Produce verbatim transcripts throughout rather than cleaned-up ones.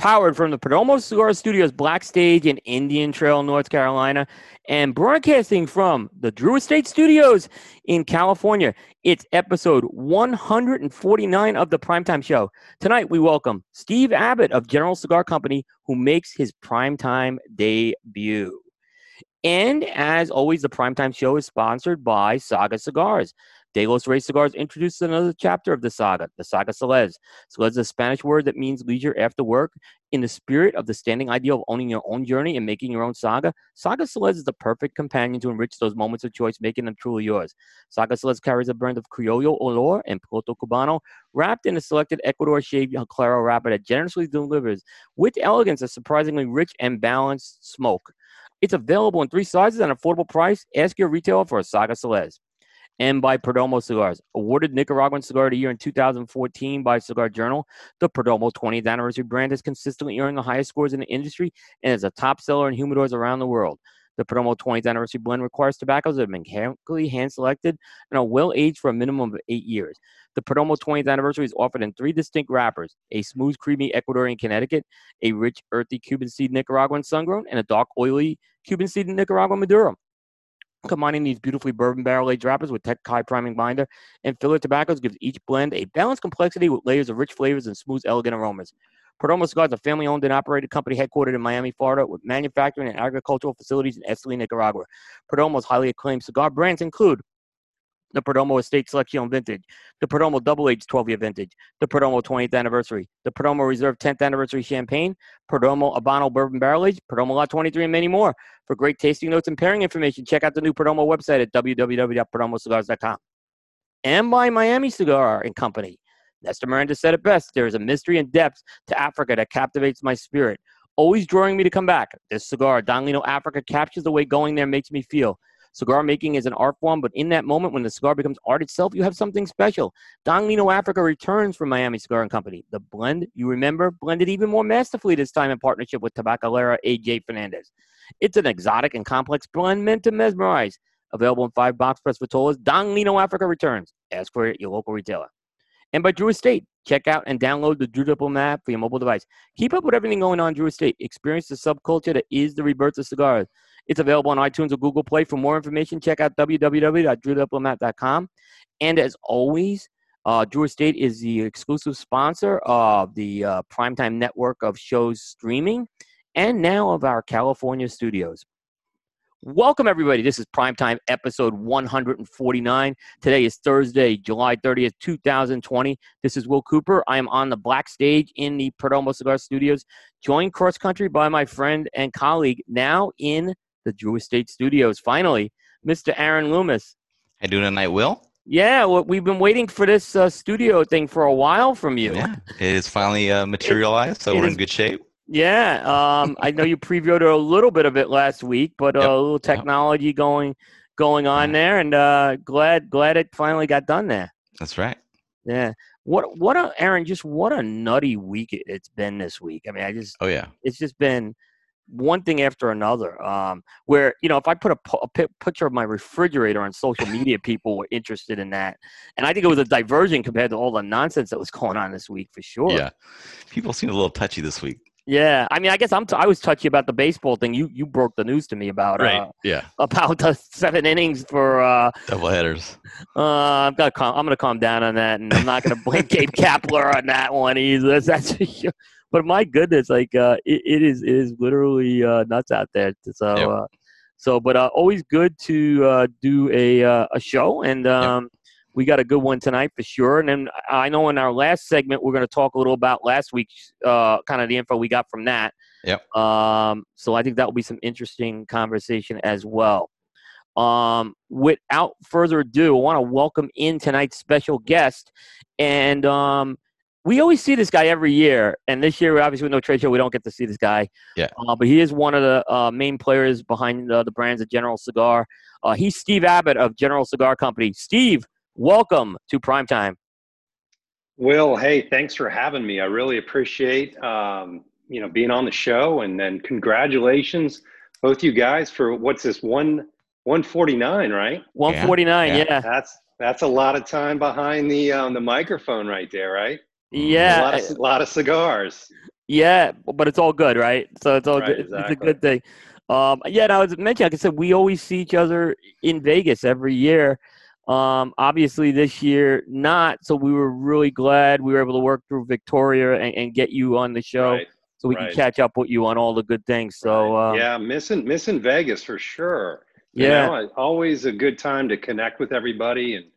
powered from the Perdomo Cigar Studios Black Stage in Indian Trail, North Carolina, and broadcasting from the Drew Estate Studios in California. It's episode one forty-nine of the Primetime Show. Tonight, we welcome Steve Abbott of General Cigar Company, who makes his Primetime debut. And as always, the Primetime Show is sponsored by Saga Cigars. De Los Reyes Cigars introduces another chapter of the saga, the Saga Celeste. Celeste is a Spanish word that means leisure after work. In the spirit of the standing ideal of owning your own journey and making your own saga, Saga Celeste is the perfect companion to enrich those moments of choice, making them truly yours. Saga Celeste carries a blend of Criollo Olor and Proto Cubano, wrapped in a selected Ecuador shaved Claro wrapper that generously delivers with elegance a surprisingly rich and balanced smoke. It's available in three sizes at an affordable price. Ask your retailer for a Saga Celeste. And by Perdomo Cigars, awarded Nicaraguan Cigar of the Year in two thousand fourteen by Cigar Journal, the Perdomo twentieth Anniversary brand has consistently earned the highest scores in the industry and is a top seller in humidors around the world. The Perdomo twentieth Anniversary blend requires tobaccos that have been carefully hand-selected and are well-aged for a minimum of eight years. The Perdomo twentieth Anniversary is offered in three distinct wrappers: a smooth, creamy Ecuadorian Connecticut, a rich, earthy Cuban seed Nicaraguan Sun-Grown, and a dark, oily Cuban seed Nicaraguan Maduro. Combining these beautifully bourbon barrel-aged wrappers with Tech Kai priming binder and filler tobaccos gives each blend a balanced complexity with layers of rich flavors and smooth, elegant aromas. Perdomo Cigars is a family-owned and operated company headquartered in Miami, Florida, with manufacturing and agricultural facilities in Esteli, Nicaragua. Perdomo's highly acclaimed cigar brands include the Perdomo Estate Selection Vintage, the Perdomo Double Aged twelve-year Vintage, the Perdomo twentieth Anniversary, the Perdomo Reserve tenth Anniversary Champagne, Perdomo Habano Bourbon Barrel Aged, Perdomo Lot twenty-three, and many more. For great tasting notes and pairing information, check out the new Perdomo website at w w w dot perdomo cigars dot com. And by Miami Cigar and Company. Nestor Miranda said it best: there is a mystery and depth to Africa that captivates my spirit, always drawing me to come back. This cigar, Don Lino Africa, captures the way going there makes me feel. Cigar making is an art form, but in that moment when the cigar becomes art itself, you have something special. Don Lino Africa returns from Miami Cigar and Company. The blend, you remember, blended even more masterfully this time in partnership with Tabacalera A J Fernandez. It's an exotic and complex blend meant to mesmerize. Available in five box press vitolas, Don Lino Africa returns. Ask for it at your local retailer. And by Drew Estate, check out and download the Drew Diplomat app for your mobile device. Keep up with everything going on Drew Estate. Experience the subculture that is the rebirth of cigars. It's available on iTunes or Google Play. For more information, check out w w w dot drew diplomat dot com. And as always, uh, Drew Estate is the exclusive sponsor of the uh, Primetime Network of shows streaming and now of our California studios. Welcome, everybody. This is Primetime episode one forty-nine. Today is Thursday, July thirtieth, two thousand twenty. This is Will Cooper. I am on the Black Stage in the Perdomo Cigar Studios, joined cross-country by my friend and colleague, now in the Drew Estate Studios. Finally, Mister Aaron Loomis. How you doing tonight, Will? Yeah, well, we've been waiting for this uh, studio thing for a while from you. Yeah, it is finally uh, materialized, it, so we're is, in good shape. Yeah, um, I know you previewed a little bit of it last week, but uh, yep. a little technology yep. going going on yeah. there, and uh, glad glad it finally got done there. That's right. Yeah. What what a Aaron, just what a nutty week it's been this week. I mean, I just oh yeah, it's just been one thing after another. Um, where you know, if I put a, a picture of my refrigerator on social media, people were interested in that, and I think it was a diversion compared to all the nonsense that was going on this week for sure. Yeah, people seemed a little touchy this week. Yeah, I mean, I guess I'm t- I was touchy about the baseball thing. You you broke the news to me about right. uh, yeah about the seven innings for uh, double headers. Uh, I've got calm, I'm going to calm down on that, and I'm not going to blame Gabe Kapler on that one either. That's for sure. But my goodness, like uh, it, it is it is literally uh, nuts out there. So yep. uh, so, but uh, always good to uh, do a uh, a show, and um, yep. we got a good one tonight for sure. And then I know in our last segment, we're going to talk a little about last week's uh, kind of the info we got from that. Yep. Um, so I think that will be some interesting conversation as well. Um, without further ado, I want to welcome in tonight's special guest. And um, we always see this guy every year. And this year, obviously, with no trade show, we don't get to see this guy. Yeah. Uh, but he is one of the uh, main players behind uh, the brands of General Cigar. Uh, he's Steve Abbott of General Cigar Company. Steve, welcome to Primetime. Will, hey, thanks for having me. I really appreciate, um, you know, being on the show, and then congratulations, both you guys, for what's this one, one forty-nine, right? one forty-nine, yeah. yeah. That's, that's a lot of time behind the, um, the microphone right there, right? Yeah. A lot of, a lot of cigars. Yeah, but it's all good, right? So it's all Right, good. It's, it's a exactly. good thing. Um, yeah, now as I mentioned, like I said, we always see each other in Vegas every year. Um, obviously this year not, so we were really glad we were able to work through Victoria and, and get you on the show Right, so we can right, catch up with you on all the good things. right. So um, Yeah, missing missing Vegas for sure. You yeah, know, I, always a good time to connect with everybody and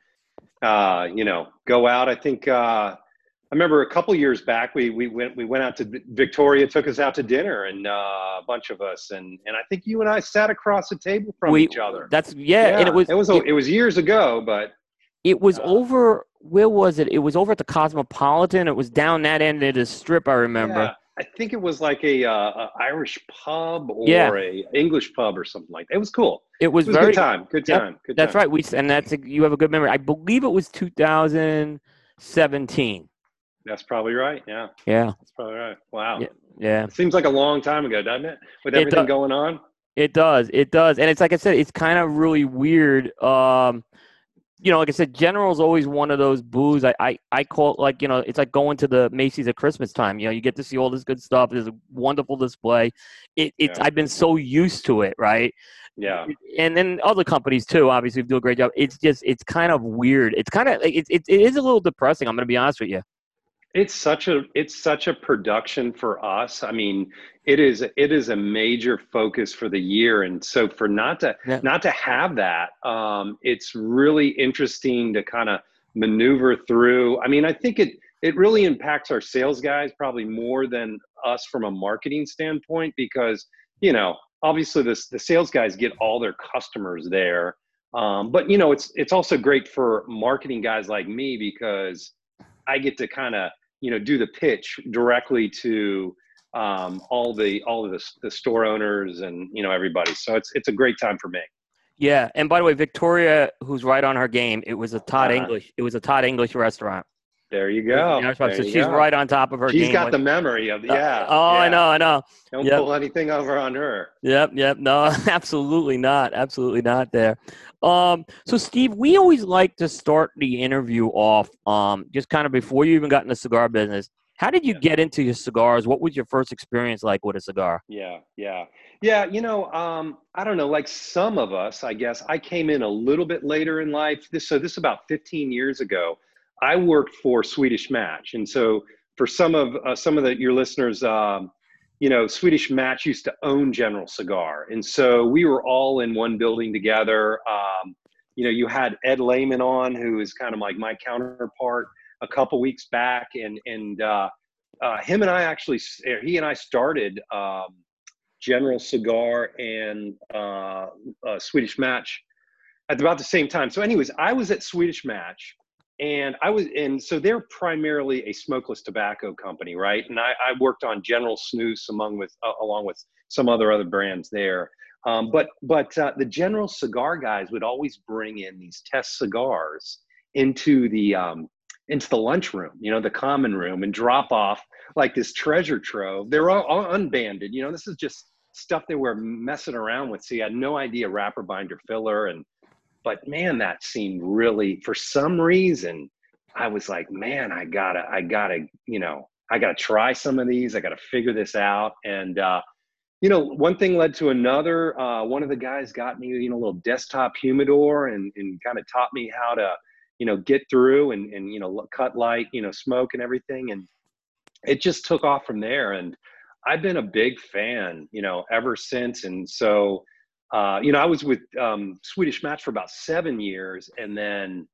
uh, you know, go out. I think uh, I remember a couple years back we we went we went out to Victoria, took us out to dinner, and uh, a bunch of us, and and I think you and I sat across the table from we each other. that's yeah, and it Yeah, was it was it, it was years ago, but it was uh, over. Where was it? It was over at the Cosmopolitan. It was down that end of the strip. I remember. yeah, I think it was like a, uh, a Irish pub Yeah, or a English pub or something like that. It was cool. it was It was a good very. time. Good Yep, time. Good that's time. right. We and that's a, you have a good memory. I believe it was two thousand seventeen. That's probably right. Yeah, Yeah, that's probably right. Wow. yeah, yeah. It seems like a long time ago, doesn't it? With It everything does. going on. It does. It does. And it's like I said, it's kind of really weird. Um, you know, like I said, General's always one of those booths. I, I, I call it like, you know, it's like going to the Macy's at Christmas time. You know, you get to see all this good stuff. There's a wonderful display. It, it's Yeah. I've been so used to it, right? Yeah. And then other companies too, obviously, do a great job. It's just, it's kind of weird. It's kind of, it, it, it is a little depressing. I'm going to be honest with you. It's such a it's such a production for us. I mean, it is it is a major focus for the year, and so for not to Yeah. not to have that, um, it's really interesting to kind of maneuver through. I mean, I think it it really impacts our sales guys probably more than us from a marketing standpoint because you know obviously this the sales guys get all their customers there, um, but you know it's it's also great for marketing guys like me because I get to kind of you know do the pitch directly to um, all the all of the, the store owners and you know everybody. So it's it's a great time for me. Yeah. And by the way, Victoria, who's right on her game, it was a Todd Uh-huh. English. It was a Todd English restaurant. There you It was in go. the Irish pub. There So you she's go. right on top of her She's game. got with- the memory of Uh, yeah. oh, yeah. I know, I know. Don't Yep. pull anything over on her. Yep, yep. No, absolutely not. Absolutely not there. Um, so Steve, we always like to start the interview off um, just kind of before you even got in the cigar business. How did you Yeah. get into your cigars? What was your first experience like with a cigar? Yeah, yeah, yeah. You know, um, I don't know. Like some of us, I guess I came in a little bit later in life. This so this is about fifteen years ago. I worked for Swedish Match, and so for some of uh, some of the, your listeners, um, you know, Swedish Match used to own General Cigar, and so we were all in one building together. Um, you know, you had Ed Lehman on, who is kind of like my counterpart, a couple weeks back, and and uh, uh, him and I actually, he and I started um, General Cigar and uh, uh, Swedish Match at about the same time. So, anyways, I was at Swedish Match, and I was, and so they're primarily a smokeless tobacco company, right? And I, I worked on General Snus among with uh, along with some other other brands there. Um, but but uh, the General Cigar guys would always bring in these test cigars into the um, into the lunchroom, you know, the common room, and drop off like this treasure trove. They're all, all unbanded, you know. This is just stuff they were messing around with. So you had no idea wrapper, binder, filler, and but man, that seemed really, for some reason, I was like, man, I gotta, I gotta, you know, I gotta try some of these. I gotta figure this out. And uh, you know, one thing led to another. Uh, one of the guys got me, you know, a little desktop humidor and, and kind of taught me how to, you know, get through and, and, you know, cut light, you know, smoke and everything. And it just took off from there. And I've been a big fan, you know, ever since. And so, uh, you know, I was with um, Swedish Match for about seven years. And then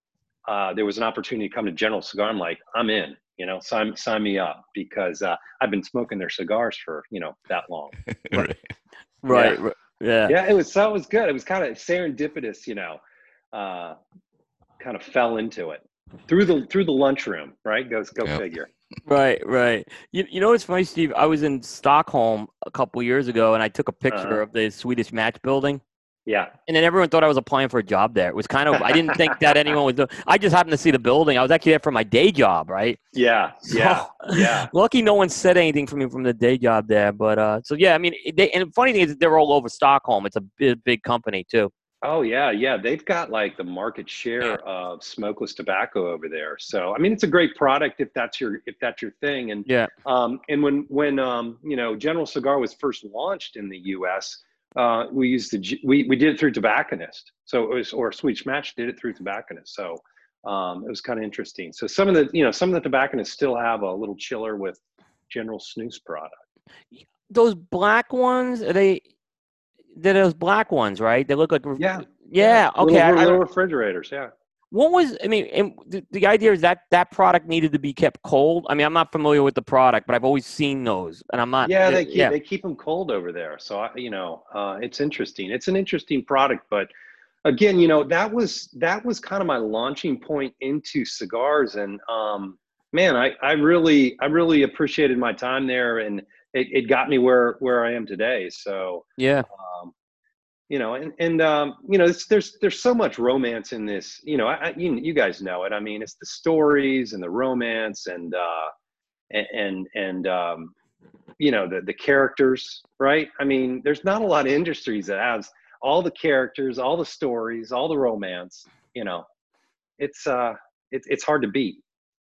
uh, there was an opportunity to come to General Cigar. I'm like, I'm in. You know, sign sign me up because uh, I've been smoking their cigars for you know that long. Right. Right. Yeah. right. Yeah. Yeah, it was so it was good. It was kind of serendipitous, you know. Uh, kind of fell into it through the through the lunchroom, right? Goes go Yep. figure. Right, right. You, you know what's funny, Steve? I was in Stockholm a couple years ago, and I took a picture Uh-huh. of the Swedish Match building. Yeah. And then everyone thought I was applying for a job there. It was kind of, I didn't think that anyone was doing, I just happened to see the building. I was actually there for my day job, right? Yeah. Yeah. So, Yeah. lucky no one said anything for me from the day job there. But, uh, so yeah, I mean, they, and the funny thing is they're all over Stockholm. It's a big, big company too. Oh yeah, yeah. They've got like the market Yeah. share of smokeless tobacco over there. So I mean, it's a great product if that's your if that's your thing. And Yeah. um, and when when um, you know General Cigar was first launched in the U S, uh, we used the G- we we did it through Tobacconist. So it was or Swedish Match did it through Tobacconist. So um, it was kind of interesting. So some of the you know some of the tobacconists still have a little chiller with General Snus product. Those black ones, are they they're those black ones, right? They look like ref- Yeah, yeah. yeah, okay. Little I, I little don't refrigerators. Yeah. what was I mean, and the, the idea is that that product needed to be kept cold. I mean, I'm not familiar with the product, but I've always seen those, and I'm not. Yeah, The, they keep yeah, they keep them cold over there. So I, you know, uh, it's interesting. It's an interesting product, but again, you know, that was that was kind of my launching point into cigars, and um, man, I I really I really appreciated my time there, and it, it got me where where I am today. So yeah. um, you know, and and um, you know, it's, there's there's so much romance in this. You know, I, I you you guys know it. I mean, it's the stories and the romance and uh, and and, and um, you know the the characters, right? I mean, there's not a lot of industries that has all the characters, all the stories, all the romance. You know, it's uh it's it's hard to beat.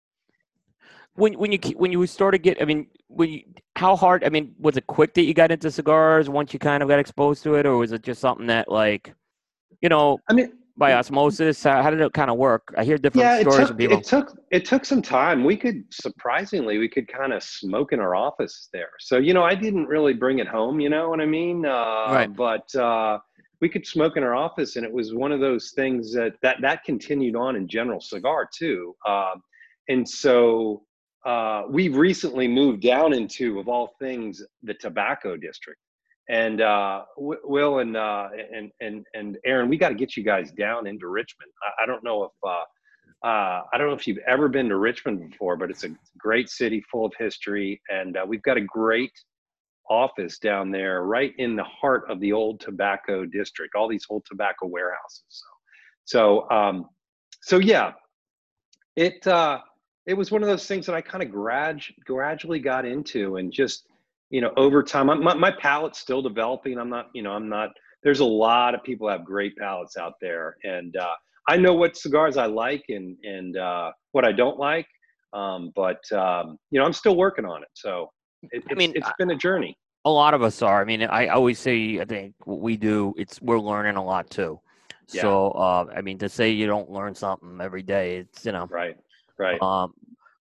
When when you ke- when you started get, I mean, when you, how hard? I mean, was it quick that you got into cigars once you kind of got exposed to it, or was it just something that like, you know, I mean, by osmosis? How, how did it kind of work? I hear different yeah, it stories from took people. it took it took some time. We could surprisingly we could kind of smoke in our office there. So you know, I didn't really bring it home. You know what I mean? Uh, Right. but uh, we could smoke in our office, and it was one of those things that that that continued on in General Cigar too. Um, and so uh, we recently moved down into, of all things, the tobacco district. And uh, W- Will and uh, and and and Aaron, we got to get you guys down into Richmond. I, I don't know if uh, uh, I don't know if you've ever been to Richmond before, but it's a great city full of history, and uh, we've got a great office down there, right in the heart of the old tobacco district. All these old tobacco warehouses. So, so, um, so yeah, it uh, it was one of those things that I kind of grad gradually got into, and just you know over time, my, my my palate's still developing. I'm not, you know, I'm not. There's a lot of people have great palates out there, and uh, I know what cigars I like and and uh, what I don't like. Um, but um, you know, I'm still working on it. So it, I it's mean, it's been a journey. a lot of us are. I mean, I always say, I think what we do, it's we're learning a lot too. Yeah. So, uh, I mean, to say you don't learn something every day, it's you know, Right. Right. um,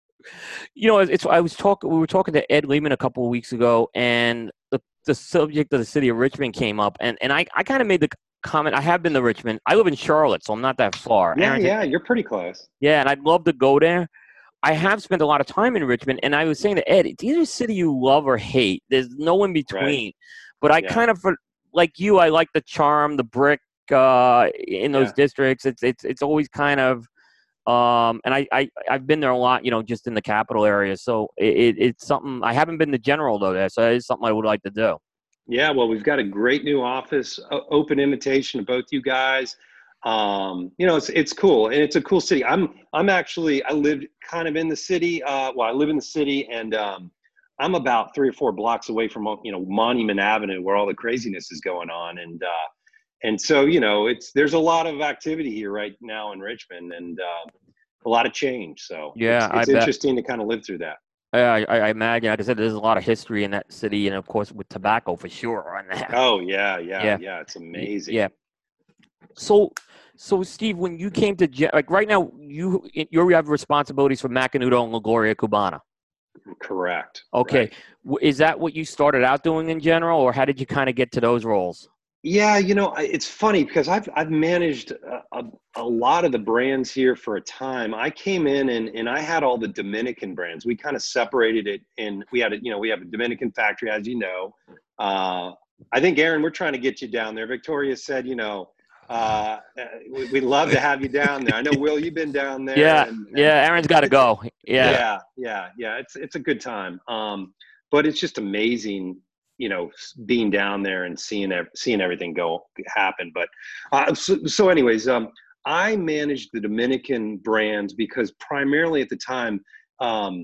you know, it's. I was talking. We were talking to Ed Lehman a couple of weeks ago, and the the subject of the city of Richmond came up, and and I I kind of made the comment. I have been to Richmond. I live in Charlotte, so I'm not that far. Yeah. Aaron's, Yeah. You're pretty close. yeah, and I'd love to go there. I have spent a lot of time in Richmond, and I was saying to Ed, it's either a city you love or hate. There's no in Right. between. But I Yeah. kind of, for- like you, I like the charm, the brick uh, in those Yeah. districts. It's it's it's always kind of, um, and I, I I've been there a lot, you know, just in the capital area. So it, it, it's something I haven't been to General though. There, so it's something I would like to do. Yeah, well, we've got a great new office, o- open invitation to both you guys. Um, you know, it's it's cool, and it's a cool city. I'm I'm actually I lived kind of in the city. Uh, well, I live in the city, and um, I'm about three or four blocks away from you know Monument Avenue, where all the craziness is going on, and uh, and so you know it's there's a lot of activity here right now in Richmond, and uh, a lot of change. So it's Yeah, I it's bet. interesting to kind of live through that. Yeah, I, I imagine. Like I said, there's a lot of history in that city, and of course with tobacco for sure. On that. Oh yeah, yeah, Yeah, yeah. It's y- amazing. yeah. So, so Steve, when you came to Gen- like right now, you you have responsibilities for Macanudo and La Gloria Cubana. Correct. Okay, Right. W- is that what you started out doing in general, or how did you kind of get to those roles? Yeah, you know, I- it's funny because I've I've managed a, a, a lot of the brands here for a time. I came in and and I had all the Dominican brands. We kind of separated it, and we had a you know we have a Dominican factory, as you know. Uh, I think Aaron, we're trying to get you down there. Victoria said, you know, uh, uh, we, we'd love to have you down there. I know, Will, you've been down there, Yeah, and and yeah. Aaron's got to it's go. Yeah, Yeah. yeah, yeah, yeah. It's it's a good time. Um, but it's just amazing, you know, s- being down there and seeing ev- seeing everything go happen. But uh, so, so, anyways, um, I managed the Dominican brands because primarily at the time, um,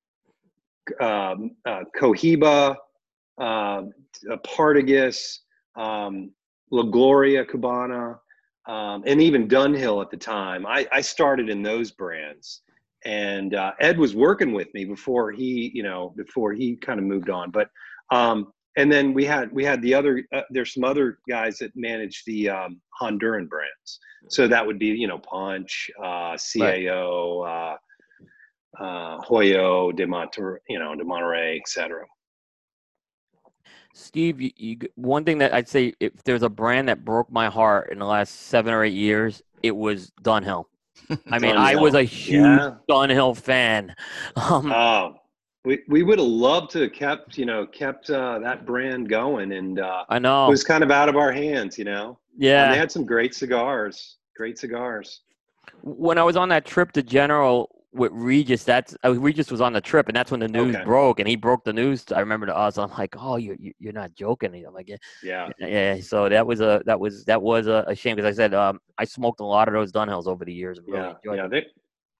um, uh, Cohiba, uh, Partagas, um, La Gloria Cubana. um, and even Dunhill at the time. I, I started in those brands, and uh, Ed was working with me before he, you know, before he kind of moved on. But um, and then we had we had the other. Uh, there's some other guys that manage the um, Honduran brands. So that would be, you know, Punch, uh, C A O, uh, uh, Hoyo, de Monterey, you know, de Monterey, et cetera. Steve, you, you, one thing that I'd say, if there's a brand that broke my heart in the last seven or eight years, it was Dunhill. I mean, Dunhill. I was a huge Yeah. Dunhill fan. Um, Oh, we we would have loved to have kept, you know, kept uh, that brand going, and uh, I it know. was kind of out of our hands, you know. Yeah. And they had some great cigars, great cigars. When I was on that trip to General with Regis, that's uh, Regis was on the trip, and that's when the news Okay. broke, and he broke the news. I remember to us. I'm like, oh, you, you you're not joking. I'm like, yeah, Yeah. yeah. So that was a that was that was a, a shame, because I said um, I smoked a lot of those Dunhills over the years and really Yeah. enjoyed Yeah. them. They,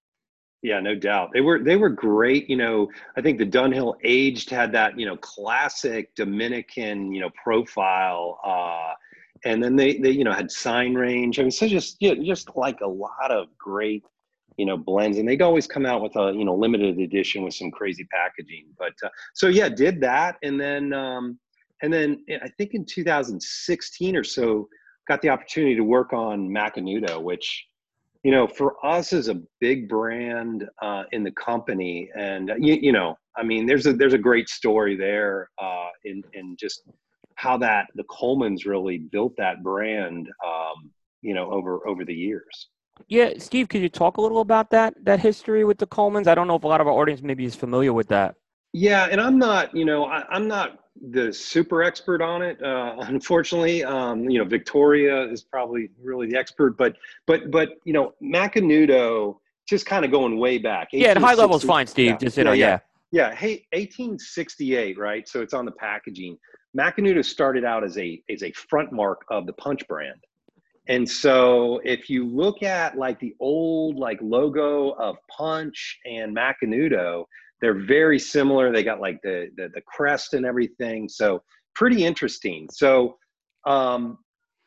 yeah, no doubt. They were they were great. You know, I think the Dunhill aged had that, you know, classic Dominican, you know, profile. Uh, and then they, they, you know, had sign range. I mean, so just, yeah, just like a lot of great, you know, blends. And they'd always come out with a, you know, limited edition with some crazy packaging. But uh, so, yeah, did that. And then, um, and then I think in two thousand sixteen or so, got the opportunity to work on Macanudo, which, you know, for us as a big brand uh, in the company, and uh, you, you know, I mean, there's a there's a great story there uh, in in just how that the Coleman's really built that brand, um, you know, over over the years. Yeah, Steve, could you talk a little about that that history with the Colemans? I don't know if a lot of our audience maybe is familiar with that. Yeah, and I'm not, you know, I, I'm not the super expert on it. Uh, unfortunately, um, you know, Victoria is probably really the expert, but but but you know, Macanudo, just kind of going way back. Yeah, at high level is fine, Steve. Yeah, Just, you yeah, know, yeah. yeah. Yeah, hey, eighteen sixty-eight, right? So it's on the packaging. Macanudo started out as a as a front mark of the Punch brand. And so if you look at like the old like logo of Punch and Macanudo, they're very similar. They got like the the, the crest and everything. So pretty interesting. So um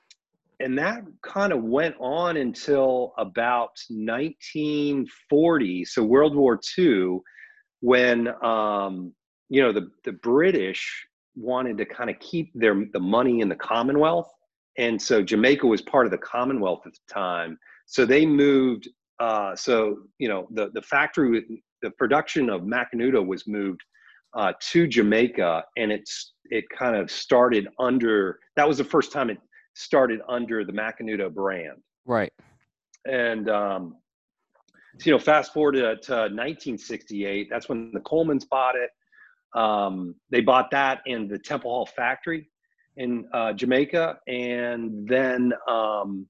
and that kind of went on until about nineteen forty, so World War Two, when um, you know, the the British wanted to kind of keep their the money in the Commonwealth, and so Jamaica was part of the Commonwealth at the time. So they moved. Uh, so you know, the the factory, the production of Macanudo was moved uh, to Jamaica, and it's it kind of started under. That was the first time it started under the Macanudo brand. Right. And um, so, you know, fast forward to, to nineteen sixty-eight, that's when the Colemans bought it. Um, they bought that in the Temple Hall factory in uh, Jamaica. And then, um,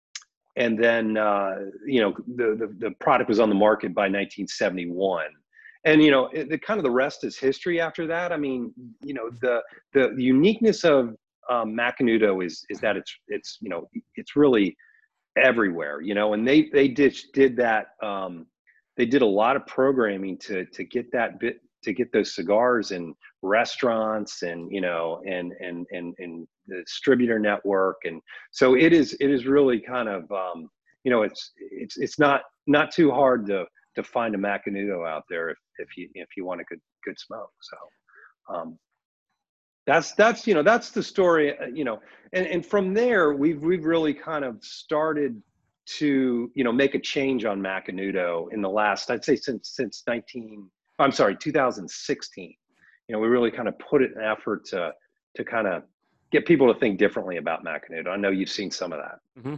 and then, uh, you know, the, the, the product was on the market by nineteen seventy-one. And, you know, it, the kind of the rest is history after that. I mean, you know, the, the, the uniqueness of um, Macanudo is, is that it's, it's, you know, it's really everywhere, you know, and they they did did that. Um, they did a lot of programming to to get that bit to get those cigars in restaurants, and you know, and and and and the distributor network, and so it is it is really kind of um, you know, it's it's it's not not too hard to to find a Macanudo out there if if you if you want a good good smoke. So. Um, That's that's you know that's the story, you know, and, and from there we've we've really kind of started to you know make a change on Macanudo in the last, I'd say, since since nineteen I'm sorry two thousand sixteen. You know, we really kind of put it in effort to to kind of get people to think differently about Macanudo. I know you've seen some of that. Mm-hmm.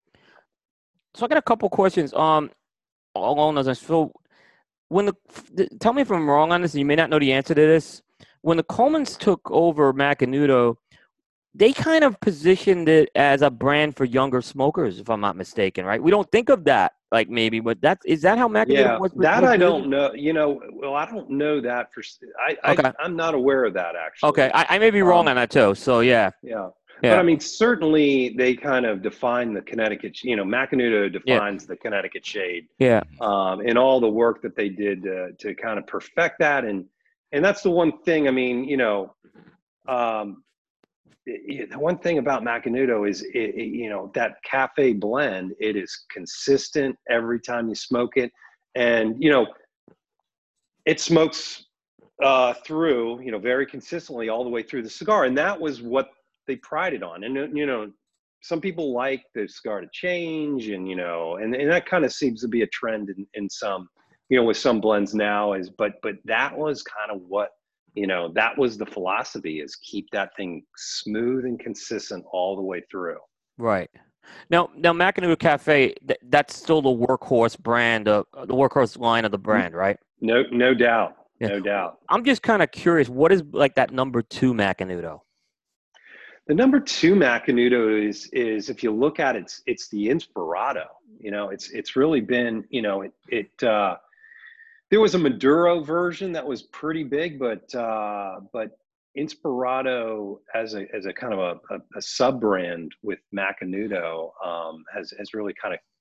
So I got a couple questions. Um, along those lines. So when the tell me if I'm wrong on this, and you may not know the answer to this. When the Colemans took over Macanudo, they kind of positioned it as a brand for younger smokers, if I'm not mistaken, right? We don't think of that, like maybe, but that's is that how Macanudo Yeah, was? that was I don't know. You know, well, I don't know that for. I, Okay. I I'm not aware of that actually. Okay, I, I may be wrong Um, on that too. So yeah, Yeah. yeah, But I mean, certainly they kind of define the Connecticut, you know, Macanudo defines the Connecticut shade, yeah, um, and all the work that they did to, to kind of perfect that. And, and that's the one thing, I mean, you know, um, it, the one thing about Macanudo is, it, it, you know, that cafe blend, it is consistent every time you smoke it. And, you know, it smokes uh, through, you know, very consistently all the way through the cigar. And that was what they prided on. And, you know, some people like the cigar to change, and, you know, and, and that kind of seems to be a trend in, in some, you know, with some blends now is, but, but that was kind of what, you know, that was the philosophy, is keep that thing smooth and consistent all the way through. Right. Now, now Macanudo Cafe, th- that's still the workhorse brand, of, the workhorse line of the brand, right? No, no doubt. Yeah. No doubt. I'm just kind of curious, what is like that number two Macanudo? The number two Macanudo is, is if you look at it, it's, it's the Inspirado. You know, it's, it's really been, you know, it, it, uh, there was a Maduro version that was pretty big, but, uh, but Inspirado as a, as a kind of a, a, a sub brand with Macanudo, um, has, has really kind of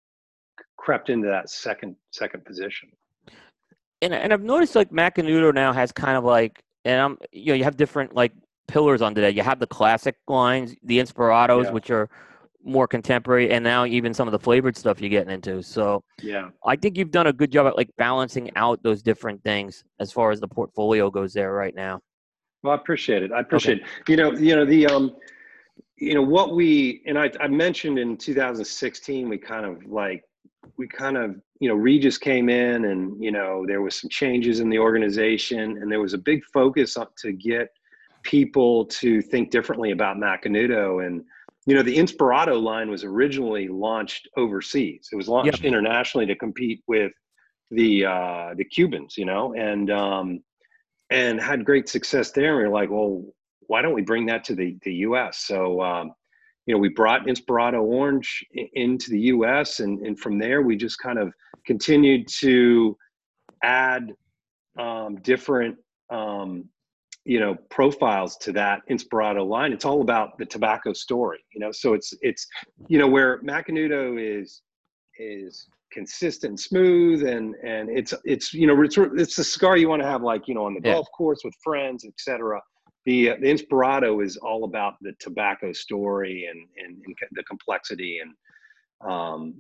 crept into that second, second position. And, and I've noticed like Macanudo now has kind of like, and I'm, you know, you have different like pillars under that. You have the classic lines, the Inspirados, Yeah. which are more contemporary, and now even some of the flavored stuff you're getting into. So yeah, I think you've done a good job at like balancing out those different things as far as the portfolio goes there right now. Well, I appreciate it. I appreciate okay. it. You know, you know, the, um, you know, what we, and I, I mentioned in two thousand sixteen, we kind of like, we kind of, you know, Regis came in, and, you know, there was some changes in the organization, and there was a big focus up to get people to think differently about Macanudo. And, you know, the Inspirado line was originally launched overseas. It was launched yep. internationally to compete with the, uh, the Cubans, you know, and, um, and had great success there. And we were like, well, why don't we bring that to the, the U S? So, um, you know, we brought Inspirado Orange into the U S, and, and from there, we just kind of continued to add um, different, um, you know, profiles to that Inspirado line. It's all about the tobacco story, you know, so it's, it's, you know, where Macanudo is, is consistent and smooth, and, and it's, it's, you know, it's, it's a cigar you want to have, like, you know, on the yeah. golf course with friends, et cetera. The, uh, the Inspirado is all about the tobacco story, and, and, and the complexity, and, um,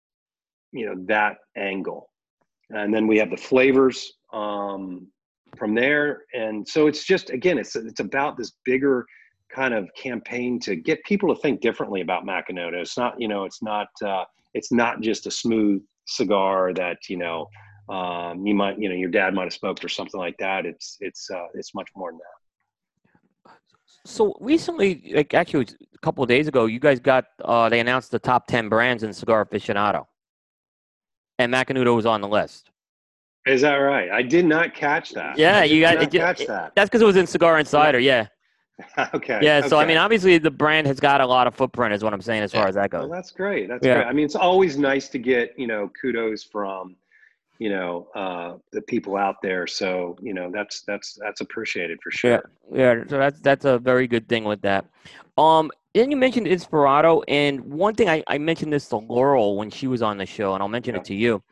you know, that angle. And then we have the flavors um, from there. And so it's just, again, it's, it's about this bigger kind of campaign to get people to think differently about Macanudo. It's not, you know, it's not, uh, it's not just a smooth cigar that, you know, um, you might, you know, your dad might've smoked or something like that. It's, it's, uh, it's much more than that. So recently, like actually a couple of days ago, you guys got, uh, they announced the top ten brands in Cigar Aficionado. And Macanudo was on the list. Is that right? I did not catch that. Yeah, you got not it, catch it, that. That's because it was in Cigar Insider, yeah. okay. Yeah, so okay. I mean, obviously the brand has got a lot of footprint, is what I'm saying as far yeah. as that goes. Well, that's great. That's yeah. great. I mean, it's always nice to get, you know, kudos from, you know, uh, the people out there. So, you know, that's, that's, that's appreciated for sure. Yeah. Yeah. So that's, that's a very good thing with that. Um, then you mentioned Inspirado, and one thing I, I mentioned this to Laurel when she was on the show, and I'll mention yeah. it to you.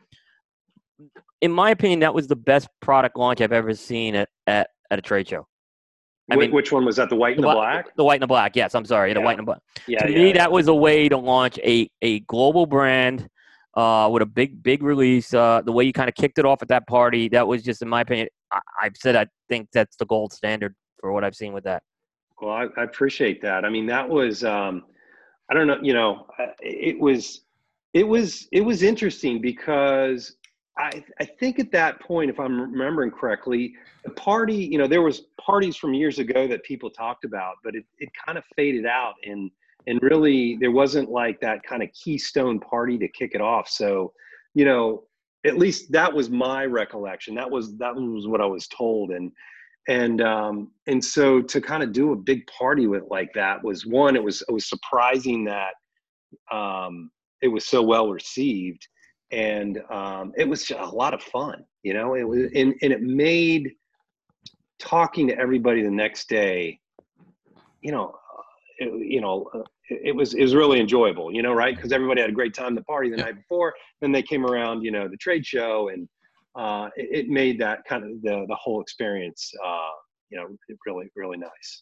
In my opinion, that was the best product launch I've ever seen at, at, at a trade show. I mean, which one was that? The white and the, the black? The white and the black. Yes, I'm sorry. Yeah. The white and the black. Yeah, to yeah, me, yeah. that was a way to launch a, a global brand uh, with a big, big release. Uh, the way you kind of kicked it off at that party, that was just, in my opinion, I, I've said I think that's the gold standard for what I've seen with that. Well, I, I appreciate that. I mean, that was, um, I don't know, you know, it was, it was, it was interesting because I, I think at that point, if I'm remembering correctly, the party, you know, there was parties from years ago that people talked about, but it, it kind of faded out, and, and really there wasn't like that kind of keystone party to kick it off. So, you know, at least that was my recollection. That was, that was what I was told. And, and, um, and so to kind of do a big party with like that was one, it was, it was surprising that, um, it was so well received. And um, it was a lot of fun, you know, it was, and, and it made talking to everybody the next day, you know, it, you know, uh, it, it was, it was really enjoyable, you know, right. Cause everybody had a great time at the party the yeah. night before, then they came around, you know, the trade show, and uh, it, it made that kind of the, the whole experience, uh, you know, really, really nice.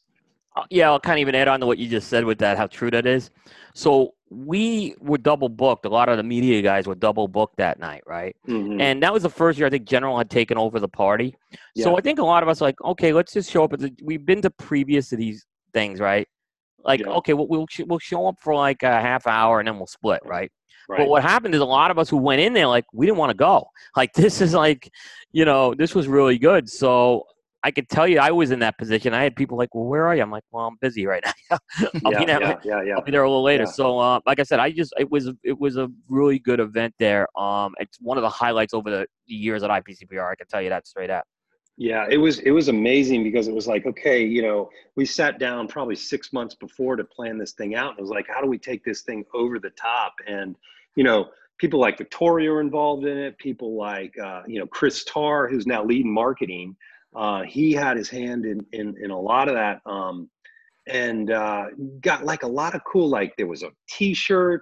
Uh, Yeah, I'll kind of even add on to what you just said with that, how true that is. So we were double booked. A lot of the media guys were double booked that night, right? Hmm. And that was the first year I think General had taken over the party. So Yeah. I think a lot of us are like, okay, let's just show up. At the, we've been to previous to these things, right? Like, Yeah. okay, we'll, we'll sh- we'll show up for like a half hour and then we'll split, right? But Right. what happened is a lot of us who went in there like we didn't want to go. Like this is like, you know, this was really good. So I could tell you I was in that position. I had people like, well, where are you? I'm like, well, I'm busy right now. I'll be Yeah. there. Yeah. Yeah. I'll Yeah. be there a little later. Yeah. So, uh, like I said, I just it was it was a really good event there. Um, it's one of the highlights over the years at I P C P R. I can tell you that straight up. Yeah, it was it was amazing because it was like, okay, you know, we sat down probably six months before to plan this thing out. And it was like, how do we take this thing over the top? And, you know, people like Victoria are involved in it. People like, uh, you know, Chris Tarr, who's now leading marketing. Uh, he had his hand in in, in a lot of that. Um, and uh, got like a lot of cool, like there was a t-shirt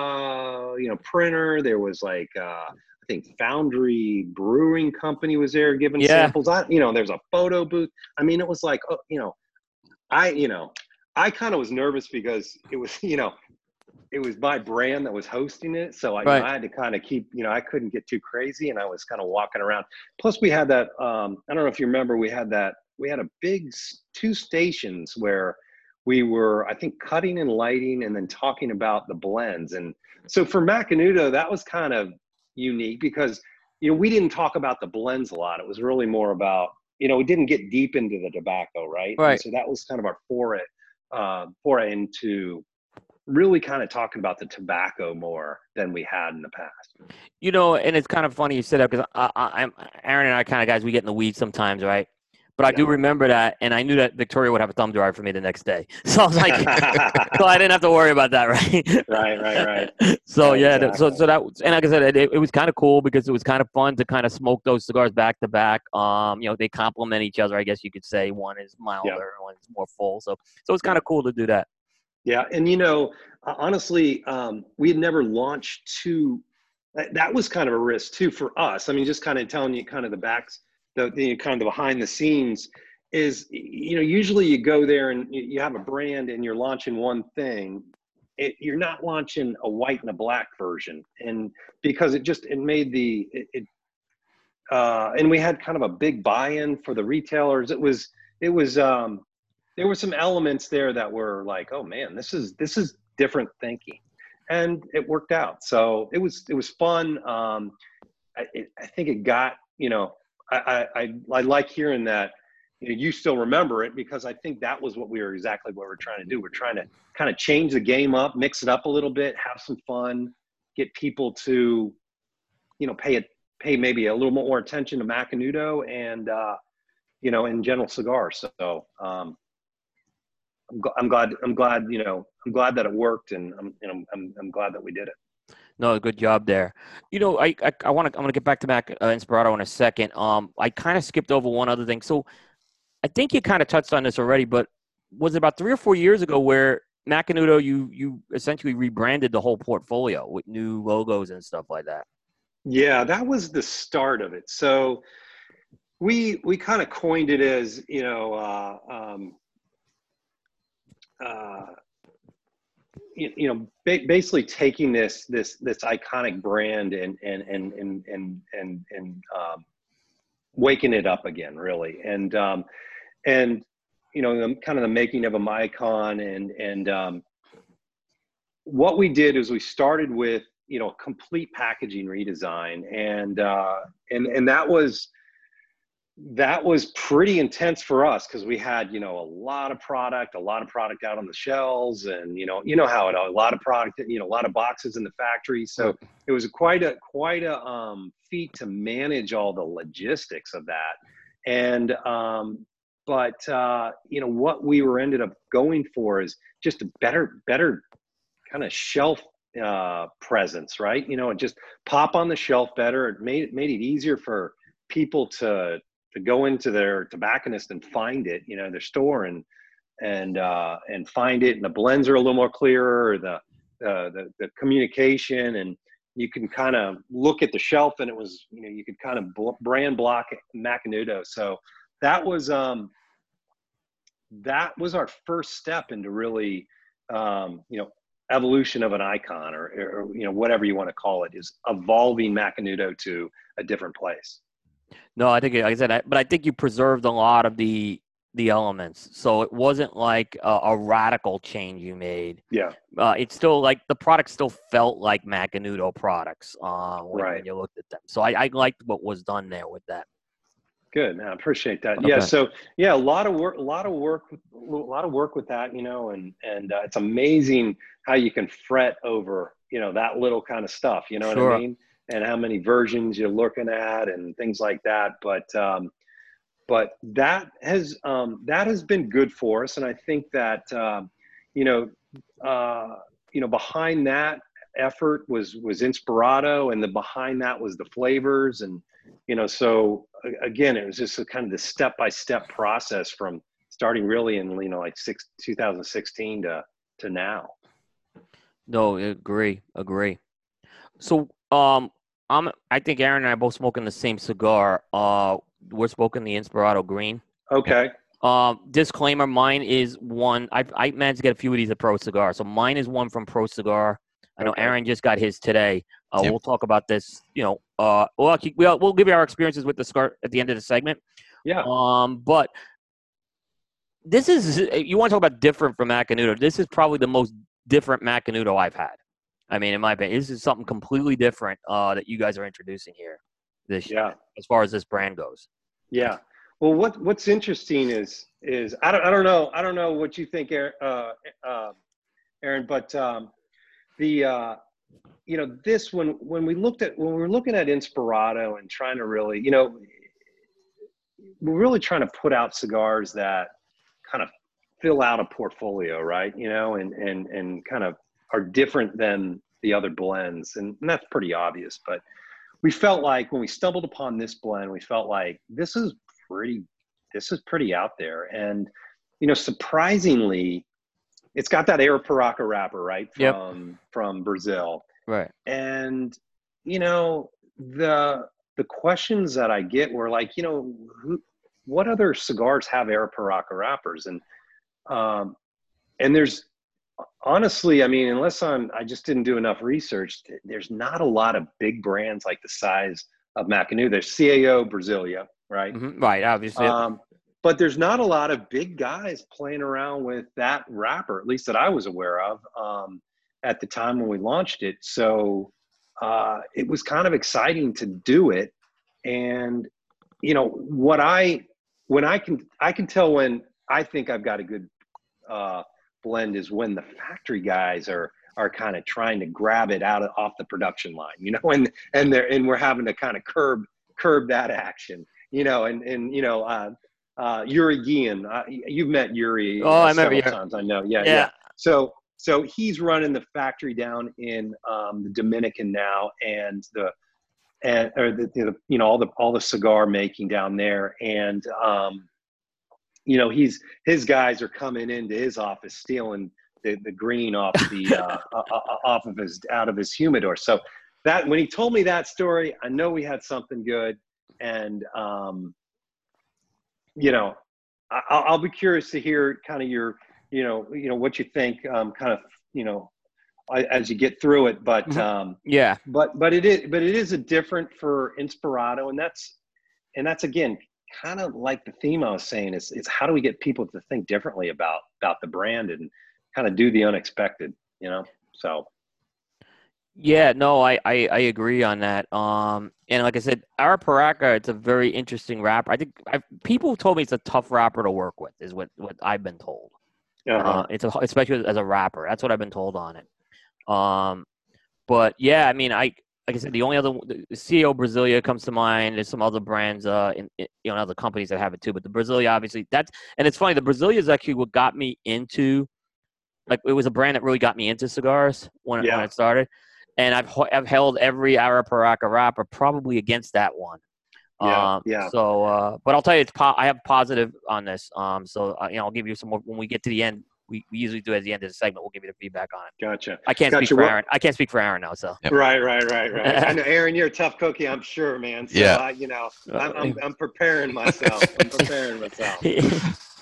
uh you know printer. There was like uh I think Foundry Brewing Company was there giving Yeah, samples. I, you know there's a photo booth. I mean, it was like, oh, you know I you know I kind of was nervous because it was you know it was my brand that was hosting it, so I you know right. I had to kind of keep, you know I couldn't get too crazy, and I was kind of walking around. Plus we had that, um I don't know if you remember, we had that we had a big s- two stations where we were, I think, cutting and lighting and then talking about the blends. And so for Macanudo, that was kind of unique because, you know we didn't talk about the blends a lot. It was really more about, you know we didn't get deep into the tobacco, right? And Right. so that was kind of our foray uh foray into really kind of talking about the tobacco more than we had in the past. You know, and it's kind of funny you said that because I, I, I'm Aaron and I kind of guys we get in the weeds sometimes, right? But I Yeah. do remember that, and I knew that Victoria would have a thumb drive for me the next day. So I was like, so I didn't have to worry about that, Right, right, right. right? So Yeah, yeah, that- so exactly. so that was- and like I said, it, it was kind of cool because it was kind of fun to kind of smoke those cigars back to back. Um, you know, they complement each other, I guess you could say. One is Yeah, milder, one is more full. So so it's kind yeah, of cool to do that. yeah. And you know, uh, honestly, um, we had never launched two. That, that was kind of a risk too for us. I mean, just kind of telling you kind of the backs, the, the kind of the behind the scenes is, you know, usually you go there and you you have a brand and you're launching one thing. It, you're not launching a white and a black version, and because it just it made the it, it uh, and we had kind of a big buy-in for the retailers. It was it was um, there were some elements there that were like, oh man, this is this is different thinking, and it worked out. So it was it was fun. Um, I, it, I think it got, you know I, I I I like hearing that, you know, you still remember it, because I think that was what we were exactly what we're trying to do. We're trying to kind of change the game up, mix it up a little bit, have some fun, get people to, you know pay it pay maybe a little more attention to Macanudo and, uh, you know in general cigars. So um, I'm, I'm glad I'm glad you know I'm glad that it worked, and I'm you know I'm I'm glad that we did it. No, good job there. You know, I I, I want to I'm gonna get back to Mac uh, Inspirato in a second. Um, I kind of skipped over one other thing. So I think you kind of touched on this already, but was it about three or four years ago where Macanudo you you essentially rebranded the whole portfolio with new logos and stuff like that? Yeah, that was the start of it. So we we kind of coined it as, you know uh, um, uh, you, you know ba- basically taking this this this iconic brand and and and and and and, and um, waking it up again, really. And um, and you know the kind of the making of a icon. And and um, what we did is we started with, you know complete packaging redesign. And uh, and and that was that was pretty intense for us, because we had, you know a lot of product a lot of product out on the shelves. And you know you know how it, a lot of product, you know a lot of boxes in the factory. So Right. it was quite a quite a um, feat to manage all the logistics of that. And um, but uh, you know what we were ended up going for is just a better better kind of shelf uh, presence, right? You know, it just pop on the shelf better. It made it made it easier for people to to go into their tobacconist and find it, you know, their store, and and uh, and find it. And the blends are a little more clearer, the uh, the the communication, and you can kind of look at the shelf, and it was, you know, you could kind of bl- brand block Macanudo. So that was um that was our first step into really, um, you know, evolution of an icon, or, or, you know, whatever you want to call it, is evolving Macanudo to a different place. No, I think, like I said, I, but I think you preserved a lot of the the elements, so it wasn't like a, a radical change you made. Yeah, uh, it's still like the product still felt like Macanudo products uh, when, right. when you looked at them. So I, I liked what was done there with that. Good, man. I appreciate that. Okay. Yeah. So yeah, a lot of work, a lot of work, a lot of work with that, you know, and, and uh, it's amazing how you can fret over, you know, that little kind of stuff, you know Sure. what I mean? And how many versions you're looking at and things like that. But, um, but that has, um, that has been good for us. And I think that, um, you know, uh, you know, behind that effort was, was Inspirato, and the behind that was the flavors. And, you know, so again, it was just a kind of the step-by-step process from starting really in, you know, like six, two thousand sixteen to, to now. No, agree, agree. So, um, I'm, I think Aaron and I are both smoking the same cigar. Uh, we're smoking the Inspirato Green. Okay. Um, disclaimer, mine is one, I, I managed to get a few of these at Pro Cigar. So mine is one from Pro Cigar. I know Okay. Aaron just got his today. Uh, Yep. We'll talk about this, you know, uh, we'll, we'll, we'll give you our experiences with the cigar at the end of the segment. Yeah. Um, but this is, you want to talk about different from Macanudo. This is probably the most different Macanudo I've had. I mean, in my opinion, this is something completely different uh, that you guys are introducing here this year, Yeah. as far as this brand goes. Yeah. Well, what, what's interesting is, is I don't, I don't know. I don't know what you think, Aaron, uh, uh, Aaron, but, um, the, uh, you know, this, when, when we looked at, when we were looking at Inspirato and trying to really, you know, we're really trying to put out cigars that kind of fill out a portfolio, right? You know, and, and, and kind of are different than the other blends. And, and that's pretty obvious, but we felt like when we stumbled upon this blend, we felt like this is pretty, this is pretty out there. And, you know, surprisingly, it's got that Arapiraca wrapper, right? From, Yep. from Brazil. Right. And, you know, the, the questions that I get were like, you know, who, what other cigars have Arapiraca wrappers? And, um, and there's, honestly, I mean, unless I'm, I just didn't do enough research, there's not a lot of big brands like the size of Macanudo. There's C A O Brasilia, right? Mm-hmm. Right, obviously. Um, but there's not a lot of big guys playing around with that wrapper, at least that I was aware of um, at the time when we launched it. So uh, it was kind of exciting to do it. And, you know, what I, when I can, I can tell when I think I've got a good uh, blend is when the factory guys are, are kind of trying to grab it out of, off the production line, you know, and, and they're, and we're having to kind of curb, curb that action, you know, and, and, you know, uh, uh, Yuri Guillen, uh, you've met Yuri Oh, uh, I remember several you. times. I know. Yeah, Yeah. yeah. So, so he's running the factory down in um, the Dominican now, and the, and, or the, the, you know, all the, all the cigar making down there. And, um, you know, he's, his guys are coming into his office, stealing the, the green off the, uh, off of his, out of his humidor. So that, when he told me that story, I know we had something good. And, um, you know, I, I'll be curious to hear kind of your, you know, you know, what you think, um, kind of, you know, as you get through it, but, Mm-hmm. um, Yeah. but, but it is, but it is a different for Inspirato. And that's, and that's, again, kind of like the theme I was saying is, is how do we get people to think differently about, about the brand and kind of do the unexpected, you know? So. Yeah, no, I, I, I agree on that. Um, and like I said, Arapiraca, it's a very interesting wrapper. I think I've, people told me it's a tough wrapper to work with, is what, what I've been told. Uh-huh. Uh, it's a, especially as a wrapper. That's what I've been told on it. Um, but yeah, I mean, I like I said, the only other the C E O Brasilia comes to mind. There's some other brands, uh, in, in you know, other companies that have it too. But the Brasilia, obviously, that's and it's funny. The Brasilia is actually what got me into, like, it was a brand that really got me into cigars when Yeah. when it started. And I've I've held every Arapiraca wrapper probably against that one. Yeah, Um, yeah. So, uh, but I'll tell you, it's po- I have positive on this. Um, so uh, you know, I'll give you some more when we get to the end. We, we usually do at the end of the segment. We'll give you the feedback on it. Gotcha. I can't Gotcha. speak for Well- Aaron. I can't speak for Aaron now. So Yep. Right, right, right, right. I know, Aaron, you're a tough cookie, I'm sure, man. So, Yeah. I, you know, I'm, I'm, I'm preparing myself. I'm preparing myself.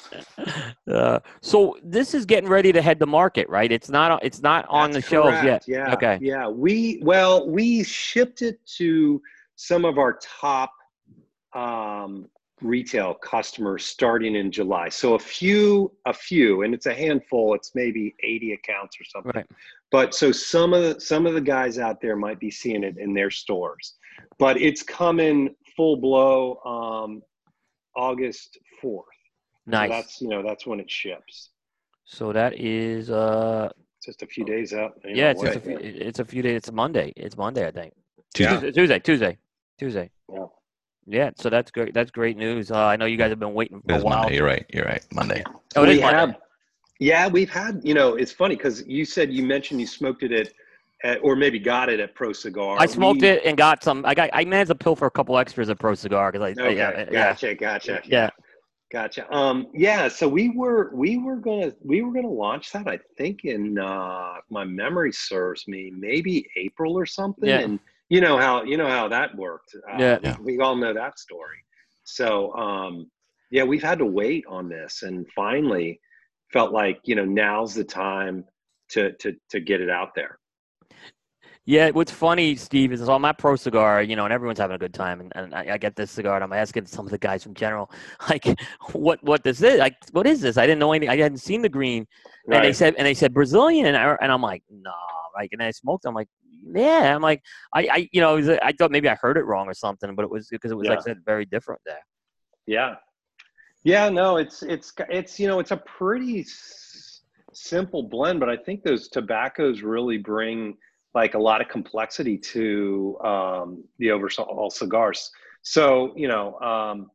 Uh, so this is getting ready to head to market, right? It's not. It's not on That's the shelves yet. correct. Yeah. Okay. Yeah. We, well, we shipped it to some of our top um, retail customers starting in July. So a few, a few, and it's a handful. It's maybe eighty accounts or something. Right. But so some of the, some of the guys out there might be seeing it in their stores, but it's coming full blow um, August fourth. Nice. So that's, you know, that's when it ships. So that is uh Just a few days out. you yeah, know, it's just a away. few, it's a few days. It's Monday. It's Monday, I think. Tuesday. Yeah. Tuesday, Tuesday, Tuesday, Tuesday. Yeah. Yeah. So that's great. That's great news. Uh, I know you guys have been waiting for It a is while. Monday. You're right. You're right. Monday. Oh, it is we Monday. have, yeah, we've had, you know, it's funny because you said you mentioned you smoked it at, at or maybe got it at Pro Cigar. I smoked we, it and got some. I got. I managed to pill for a couple extras at Pro Cigar because I. Okay, yeah, gotcha, gotcha, yeah. gotcha. Um, yeah. So we were we were gonna we were gonna launch that. I think in uh, if my memory serves me, maybe April or something. Yeah. And you know how you know how that worked. Uh, Yeah. we, we all know that story. So um, yeah, we've had to wait on this, and finally felt like you know now's the time to to to get it out there. Yeah, what's funny, Steve, is I'm at Pro Cigar, you know, and everyone's having a good time, and, and I, I get this cigar, and I'm asking some of the guys from General, like, what what this is, like, what is this? I didn't know anything. I hadn't seen the green, and Right. they said, and they said Brazilian, and, I, and I'm like, nah, like, and I smoked. I'm like, yeah, I'm like, I, I you know, it was, I thought maybe I heard it wrong or something, but it was because it was Yeah. like I said, very different there. Yeah. Yeah, no, it's it's it's you know it's a pretty s- simple blend, but I think those tobaccos really bring like a lot of complexity to um, the overall cigars. So you know um,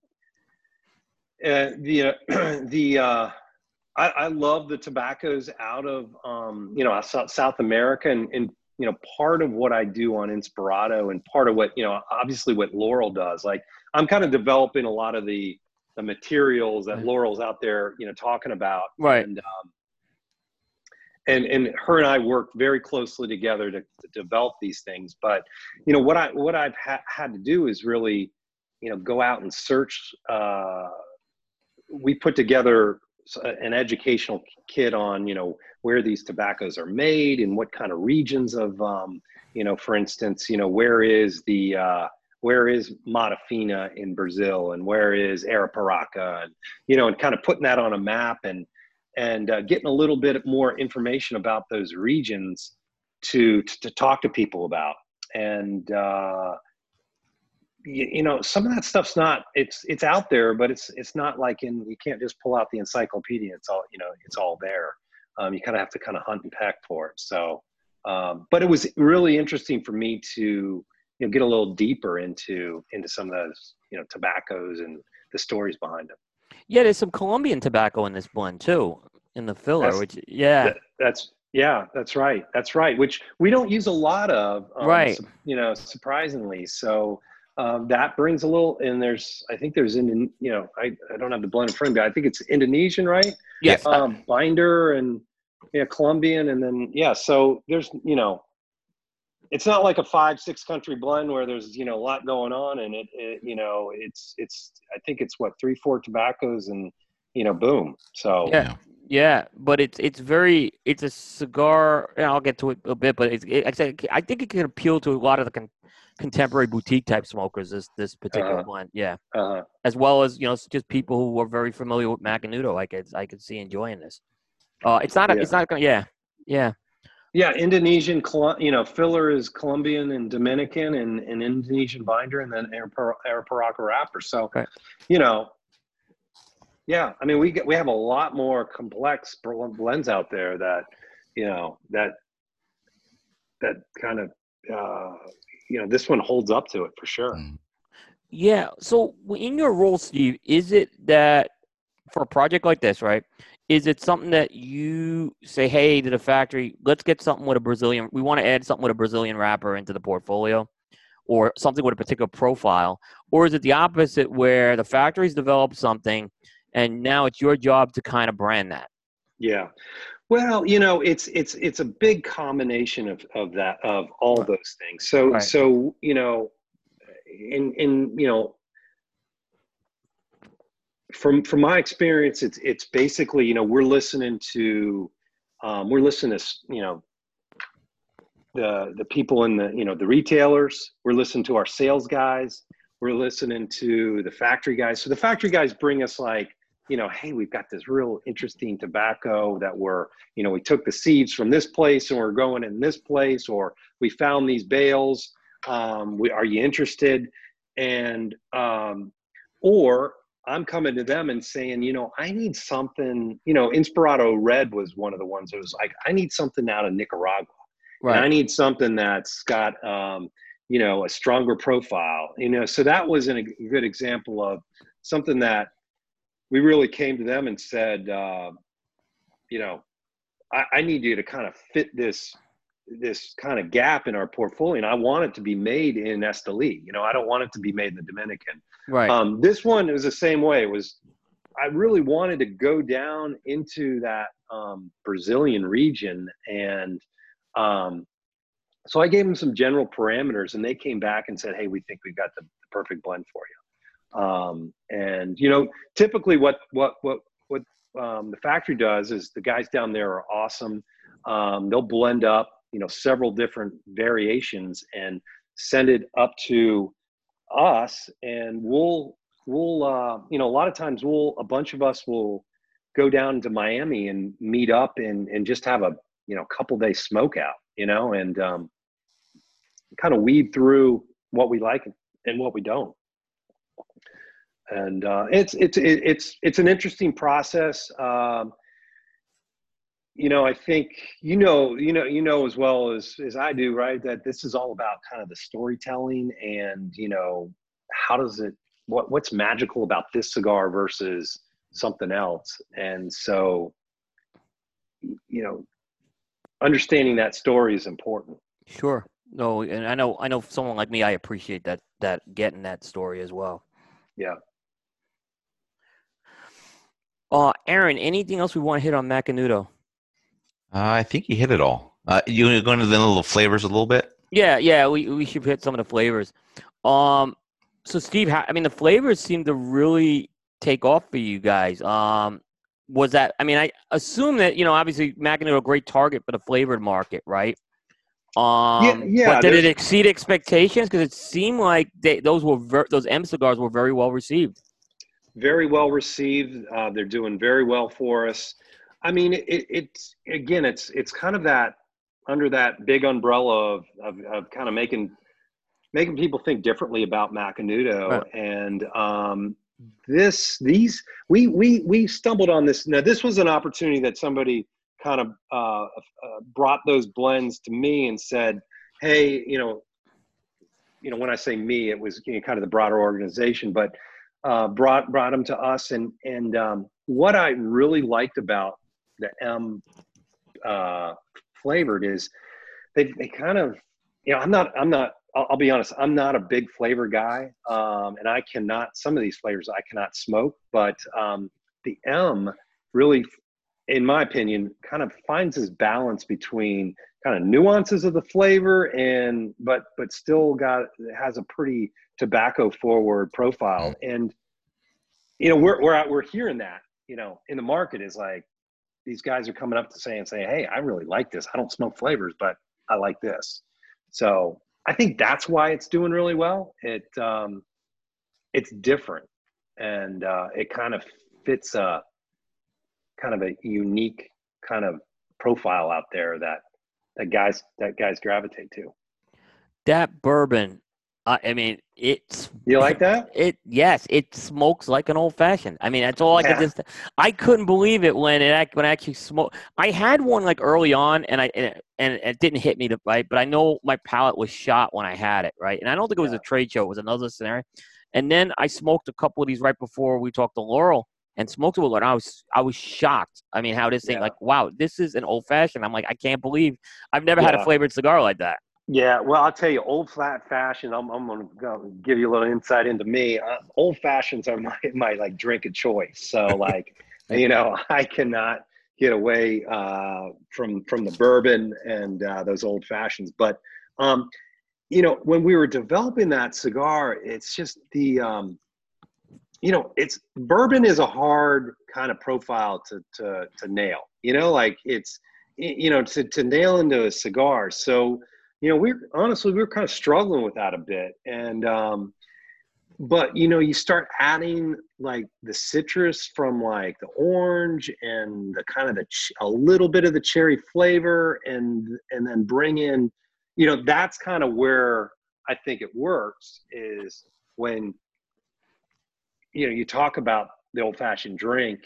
uh, the uh, the uh, I, I love the tobaccos out of um, you know South, South America, and, and you know part of what I do on Inspirato, and part of what you know obviously what Laurel does. Like I'm kind of developing a lot of the the materials that Laurel's out there, you know, talking about. Right. And, um, and, and her and I work very closely together to, to develop these things. But, you know, what I, what I've ha- had to do is really, you know, go out and search. Uh, we put together an educational kit on, you know, where these tobaccos are made and what kind of regions of, um, you know, for instance, you know, where is the, uh, where is Mata Fina in Brazil, and where is Arapiraca, and you know, and kind of putting that on a map, and and uh, getting a little bit more information about those regions to to, to talk to people about. And uh, you, you know, some of that stuff's not it's it's out there, but it's it's not like in you can't just pull out the encyclopedia. It's all you know, it's all there. Um, you kind of have to kind of hunt and peck for it. So, um, but it was really interesting for me to. You know, get a little deeper into into some of those, you know, tobaccos and the stories behind them. Yeah, there's some Colombian tobacco in this blend too, in the filler. That's, which yeah, that, that's yeah, that's right, that's right. Which we don't use a lot of, um, right? You know, surprisingly. So um, that brings a little. And there's, I think there's in, you know, I I don't have the blend in front of me. I think it's Indonesian, right? Yes. Um, binder and yeah, Colombian, and then yeah. So there's, you know. It's not like a five, six country blend where there's, you know, a lot going on, and it, it, you know, it's, it's, I think it's what, three, four tobaccos and, you know, boom. So, yeah, yeah, but it's, it's very, it's a cigar, and I'll get to it a bit, but it's, it, I said, I think it can appeal to a lot of the con- contemporary boutique type smokers, this, this particular uh-huh. blend. Yeah. Uh-huh. As well as, you know, just people who are very familiar with Macanudo. I could, I could see enjoying this. Uh, it's not, a, Yeah. it's not going to, yeah, yeah. Yeah, Indonesian, you know, filler is Colombian and Dominican, and, and Indonesian binder, and then Arapiraca wrapper. So, right. you know, yeah, I mean, we get we have a lot more complex blends out there that, you know, that that kind of, uh, you know, this one holds up to it for sure. Yeah. So in your role, Steve, is it that for a project like this, right? Is it something that you say, hey, to the factory, let's get something with a Brazilian, we want to add something with a Brazilian wrapper into the portfolio, or something with a particular profile? Or is it the opposite, where the factory's developed something and now it's your job to kind of brand that? Yeah. Well, you know, it's it's it's a big combination of of that, of all Right. those things. So Right. so you know, in in you know, from from my experience, it's it's basically, you know, we're listening to um, we're listening to, you know, the the people in the, you know, the retailers. We're listening to our sales guys. We're listening to the factory guys. So the factory guys bring us like, you know, hey, we've got this real interesting tobacco that we're, you know, we took the seeds from this place and we're growing in this place, or we found these bales. Um, we, are you interested? And, um, or I'm coming to them and saying, you know, I need something, you know, Inspirado Red was one of the ones that was like, I need something out of Nicaragua. Right. And I need something that's got, um, you know, a stronger profile, you know. So that was an, a good example of something that we really came to them and said, uh, you know, I, I need you to kind of fit this, this kind of gap in our portfolio. And I want it to be made in Esteli. You know, I don't want it to be made in the Dominican. Right. Um, this one was the same way. It was, I really wanted to go down into that um, Brazilian region. And um, so I gave them some general parameters, and they came back and said, hey, we think we've got the, the perfect blend for you. Um, and, you know, typically what, what, what, what um, the factory does is the guys down there are awesome. Um, they'll blend up, you know, several different variations and send it up to us, and we'll, we'll, uh, you know, a lot of times we'll, a bunch of us will go down to Miami and meet up and, and just have a, you know, couple day smoke out, you know, and um, kind of weed through what we like and what we don't. And uh, it's, it's, it's, it's an interesting process. Um, you know, I think, you know, you know, you know, as well as, as I do, right, that this is all about kind of the storytelling and, you know, how does it, what, what's magical about this cigar versus something else. And so, you know, understanding that story is important. Sure. No, and I know, I know someone like me, I appreciate that, that getting that story as well. Yeah. Uh, Aaron, anything else we want to hit on Macanudo? Uh, I think you hit it all. Uh, you want to go into the little flavors a little bit? Yeah, yeah, we we should hit some of the flavors. Um, so Steve, how, I mean, the flavors seem to really take off for you guys. Um, was that? I mean, I assume that, you know, obviously Macanudo a great target for the flavored market, right? Um, yeah, yeah. But did it exceed expectations? Because it seemed like they, those were ver- those M cigars were very well received. Very well received. Uh, they're doing very well for us. I mean, it, it's, again, it's, it's kind of that under that big umbrella of, of, of kind of making, making people think differently about Macanudo. Right. And um, this, these, we, we, we stumbled on this. Now, this was an opportunity that somebody kind of uh, uh, brought those blends to me and said, hey, you know, you know, when I say me, it was, you know, kind of the broader organization, but uh, brought, brought them to us. And, and um, what I really liked about the M uh, flavored is they, they kind of, you know, I'm not, I'm not, I'll, I'll be honest, I'm not a big flavor guy. Um, and I cannot, some of these flavors I cannot smoke, but um, the M really, in my opinion, kind of finds this balance between kind of nuances of the flavor and, but, but still got, has a pretty tobacco forward profile. And, you know, we're, we're out, we're hearing that, you know, in the market is like, these guys are coming up to say and say, hey, I really like this. I don't smoke flavors, but I like this. So I think that's why it's doing really well. It, um, it's different, and uh, it kind of fits a kind of a unique kind of profile out there that, that guys, that guys gravitate to. That bourbon, uh, I mean, it's. You like that? It yes, it smokes like an old fashioned. I mean, that's all I Yeah. could just. I couldn't believe it when it act- when I actually smoked. I had one like early on, and I and, and it didn't hit me to right, but I know my palate was shot when I had it, right. And I don't think it was Yeah. a trade show; it was another scenario. And then I smoked a couple of these right before we talked to Laurel, and smoked it with, and I was I was shocked. I mean, how this thing Yeah. like wow, this is an old fashioned. I'm like, I can't believe I've never had a Yeah. flavored cigar like that. Yeah, well, I'll tell you, old flat fashion. I'm, I'm going to give you a little insight into me. Uh, old fashions are my, my like drink of choice. So like, you know, I cannot get away uh, from from the bourbon and uh, those old fashions. But um, you know, when we were developing that cigar, it's just the um, you know, it's bourbon is a hard kind of profile to to to nail. You know, like it's you know to to nail into a cigar. So you know, we're honestly we we're kind of struggling with that a bit, and um, but you know, you start adding like the citrus from like the orange and the kind of the ch- a little bit of the cherry flavor, and and then bring in, you know, that's kind of where I think it works is when you know, you talk about the old fashioned drink.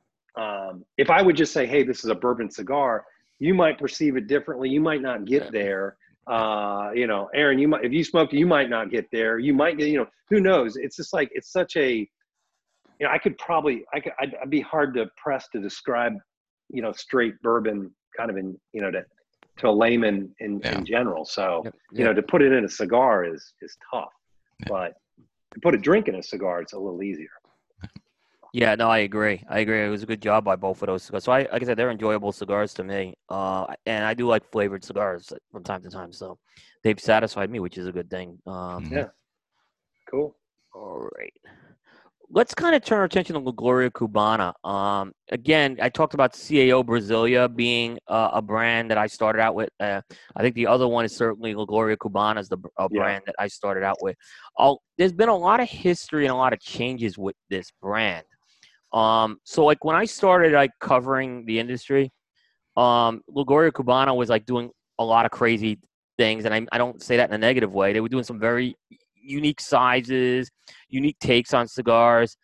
Um, if I would just say, hey, this is a bourbon cigar, you might perceive it differently. You might not get there. Uh, you know, Aaron, you might, if you smoked, you might not get there. You might get, you know, who knows? It's just like, it's such a, you know, I could probably, I could, I'd, I'd be hard to press to describe, you know, straight bourbon kind of in, you know, to, to a layman in, Yeah. in general. So, Yep, you know, yep. to put it in a cigar is, is tough, but to put a drink in a cigar, it's a little easier. Yeah, no, I agree. I agree. It was a good job by both of those cigars. So, I, like I said, they're enjoyable cigars to me. Uh, and I do like flavored cigars from time to time. So, they've satisfied me, which is a good thing. Um, Mhm. Yeah. Cool. all right. Let's kind of turn our attention to La Gloria Cubana. Um, again, I talked about C A O Brasilia being uh, a brand that I started out with. Uh, I think the other one is certainly La Gloria Cubana is the a Yeah. brand that I started out with. I'll, there's been a lot of history and a lot of changes with this brand. Um, so like when I started like covering the industry, um, La Gloria Cubana was like doing a lot of crazy things, and I, I don't say that in a negative way. They were doing some very unique sizes, unique takes on cigars.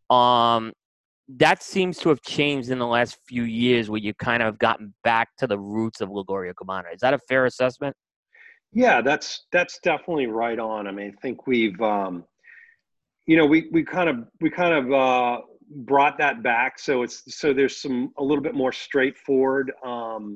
Um, that seems to have changed in the last few years, where you kind of have gotten back to the roots of La Gloria Cubana. Is that a fair assessment? Yeah, that's that's definitely right on. I mean, I think we've um, you know, we we kind of we kind of uh, brought that back. So it's so there's some a little bit more straightforward um,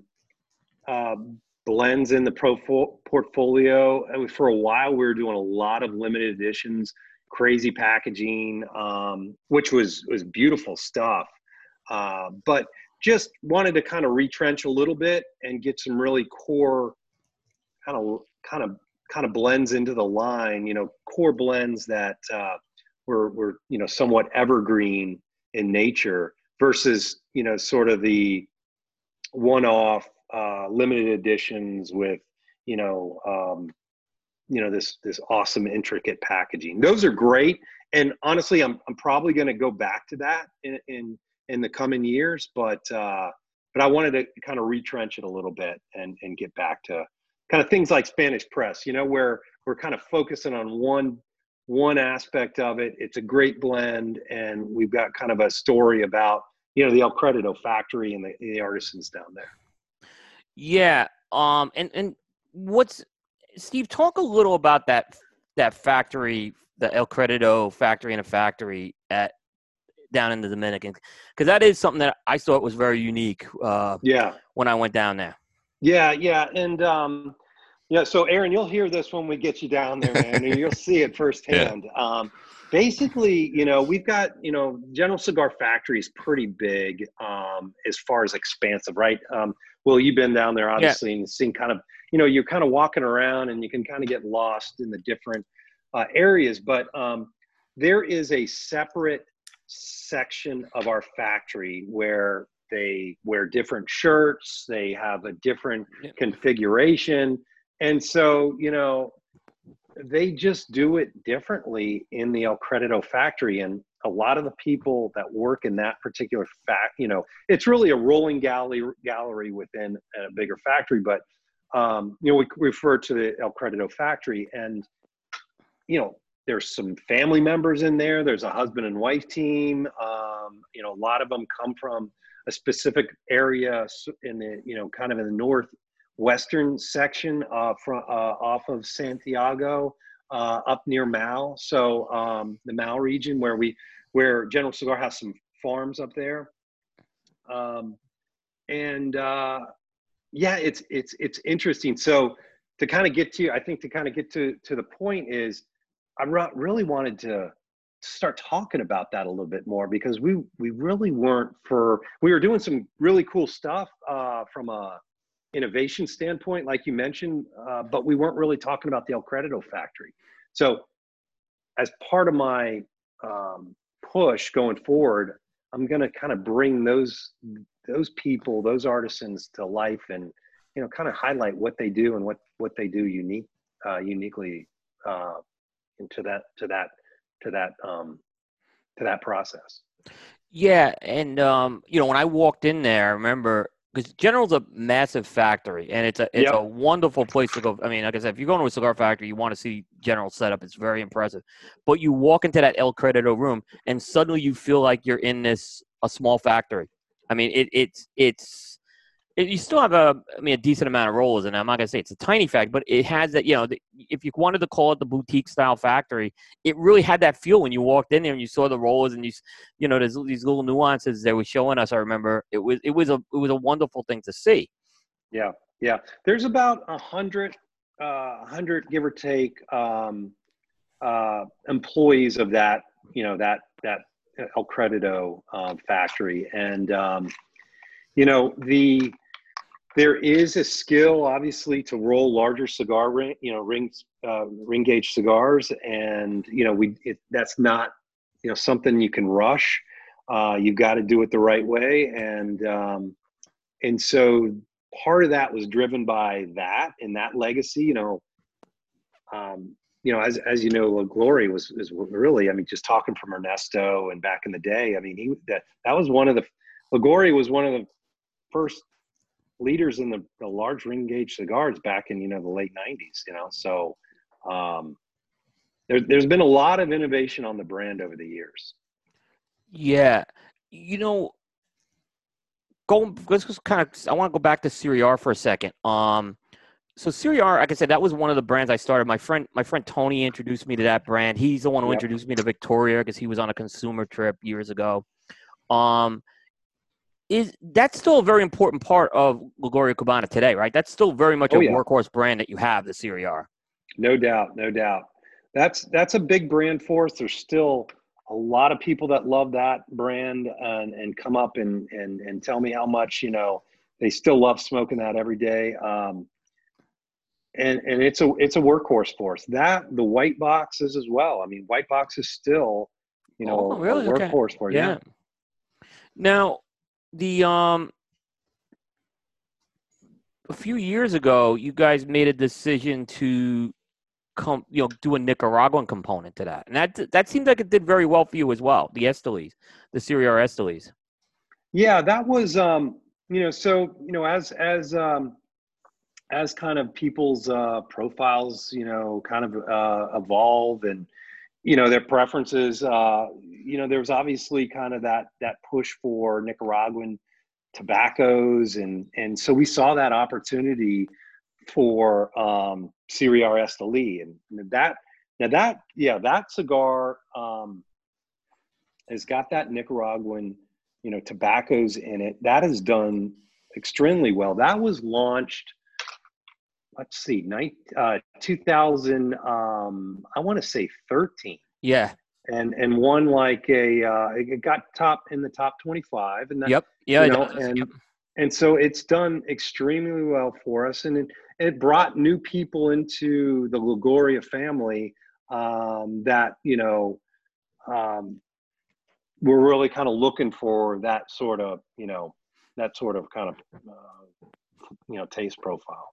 uh, blends in the pro portfolio. And for a while, we were doing a lot of limited editions, crazy packaging, um, which was was beautiful stuff. Uh, but just wanted to kind of retrench a little bit and get some really core kind of kind of kind of blends into the line, you know, core blends that uh, were were you know somewhat evergreen in nature versus you know sort of the one-off uh, limited editions with you know um, you know this this awesome intricate packaging. Those are great, and honestly, I'm I'm probably going to go back to that in in in the coming years, but uh, but I wanted to kind of retrench it a little bit and and get back to kind of things like Spanish Press, you know, where we're kind of focusing on one one aspect of it. It's a great blend, and we've got kind of a story about you know the El Credito factory and the, the artisans down there. Yeah. Um. And and what's Steve? Talk a little about that that factory, the El Credito factory and a factory at down in the Dominican, because that is something that I thought was very unique. Uh, Yeah. when I went down there. Yeah, yeah, and um, yeah. So, Aaron, you'll hear this when we get you down there, man, and you'll see it firsthand. Yeah. Um, basically, you know, we've got you know, General Cigar Factory is pretty big um, as far as expansive, right? Um, well, you've been down there, obviously, yeah. and seen kind of, you know, you're kind of walking around, and you can kind of get lost in the different uh, areas. But um, there is a separate section of our factory where they wear different shirts, they have a different configuration, and so you know they just do it differently in the El Credito factory. And a lot of the people that work in that particular fact, you know, it's really a rolling gallery gallery within a bigger factory, but um, you know, we refer to the El Credito factory, and you know, there's some family members in there. There's a husband and wife team. Um, you know, a lot of them come from a specific area in the, you know, kind of in the northwestern section uh, from uh, off of Santiago, uh, up near Mal. So um, the Mal region where we, where General Cigar has some farms up there. Um, and uh, yeah, it's, it's, it's interesting. So to kind of get to, I think to kind of get to, to the point is, I really wanted to start talking about that a little bit more, because we we really weren't for we were doing some really cool stuff uh, from a innovation standpoint, like you mentioned, uh, but we weren't really talking about the El Credito factory. So as part of my um, push going forward, I'm going to kind of bring those those people, those artisans to life, and you know, kind of highlight what they do and what what they do unique, uh, uniquely uh, into that to that to that um, to that process. Yeah, and um, you know, when I walked in there, I remember because General's a massive factory, and it's a it's Yep. a wonderful place to go. I mean, like I said, if you go into a cigar factory, you want to see General setup. It's very impressive. But you walk into that El Credito room, and suddenly you feel like you're in this a small factory. I mean, it it's it's it, you still have a, I mean, a decent amount of rollers, and I'm not gonna say it's a tiny factory, but it has that. You know, the, if you wanted to call it the boutique style factory, it really had that feel when you walked in there and you saw the rollers, and you, you know, there's these little nuances they were showing us. I remember it was it was a it was a wonderful thing to see. Yeah, yeah. There's about a hundred, uh, a hundred give or take, um, uh, employees of that, you know, that that El Credito uh, factory, and um, you know the. There is a skill, obviously, to roll larger cigar ring, you know, rings, uh, ring gauge cigars, and you know, we it, that's not, you know, something you can rush. Uh, you've got to do it the right way, and um, and so part of that was driven by that and that legacy. You know, um, you know, as as you know, La Gloria was is really, I mean, just talking from Ernesto and back in the day. I mean, he that that was one of the La Gloria was one of the first leaders in the, the large ring gauge cigars back in, you know, the late nineties, you know, so um, there, there's been a lot of innovation on the brand over the years. Yeah, you know, going let's just kind of, I want to go back to Serie R for a second. Um, so Serie R, like I said, that was one of the brands I started. My friend, my friend Tony introduced me to that brand. He's the one who Yep. introduced me to Victoria because he was on a consumer trip years ago. Um, Is that's still a very important part of La Gloria Cubana today, right? That's still very much Oh, a yeah. workhorse brand that you have, the Serie R. No doubt, no doubt. That's that's a big brand for us. There's still a lot of people that love that brand and, and come up and, and and tell me how much, you know, they still love smoking that every day. Um, and and it's a it's a workhorse for us. That the white boxes as well. I mean, white box is still, you know, Oh, really? a Okay. workhorse for it. Yeah. Yeah. Now, the um, a few years ago, you guys made a decision to come, you know, do a Nicaraguan component to that, and that that seemed like it did very well for you as well. The Estelies, the Serie R Estelies. Yeah, that was um, you know, so you know, as as um as kind of people's uh profiles, you know, kind of uh evolve and you know, their preferences, uh, you know, there was obviously kind of that that push for Nicaraguan tobaccos, and and so we saw that opportunity for um Serie R Esteli, and that now that yeah, that cigar um has got that Nicaraguan, you know, tobaccos in it. That has done extremely well. That was launched, let's see, night, uh, two thousand, um, I want to say thirteen. Yeah. And and won like a, uh, it got top in the top twenty-five. And that, Yep. Yeah. you It know, does. and Yep. and so it's done extremely well for us. And it, it brought new people into the La Gloria family um, that, you know, um, we're really kind of looking for that sort of, you know, that sort of kind of, uh, you know, taste profile.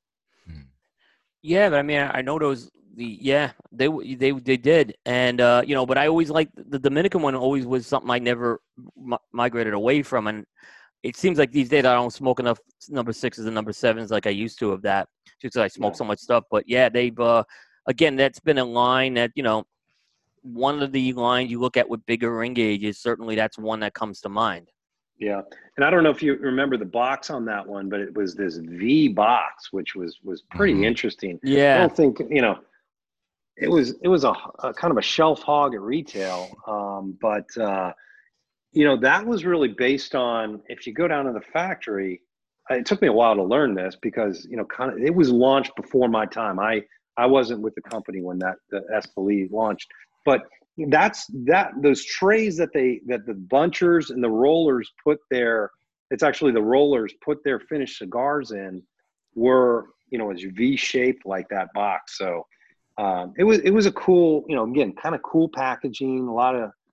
Yeah, but I mean, I know those. The yeah, they they they did, and uh, you know, but I always liked the Dominican one. Always was something I never m- migrated away from, and it seems like these days I don't smoke enough number sixes and number sevens like I used to of that, just because I smoke Yeah. so much stuff. But yeah, they've uh, again, that's been a line that, you know, one of the lines you look at with bigger ring gauges. Certainly, that's one that comes to mind. Yeah, and I don't know if you remember the box on that one, but it was this V box, which was was pretty Mhm. interesting. I Yeah, don't think, you know, it was it was a, a kind of a shelf hog at retail, um, but uh, you know, that was really based on, if you go down to the factory. uh, It took me a while to learn this because, you know, kind of it was launched before my time. I I wasn't with the company when that the Espoli launched, but that's that those trays that they that the bunchers and the rollers put their, it's actually the rollers put their finished cigars in, were, you know, as V shaped like that box. So um, it was it was a cool, you know, again, kind of cool packaging, a lot of,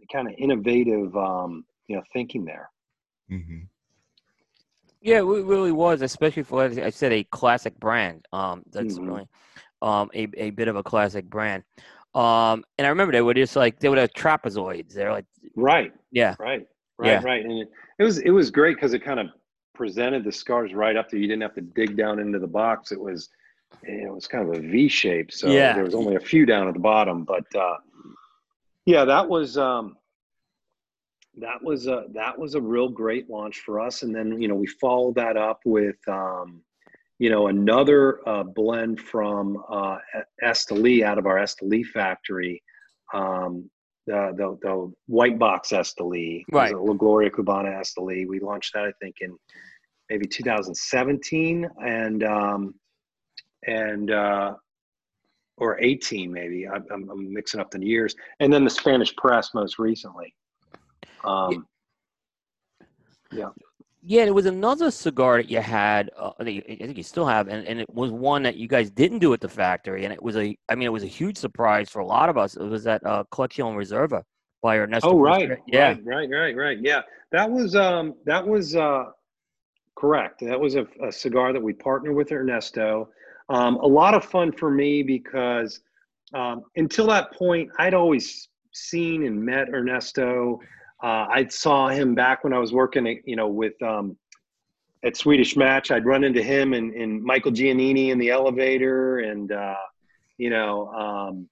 kind of innovative, um, you know, thinking there. Mm-hmm. Yeah, it really was, especially for, as I said, a classic brand. Um, that's Mhm. really um, a, a bit of a classic brand. Um, and I remember they were just like, they would have trapezoids. They're like, Right, yeah, right, right, yeah, right. And it, it was it was great because it kind of presented the cigars right up there. You didn't have to dig down into the box. It was it was kind of a V shape, so yeah. there was only a few down at the bottom. But uh, yeah, that was um, that was a that was a real great launch for us. And then you know we followed that up with um, you know another uh, blend from uh, Esteli out of our Esteli factory. Um, the, the the white box Esteli. It was Right. a La Gloria Cubana Esteli. We launched that I think in maybe two thousand seventeen and um, and uh, or eighteen maybe. I'm, I'm mixing up the years. And then the Spanish Press most recently. Yeah, Um, yeah. yeah, there was another cigar that you had, uh, that you, I think you still have, and, and it was one that you guys didn't do at the factory, and it was a, I mean, it was a huge surprise for a lot of us. It was that uh, Colección Reserva by Ernesto Oh, right, Porcher. Yeah, right, right, right, right. Yeah, that was um, that was uh, correct. That was a, a cigar that we partnered with Ernesto. Um, a lot of fun for me because um, until that point, I'd always seen and met Ernesto. Uh, I saw him back when I was working, at, you know, with um, at Swedish Match. I'd run into him and, and Michael Giannini in the elevator, and uh, you know, um,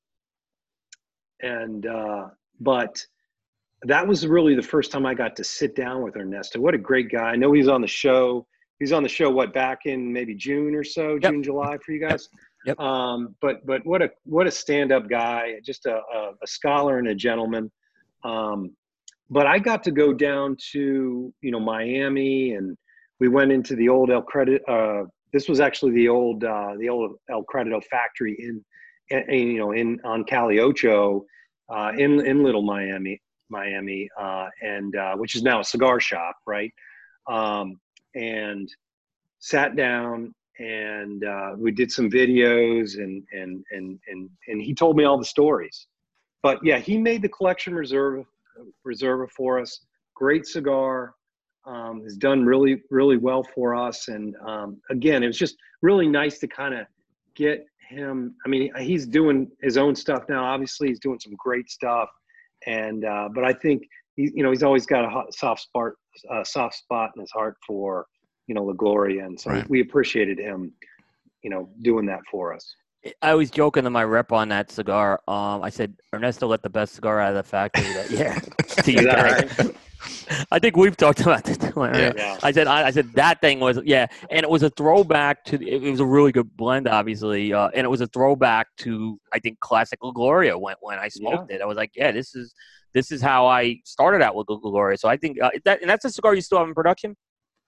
and uh, but that was really the first time I got to sit down with Ernesto. What a great guy. I know he's on the show. He's on the show, what, back in maybe June or so, yep, June, July for you yep, guys. yep. Um, but but what a what a stand-up guy, just a, a, a scholar and a gentleman. Um, but I got to go down to, you know, Miami, and we went into the old El Credit. Uh, this was actually the old uh, the old El Credito factory in, in, you know, in on Calle Ocho, uh, in in Little Miami. Miami, uh, and uh, which is now a cigar shop, right? Um, and sat down and uh, we did some videos, and and and and and he told me all the stories. But yeah, he made the collection reserve reserve for us. Great cigar. Um, has done really really well for us, and um, again, it was just really nice to kind of get him. I mean, he's doing his own stuff now. Obviously, he's doing some great stuff. And uh, but I think he, you know, he's always got a hot, soft spot, uh, soft spot in his heart for, you know, La Gloria, and so Right. we appreciated him, you know, doing that for us. I was joking to my rep on that cigar. Um, I said Ernesto let the best cigar out of the factory that year. To you Is that guys. right? I think we've talked about this. Right? Yeah. I said, I, I said that thing was, yeah, and it was a throwback to. It was a really good blend, obviously, uh, and it was a throwback to, I think, classic La Gloria. When when I smoked it, I was like, yeah, this is this is how I started out with La Gloria. So I think uh, that, and that's a cigar you still have in production.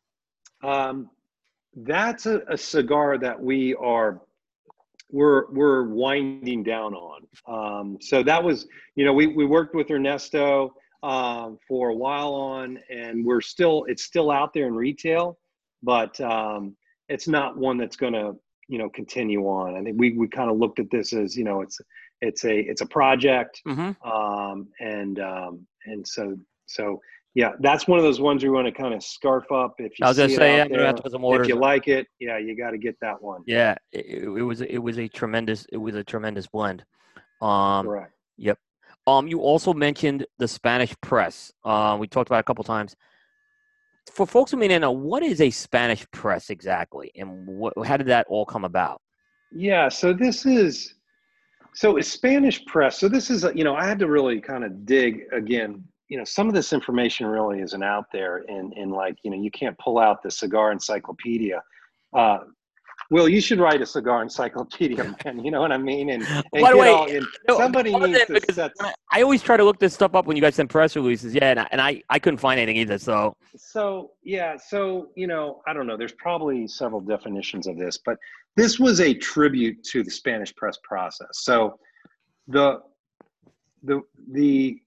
Um, that's a, a cigar that we are we're we're winding down on. Um, so that was, you know, we we worked with Ernesto um, for a while on, and we're still it's still out there in retail, but um, it's not one that's going to, you know, continue on. I think we we kind of looked at this as, you know, it's it's a it's a project, Mm-hmm. um, and um, and so so yeah, that's one of those ones we want to kind of scarf up if you I was gonna see it say, yeah, out I'm gonna have there. to put some If orders. you like it, yeah, you got to get that one. Yeah, it, it was it was a tremendous it was a tremendous blend. Um, Correct. yep. Um, you also mentioned the Spanish press. Uh, we talked about it a couple times. For folks who may not know, what is a Spanish press exactly, and what, how did that all come about? Yeah, so this is so it's Spanish press. So this is, you know, I had to really kind of dig again. You know, some of this information really isn't out there, and in like, you know, you can't pull out the cigar encyclopedia. Uh, Will, you should write a cigar encyclopedia, man. You know what I mean? And and By the get way, all in. no, Somebody there needs wasn't, to because set. when I, I always try to look this stuff up when you guys send press releases. Yeah, and I, and I, I couldn't find anything either. So So yeah, so you know, I don't know. There's probably several definitions of this, but this was a tribute to the Spanish press process. So the the the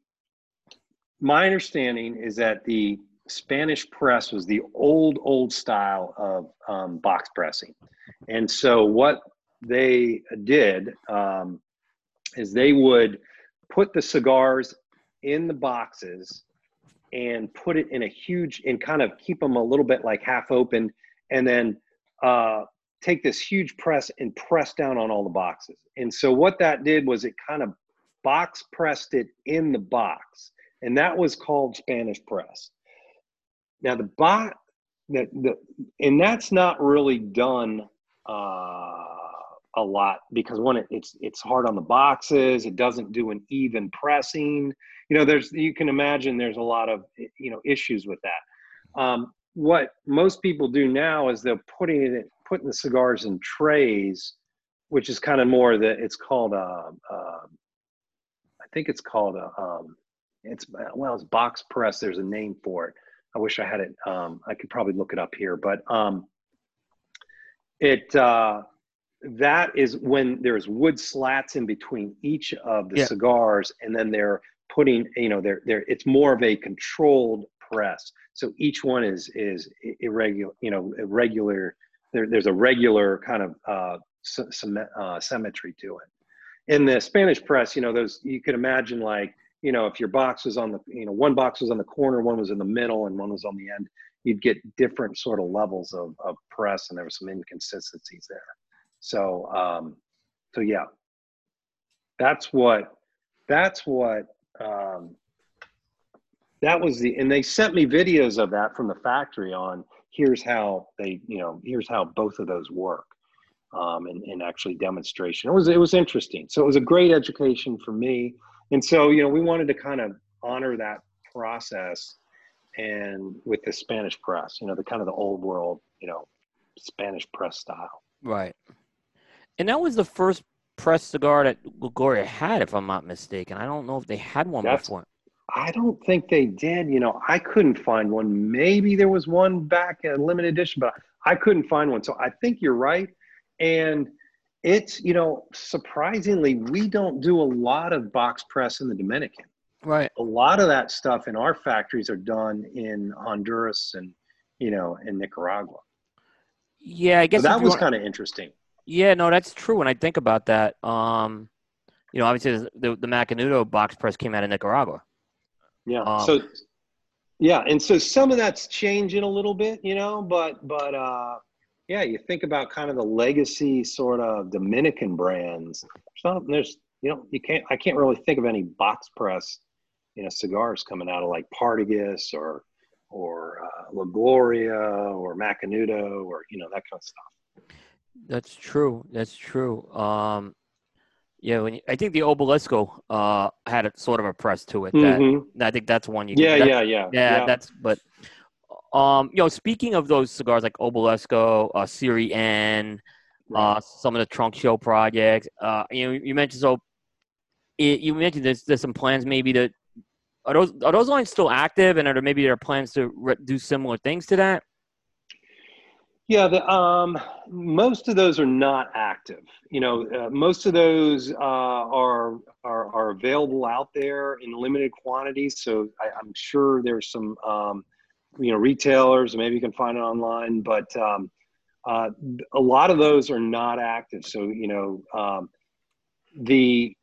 my understanding is that the Spanish press was the old old style of um, box pressing, and so what they did um, is they would put the cigars in the boxes and put it in a huge, and kind of keep them a little bit like half open, and then uh, take this huge press and press down on all the boxes. And so what that did was it kind of box pressed it in the box, and that was called Spanish press. Now the box, that the, and that's not really done uh, a lot, because one, it, it's it's hard on the boxes. It doesn't do an even pressing. You know, there's, you can imagine there's a lot of, you know, issues with that. Um, what most people do now is they're putting it, putting the cigars in trays, which is kind of more the, it's called a, a I think it's called a, um, it's, well, it's box press. There's a name for it. I wish I had it. Um, I could probably look it up here, but um, it, uh, that is when there's wood slats in between each of the Yeah. cigars, and then they're putting, you know, they're, they're, it's more of a controlled press. So each one is, is irregular, you know, irregular. There, there's a regular kind of uh, some, uh, symmetry to it. In the Spanish press, you know, those, you could imagine like, you know, if your box was on the, you know, one box was on the corner, one was in the middle, and one was on the end, you'd get different sort of levels of, of press, and there were some inconsistencies there. So, um, so yeah, that's what, that's what, um, that was the, and they sent me videos of that from the factory on, here's how they, you know, here's how both of those work, um, and, and actually demonstration. It was, it was interesting. So it was a great education for me. And so, you know, we wanted to kind of honor that process, and with the Spanish press, you know, the kind of the old world, you know, Spanish press style. Right. And that was the first pressed cigar that Longoria had, if I'm not mistaken. I don't know if they had one That's, before. I don't think they did. You know, I couldn't find one. Maybe there was one back in limited edition, but I couldn't find one. So I think you're right. And it's, you know, surprisingly, we don't do a lot of box press in the Dominican. Right. A lot of that stuff in our factories are done in Honduras and, you know, in Nicaragua. Yeah, I guess so that if you was want, kind of interesting. Yeah, no, that's true. When I think about that, um, you know, obviously the the Macanudo box press came out of Nicaragua. Yeah. Um, so, yeah, and so some of that's changing a little bit, you know, but but uh, yeah, you think about kind of the legacy sort of Dominican brands. So there's, you know, you can't, I can't really think of any box press, you know, cigars coming out of like Partagas or or uh, Longoria or Macanudo or, you know, that kind of stuff. That's true. That's true. Um, yeah, when you, I think the Obelisco uh, had a sort of a press to it. That Mm-hmm. I think that's one you. Yeah, Can, that, yeah, yeah, yeah, yeah. That's but. Um, you know, speaking of those cigars like Obelisco, uh, Siri N, Right. uh, some of the Trunk Show projects. Uh, you know, you mentioned so. It, you mentioned there's there's some plans maybe to. Are those are those lines still active, and are there maybe there are plans to re- do similar things to that? Yeah, the, um, most of those are not active. You know, uh, most of those uh, are, are are available out there in limited quantities. So I, I'm sure there's some, um, you know, retailers. Maybe you can find it online, but um, uh, a lot of those are not active. So you know, um, the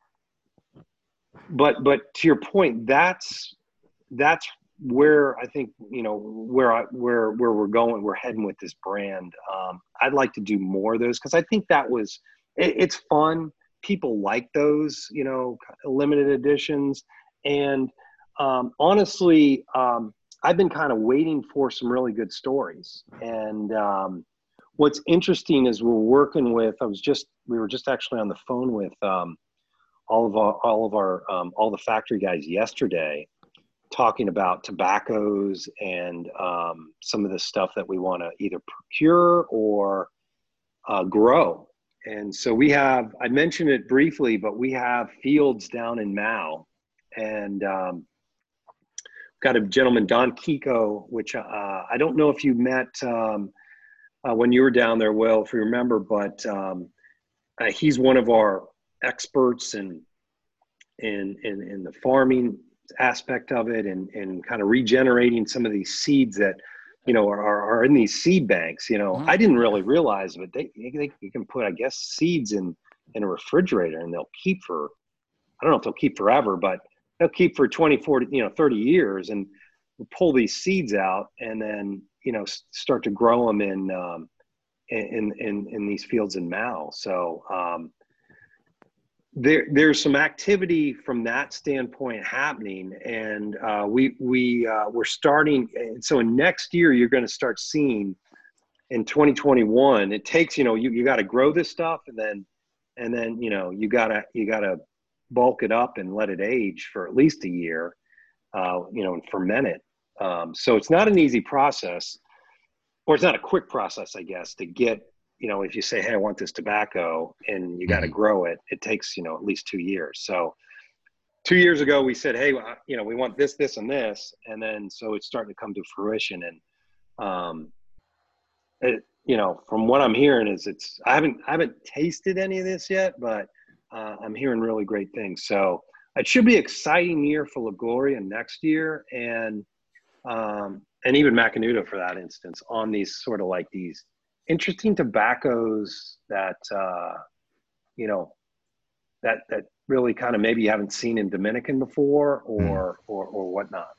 but but to your point, that's that's where I think, you know, where I, where, where we're going, we're heading with this brand. Um, I'd like to do more of those, cause I think that was, it, it's fun. People like those, you know, limited editions. And um, honestly, um, I've been kind of waiting for some really good stories. And um, what's interesting is we're working with, I was just, we were just actually on the phone with um, all of our, all of our, um, all the factory guys yesterday, talking about tobaccos and um, some of the stuff that we want to either procure or uh, grow. And so we have, I mentioned it briefly, but we have fields down in Mao, and um, got a gentleman, Don Kiko, which uh, I don't know if you met um, uh, when you were down there, Will, if you remember, but um, uh, he's one of our experts in, in, in, in the farming aspect of it, and, and kind of regenerating some of these seeds that, you know, are, are in these seed banks. You know, Mm-hmm. I didn't really realize, but they, they you can put, I guess, seeds in, in a refrigerator, and they'll keep for, I don't know if they'll keep forever, but they'll keep for twenty, forty, you know, thirty years, and we'll pull these seeds out and then, you know, start to grow them in, um, in, in, in these fields in Mao. So, um, there, there's some activity from that standpoint happening, and uh, we, we, uh, we're starting. So in next year, you're going to start seeing in twenty twenty-one, it takes, you know, you, you got to grow this stuff, and then, and then, you know, you gotta, you gotta bulk it up and let it age for at least a year, uh, you know, and ferment it. Um, so it's not an easy process, or it's not a quick process, I guess, to get, you know, if you say, hey, I want this tobacco and you got to Mhm. grow it, it takes, you know, at least two years. So two years ago we said, hey, you know, we want this, this, and this. And then, so it's starting to come to fruition. And, um, it, you know, from what I'm hearing is it's, I haven't, I haven't tasted any of this yet, but uh, I'm hearing really great things. So it should be an exciting year for La Gloria next year. And, um, and even Macanudo for that instance, on these sort of like these interesting tobaccos that, uh, you know, that, that really kind of maybe you haven't seen in Dominican before, or, or, or whatnot.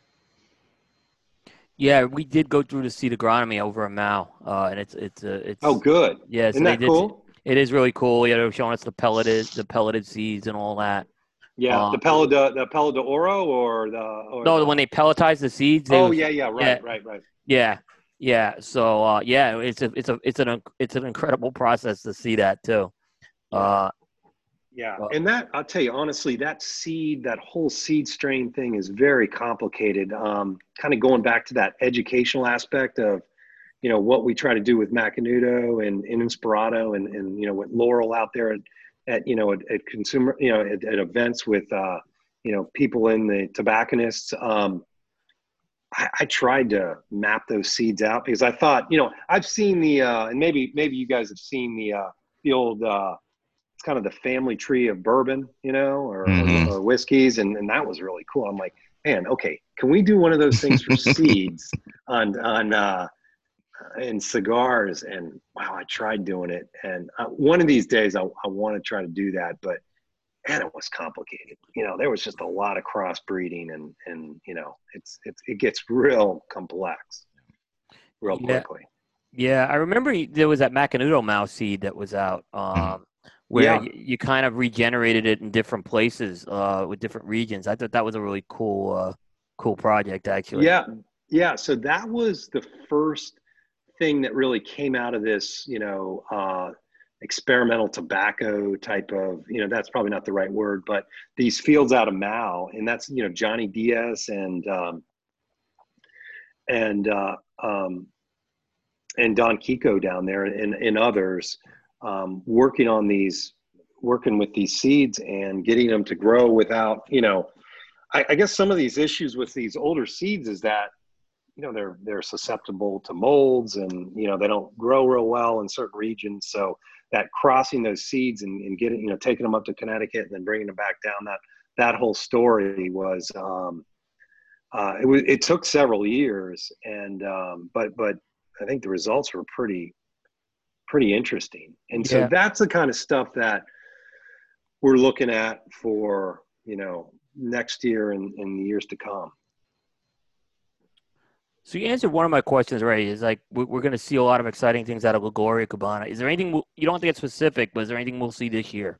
Yeah, we did go through the seed agronomy over in Mao, uh, and it's it's uh, it's Oh, good. yeah. So Isn't they that did. cool? It is really cool. Yeah, they were showing us the pelleted the pelleted seeds and all that. Yeah. Uh, The Pella de, the Pella de Oro, or the, or no, the, when they pelletize the seeds, they oh was yeah, yeah. yeah, Right, right, right. yeah, yeah. So uh, yeah, it's a it's a it's an it's an incredible process to see that too. Yeah. Uh, Yeah. uh, And that, I'll tell you honestly, that seed, that whole seed strain thing is very complicated. Um, kind of going back to that educational aspect of, you know, what we try to do with Macanudo and, and Inspirato, and, and, you know, with Laurel out there at, at you know, at, at consumer, you know, at, at events with, uh, you know, people in the tobacconists. Um, I, I tried to map those seeds out because I thought, you know, I've seen the, uh, and maybe, maybe you guys have seen the, uh, the old, uh, it's kind of the family tree of bourbon, you know, or, or, Mhm. or whiskeys. And, and that was really cool. I'm like, man, okay, can we do one of those things for seeds on, on, uh, in cigars? And wow, I tried doing it. And uh, one of these days I, I want to try to do that, but man, it was complicated. You know, there was just a lot of crossbreeding, and, and, you know, it's, it's, it gets real complex real yeah, quickly. yeah. I remember y- there was that Macanudo mouse seed that was out, Mhm. um, where Yeah. you, you kind of regenerated it in different places, uh, with different regions. I thought that was a really cool, uh, cool project actually. Yeah. Yeah. So that was the first thing that really came out of this, you know, uh, experimental tobacco type of, you know, that's probably not the right word, but these fields out of Mao, and that's, you know, Johnny Diaz and, um, and, uh, um, and Don Kiko down there, and, and others, um, working on these, working with these seeds and getting them to grow without, you know, I, I guess some of these issues with these older seeds is that, you know, they're they're susceptible to molds, and, you know, they don't grow real well in certain regions. So that crossing those seeds and, and getting, you know, taking them up to Connecticut and then bringing them back down, that that whole story was, um, uh, it was, it took several years, and um, but but I think the results were pretty pretty interesting. And so Yeah. that's the kind of stuff that we're looking at for, you know, next year and in the years to come. So you answered one of my questions already. Is like we- we're going to see a lot of exciting things out of La Gloria Cabana. Is there anything we'll, you don't have to get specific, but is there anything we'll see this year?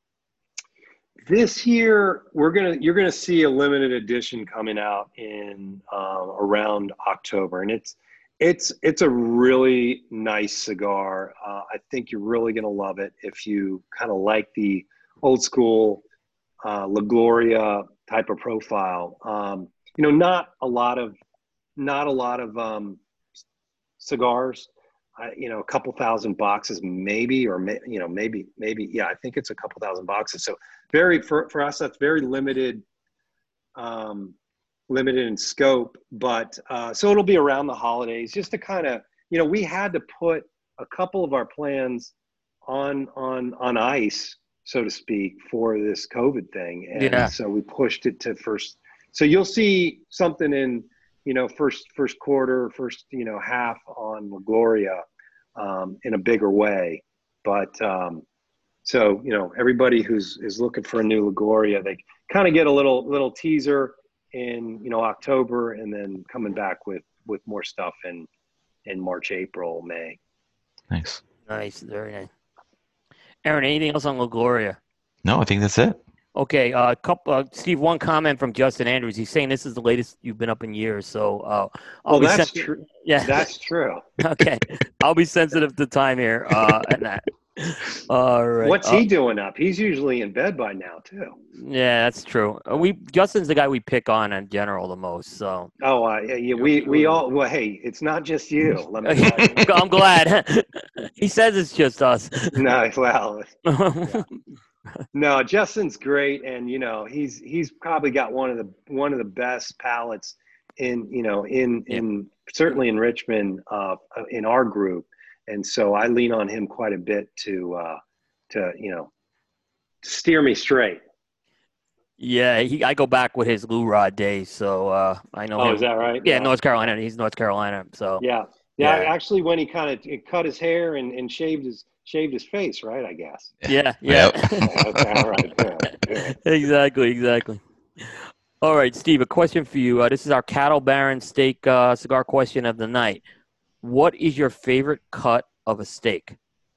This year, we're gonna you're gonna see a limited edition coming out in uh, around October, and it's it's it's a really nice cigar. Uh, I think you're really gonna love it if you kind of like the old school uh, La Gloria type of profile. Um, you know, not a lot of not a lot of um, cigars. I, you know, a couple thousand boxes, maybe, or may, you know, maybe, maybe, yeah, I think it's a couple thousand boxes. So very for for us, that's very limited, um, limited in scope. But uh, so it'll be around the holidays, just to kind of, you know, we had to put a couple of our plans on on on ice, so to speak, for this COVID thing, and Yeah. so we pushed it to first. So you'll see something in, you know, first first quarter, first, you know, half on La Gloria, um, in a bigger way. But um, so, you know, everybody who's is looking for a new LaGuardia, they kind of get a little little teaser in, you know, October, and then coming back with with more stuff in in March, April, May. Nice. Nice, very nice. Aaron, anything else on LaGuardia? No, I think that's it. Okay, uh, couple. Uh, Steve, one comment from Justin Andrews. He's saying this is the latest you've been up in years. So, uh, I'll Well, be that's sensitive. true. Yeah, That's true. okay, I'll be sensitive to time here. Uh, and that. All right. What's uh, he doing up? He's usually in bed by now too. Yeah, that's true. Uh, We Justin's the guy we pick on in general the most. So. Oh, uh, yeah, yeah, we we all. Well, hey, it's not just you. Let me tell you. I'm glad. He says it's just us. No, well, yeah. No, Justin's great, and you know he's he's probably got one of the one of the best palettes in you know in Yeah. in certainly in Richmond uh, in our group, and so I lean on him quite a bit to uh, to you know steer me straight. Yeah, he, I go back with his Lou Rod days, so uh, I know Oh, him. is that right? Yeah, North Carolina. He's North Carolina, so Yeah, yeah. Yeah. Actually, when he kind of cut his hair and, and shaved his shaved his face, right? I guess. yeah, yeah. Okay, all right, good, good. Exactly, exactly. All right, Steve, a question for you. Uh, this is our Cattle Baron steak uh, cigar question of the night. What is your favorite cut of a steak?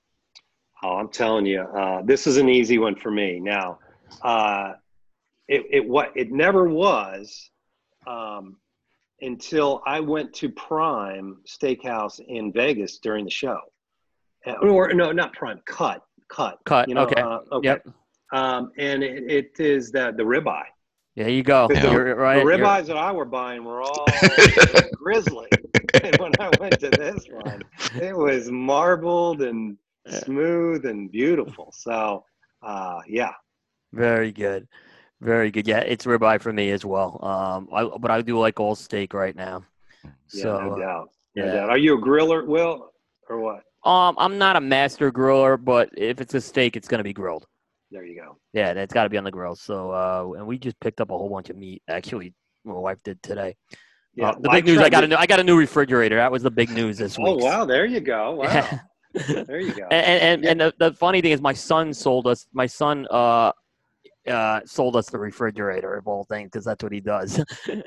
Oh, I'm telling you, uh, this is an easy one for me. Now, uh, it it what it never was um, until I went to Prime Steakhouse in Vegas during the show, Uh, or no, not Prime, Cut, Cut, Cut, You know, okay. uh, okay. Yep. Um, and it, it is the the ribeye. There you go. Because Yeah. the, You're right. the You're- ribeyes that I were buying were all grizzly. And when I went to this one, it was marbled and smooth and beautiful. So, uh, yeah. Very good. Very good. Yeah, it's ribeye for me as well. Um, I, but I do like all steak right now. Yeah, So, no doubt. No yeah. doubt. Are you a griller, Will, or what? Um, I'm not a master griller, but if it's a steak, it's gonna be grilled. There you go. Yeah, and it's got to be on the grill. So, uh, and we just picked up a whole bunch of meat. Actually, my wife did today. Yeah. Uh, the well, big news, I tried got to- a new, I got a new refrigerator. That was the big news this week. Oh, wow. There you go. Wow. Yeah. There you go. And and, Yeah. and the, the funny thing is, my son sold us. My son uh, uh, sold us the refrigerator of all things because that's what he does.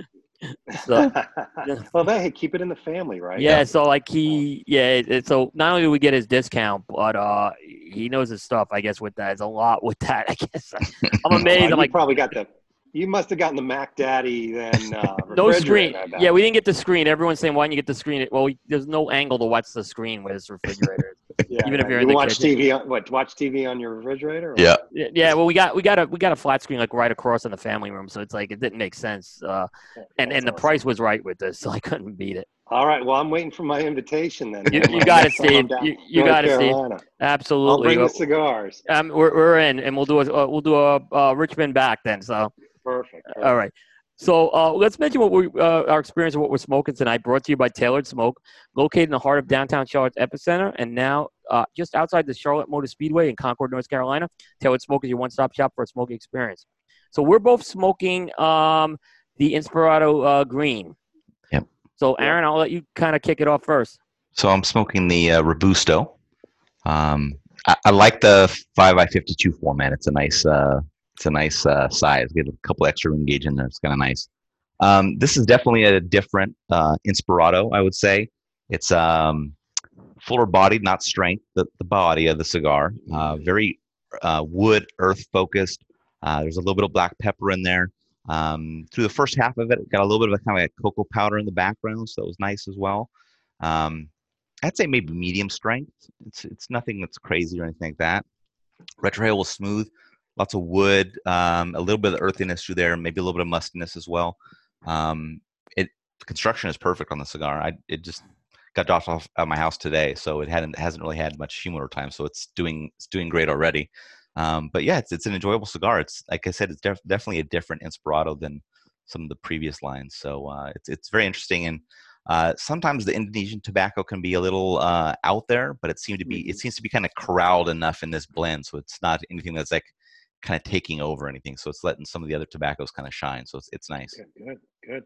So Well, they keep it in the family, right? yeah, so like he yeah. It, it- so not only do we get his discount, but uh, he knows his stuff. I guess with that, it's a lot with that. I guess I'm amazed. Well, I'm you like. probably got the. You must have gotten the Mac Daddy then. Uh, No refrigerator, screen. I bet. Yeah, we didn't get the screen. Everyone's saying, "Why didn't you get the screen?" Well, we, there's no angle to watch the screen with this refrigerator. Yeah, even if yeah. you're you in the watch kitchen. T V on what? Watch T V on your refrigerator? or Yeah. what? yeah, yeah, well, we got we got a we got a flat screen like right across in the family room, so it's like it didn't make sense. Uh, and That's and the awesome. price was right with this, so I couldn't beat it. All right. Well, I'm waiting for my invitation then. You, man. you When got I'm it, next time I'm Steve. down You, you North got it, Steve. Carolina. I'll Absolutely. bring the Well, cigars. um, we're we're in, and we'll do a uh, we'll do a uh, Richmond back then. So Perfect. perfect. all right. So uh, let's mention what we uh, our experience of what we're smoking tonight. Brought to you by Tailored Smoke, located in the heart of downtown Charlotte's epicenter, and now uh, just outside the Charlotte Motor Speedway in Concord, North Carolina. Tailored Smoke is your one-stop shop for a smoking experience. So we're both smoking um, the Inspirato uh, Green. Yep. So Aaron, I'll let you kind of kick it off first. So I'm smoking the uh, Robusto. Um, I, I like the five by fifty-two format. It's a nice, uh, it's a nice uh, size. Get a couple extra room gauge in there. It's kind of nice. Um, this is definitely a different uh, Inspirato, I would say. It's um, fuller bodied, not strength. The, the body of the cigar, uh, very uh, wood, earth focused. Uh, there's a little bit of black pepper in there. Um, through the first half of it, it got a little bit of a kind of a cocoa powder in the background, so it was nice as well. Um, I'd say maybe medium strength. It's it's nothing that's crazy or anything like that. Retrohale was smooth, lots of wood, um, a little bit of earthiness through there, maybe a little bit of mustiness as well. Um, it the construction is perfect on the cigar. I it just got dropped off at my house today, so it hadn't hasn't really had much humidor time, so it's doing it's doing great already. Um, but yeah, it's it's an enjoyable cigar. It's like I said, it's def- definitely a different Inspirato than some of the previous lines. So uh, it's it's very interesting, and uh, sometimes the Indonesian tobacco can be a little uh, out there, but it seemed to be it seems to be kind of corralled enough in this blend, so it's not anything that's like kind of taking over anything. So it's letting some of the other tobaccos kind of shine. So it's it's nice. Good, good, good.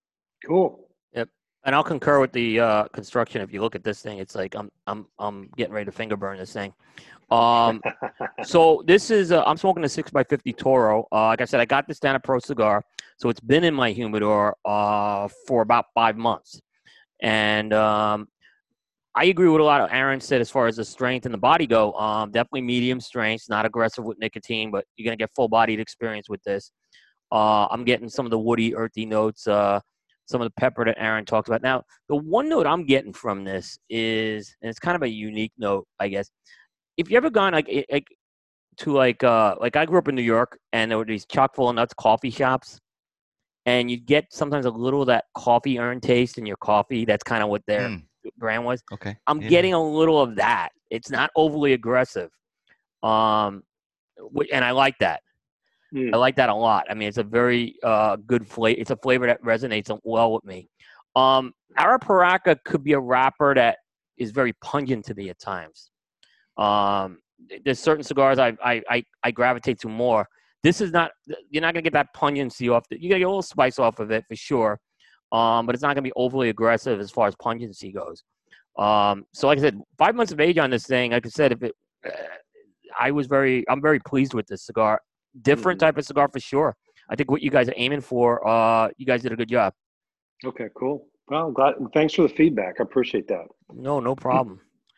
Cool. And I'll concur with the uh, construction. If you look at this thing, it's like I'm I'm I'm getting ready to finger burn this thing. Um, so this is uh, I'm smoking a six by fifty Toro. Uh, like I said, I got this down at Pro Cigar, so it's been in my humidor uh, for about five months, and um, I agree with a lot of Aaron said as far as the strength and the body go. Um, definitely medium strength, not aggressive with nicotine, but you're gonna get full bodied experience with this. Uh, I'm getting some of the woody, earthy notes, uh, some of the pepper that Aaron talks about. Now, the one note I'm getting from this is, and it's kind of a unique note, I guess. If you ever gone like like to like uh like I grew up in New York, and there were these chock full of nuts coffee shops, and you get sometimes a little of that coffee urn taste in your coffee. That's kind of what their Mm, brand was. okay. I'm Yeah. getting a little of that. It's not overly aggressive, um, wh- and I like that. I Mm. like that a lot. I mean, it's a very uh, good flavor. It's a flavor that resonates well with me. Um, Arapiraca could be a wrapper that is very pungent to me at times. Um, there's certain cigars I, I I I gravitate to more. This is not. You're not gonna get that pungency off. The, you gotta get a little spice off of it for sure. Um, but it's not gonna be overly aggressive as far as pungency goes. Um, so like I said, five months of age on this thing. Like I said, if it, uh, I was very, I'm very pleased with this cigar. Different Mhm. type of cigar for sure. I think what you guys are aiming for, uh, you guys did a good job. Okay, cool. Well, glad. Thanks for the feedback. I appreciate that. No, no problem.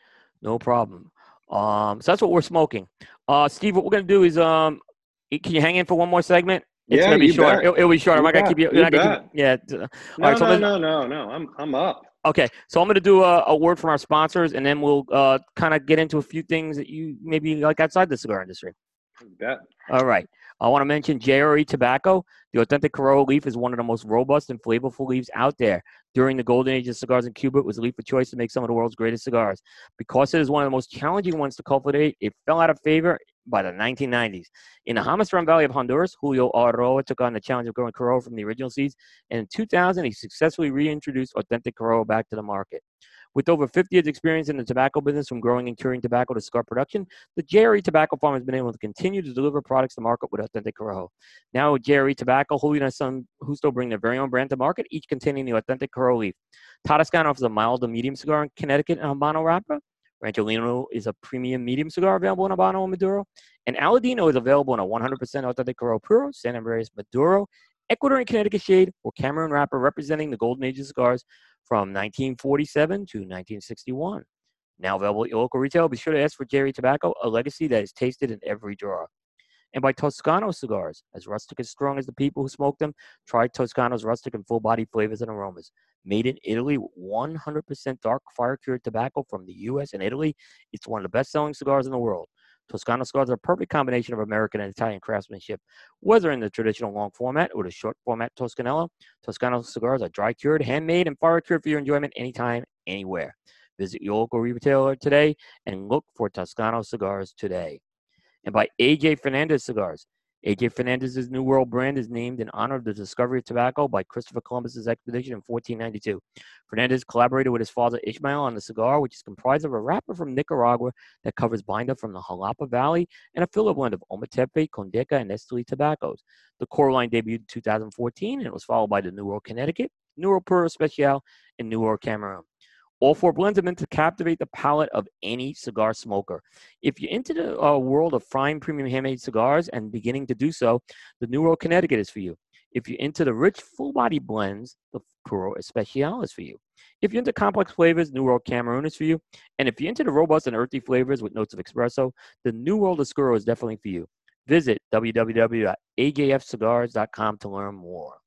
No problem. Um, so that's what we're smoking. Uh, Steve, what we're gonna do is, um, can you hang in for one more segment? It's Yeah, gonna be you shorter. bet. It'll, it'll be shorter. I'm You not gonna keep bet. you. You're You not gonna keep, bet. yeah. t- All No, right. So no, let's. no, no, no. I'm I'm up. Okay. So I'm gonna do a, a word from our sponsors, and then we'll uh kind of get into a few things that you maybe like outside the cigar industry. You bet. All right. I want to mention J R E Tobacco. The authentic Corojo leaf is one of the most robust and flavorful leaves out there. During the golden age of cigars in Cuba, it was a leaf of choice to make some of the world's greatest cigars. Because it is one of the most challenging ones to cultivate, it fell out of favor by the nineteen nineties. In the Jamastran Valley of Honduras, Julio Aroa took on the challenge of growing Corojo from the original seeds, and in two thousand, he successfully reintroduced authentic Corojo back to the market. With over fifty years' experience in the tobacco business, from growing and curing tobacco to cigar production, the J R E Tobacco Farm has been able to continue to deliver products to market with authentic Corojo. Now, with J R E Tobacco, Julio and his son Justo bring their very own brand to market, each containing the authentic Corojo leaf. Toscano offers a mild to medium cigar in Connecticut and Habano wrapper. Rancho Lino is a premium medium cigar available in Habano and Maduro. And Aladino is available in a one hundred percent authentic Corojo Puro, San Andreas Maduro, Ecuadorian Connecticut Shade, or Cameroon wrapper, representing the golden age of cigars from nineteen forty-seven to nineteen sixty-one. Now available at your local retailer. Be sure to ask for J R E Tobacco, a legacy that is tasted in every drawer. And by Toscano Cigars, as rustic and strong as the people who smoke them, try Toscano's rustic and full-body flavors and aromas. Made in Italy with one hundred percent dark fire-cured tobacco from the U S and Italy, it's one of the best-selling cigars in the world. Toscano cigars are a perfect combination of American and Italian craftsmanship. Whether in the traditional long format or the short format Toscanello, Toscano cigars are dry cured, handmade, and fire cured for your enjoyment anytime, anywhere. Visit your local retailer today and look for Toscano cigars today. And by A J Fernandez Cigars. A J Fernandez's New World brand is named in honor of the discovery of tobacco by Christopher Columbus's expedition in fourteen ninety-two. Fernandez collaborated with his father Ishmael on the cigar, which is comprised of a wrapper from Nicaragua that covers binder from the Jalapa Valley and a filler blend of Ometepe, Condeca, and Esteli tobaccos. The core line debuted in two thousand fourteen, and it was followed by the New World Connecticut, New World Puro Special, and New World Cameroon. All four blends are meant to captivate the palate of any cigar smoker. If you're into the uh, world of fine premium handmade cigars and beginning to do so, the New World Connecticut is for you. If you're into the rich, full-body blends, the Puro Especial is for you. If you're into complex flavors, New World Cameroon is for you. And if you're into the robust and earthy flavors with notes of espresso, the New World Oscuro is definitely for you. Visit w w w dot a j f cigars dot com to learn more.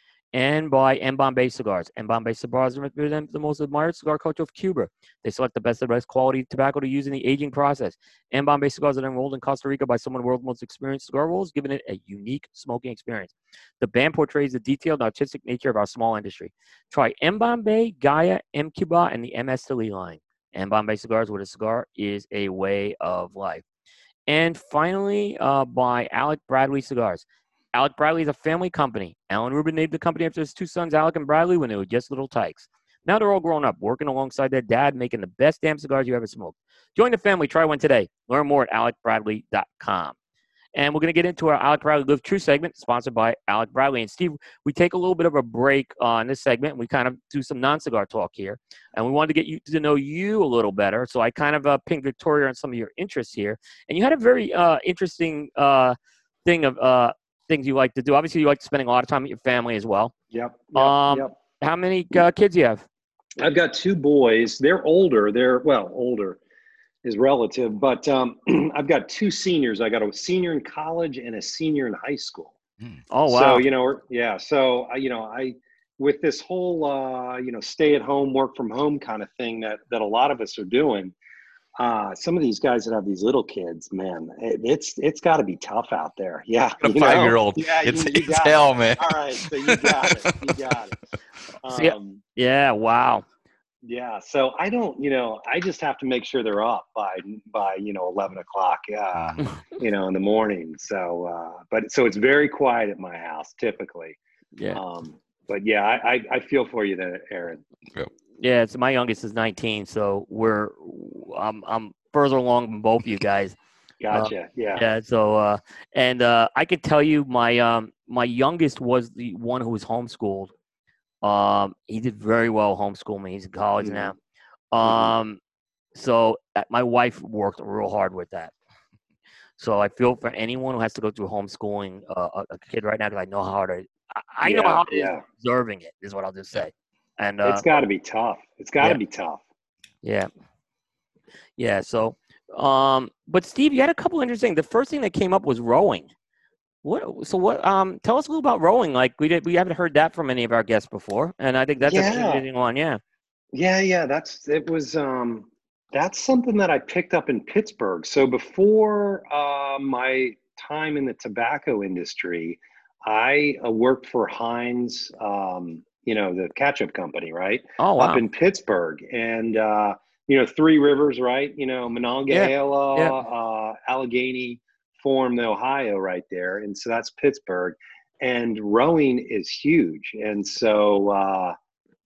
And by M. Bombay Cigars. M. Bombay Cigars represent the most admired cigar culture of Cuba. They select the best of the best quality tobacco to use in the aging process. M. Bombay Cigars are enrolled in Costa Rica by some of the world's most experienced cigar rollers, giving it a unique smoking experience. The band portrays the detailed and artistic nature of our small industry. Try M. Bombay, Gaia, M. Cuba, and the M. Esteli line. M. Bombay Cigars, where a cigar is a way of life. And finally, uh, by Alec Bradley Cigars. Alec Bradley is a family company. Alan Rubin named the company after his two sons, Alec and Bradley, when they were just little tykes. Now they're all grown up, working alongside their dad, making the best damn cigars you ever smoked. Join the family. Try one today. Learn more at alec bradley dot com. And we're going to get into our Alec Bradley Live True segment, sponsored by Alec Bradley. And Steve, we take a little bit of a break on this segment. We kind of do some non-cigar talk here. And we wanted to get you to know you a little better. So I kind of uh, pinged Victoria on some of your interests here. And you had a very uh, interesting uh, thing of uh, things you like to do. Obviously, you like spending a lot of time with your family as well. Yep. yep, um, yep. How many uh, kids do you have? I've got two boys. They're older. They're, well, older is relative, but um, I've got two seniors. I got a senior in college and a senior in high school. Oh, wow. So, you know, yeah. So, you know, I, with this whole, uh, you know, stay at home, work from home kind of thing that, that a lot of us are doing, uh, some of these guys that have these little kids, man, it, it's, it's gotta be tough out there. Yeah. A five-year-old. Yeah. It's, you, you it's got hell, it. man. All right. So you got it. You got it. So, yeah. Um, Yeah. Wow. Yeah, so I don't, you know, I just have to make sure they're up by by you know eleven o'clock, yeah, you know, in the morning. So, uh, but so it's very quiet at my house typically. Yeah. Um, but yeah, I, I I feel for you there, Aaron. Yep. Yeah. So my youngest is nineteen, so we're I'm I'm further along than both of you guys. Gotcha. Uh, yeah. Yeah. So uh, and uh, I could tell you my um my youngest was the one who was homeschooled. Um, he did very well homeschooling. He's in college Mhm. now. Um, so uh, my wife worked real hard with that. So I feel for anyone who has to go through homeschooling uh, a, a kid right now, because I know how hard it. I, I know Yeah, how it is yeah. observing it. Is what I'll just say. And uh, It's got to be tough. It's got to yeah. be tough. yeah, yeah. So, um, but Steve, you had a couple interesting. The first thing that came up was rowing. What? So what? Um, tell us a little about rowing. Like we did, we haven't heard that from any of our guests before, and I think that's an Yeah. interesting one. Yeah. Yeah, yeah, that's it was um that's something that I picked up in Pittsburgh. So before uh, my time in the tobacco industry, I uh, worked for Heinz, um, you know, the ketchup company, right? Oh Up wow. in Pittsburgh. And uh, you know, Three Rivers, right? You know, Yeah. Monongahela, uh, Allegheny form the Ohio right there. And so that's Pittsburgh. And rowing is huge. And so uh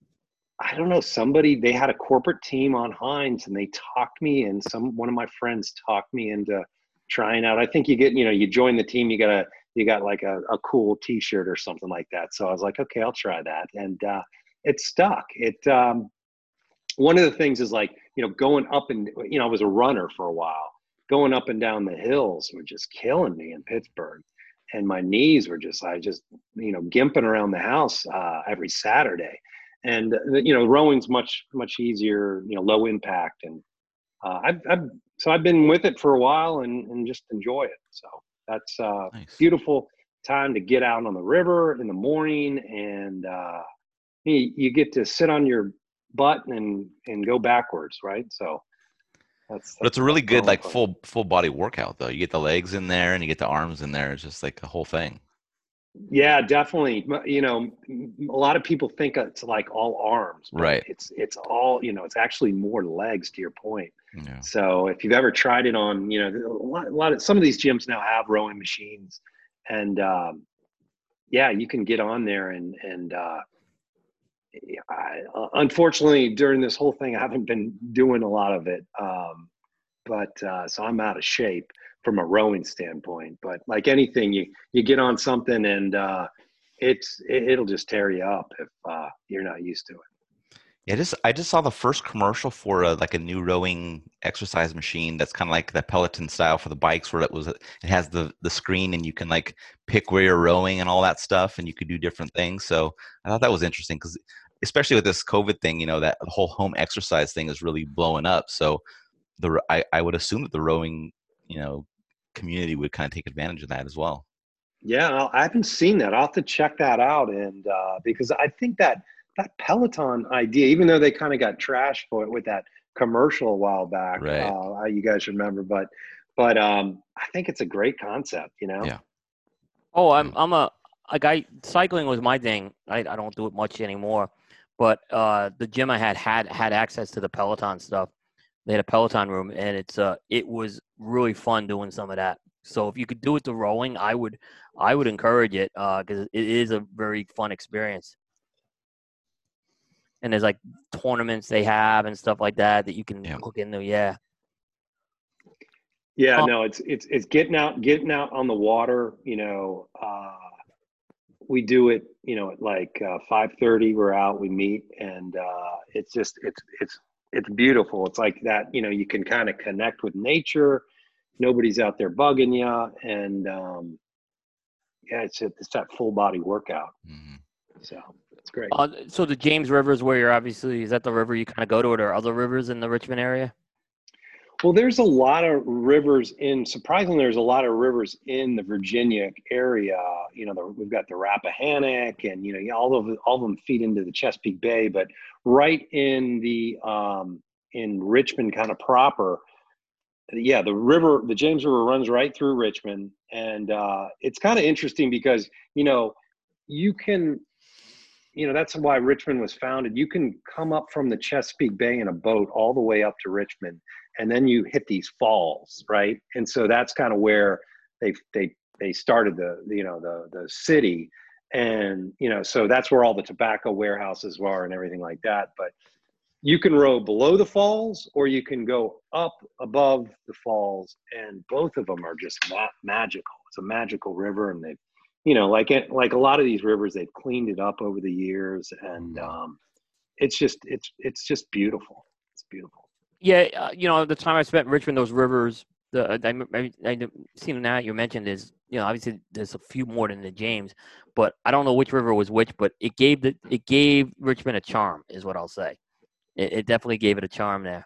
I don't know, somebody, they had a corporate team on Heinz and they talked me and some, one of my friends talked me into trying out. I think you get, you know, you join the team, you got a, you got like a, a cool t-shirt or something like that. So I was like, okay, I'll try that. And uh, it stuck. It, um, one of the things is like, you know, going up and, you know, I was a runner for a while, going up and down the hills were just killing me in Pittsburgh. And my knees were just, I just, you know, gimping around the house uh, every Saturday. And uh, you know, rowing's much much easier, you know, low impact, and uh, I've, I've so I've been with it for a while and, and just enjoy it. So that's uh, Nice. beautiful time to get out on the river in the morning, and uh, you, you get to sit on your butt and and go backwards, right? So that's, But it's that's a really that's good rowing like fun. full full body workout though. You get the legs in there and you get the arms in there. It's just like the whole thing. Yeah, definitely. M- You know, m- a lot of people think it's like all arms, but Right. it's it's all, you know, it's actually more legs to your point. Yeah. So if you've ever tried it on, you know, a lot, a lot of some of these gyms now have rowing machines, and um, yeah, you can get on there and and uh, yeah, I, uh, unfortunately during this whole thing, I haven't been doing a lot of it, um, but uh, so I'm out of shape from a rowing standpoint. But like anything, you you get on something and uh, it's it, it'll just tear you up if uh, you're not used to it. Yeah, just I just saw the first commercial for a, like a new rowing exercise machine that's kind of like the Peloton style for the bikes, where it was it has the the screen and you can like pick where you're rowing and all that stuff, and you could do different things. So I thought that was interesting because especially with this COVID thing, you know, that whole home exercise thing is really blowing up. So the I, I would assume that the rowing, you know, community would kind of take advantage of that as well. Yeah, I'll- I haven't seen that. I'll have to check that out, and uh, because I think that that Peloton idea, even though they kind of got trashed for it with that commercial a while back, Right. uh, you guys remember, but but um, I think it's a great concept. You know. Yeah. Oh, I'm I'm a like I cycling was my thing. I I don't do it much anymore, but uh, the gym I had had had access to the Peloton stuff. They had a Peloton room, and it's uh it was really fun doing some of that. So if you could do it to rowing, I would I would encourage it uh because it is a very fun experience. And there's like tournaments they have and stuff like that that you can Yeah. hook into. Yeah. Yeah, Um, no, it's it's it's getting out, getting out on the water. You know, uh, we do it. You know, at like uh, five thirty, we're out, we meet, and uh, it's just it's it's it's beautiful. It's like that. You know, you can kind of connect with nature. Nobody's out there bugging you, and um, yeah, it's it's that full body workout. Hmm. So it's great. uh, so the James River is where you're obviously, is that the river you kind of go to, or are there other rivers in the Richmond area? Well, there's a lot of rivers in, surprisingly, there's a lot of rivers in the Virginia area. You know, the, we've got the Rappahannock and, you know, yeah, all of, all of them feed into the Chesapeake Bay, but right in the, um, in Richmond kind of proper, yeah, the river, the James River runs right through Richmond. And uh, it's kind of interesting because, you know, you can, you know, that's why Richmond was founded. You can come up from the Chesapeake Bay in a boat all the way up to Richmond, and then you hit these falls, right? And so that's kind of where they they they started the you know the the city, and you know so that's where all the tobacco warehouses were and everything like that. But you can row below the falls, or you can go up above the falls, and both of them are just ma- magical. It's a magical river, and they you know, like it, like a lot of these rivers, they've cleaned it up over the years, and um, it's just it's it's just beautiful. It's beautiful. Yeah, uh, you know, the time I spent in Richmond, those rivers, the I, I, I seen them now you mentioned is, you know, obviously there's a few more than the James, but I don't know which river was which, but it gave the it gave Richmond a charm, is what I'll say. It, it definitely gave it a charm there.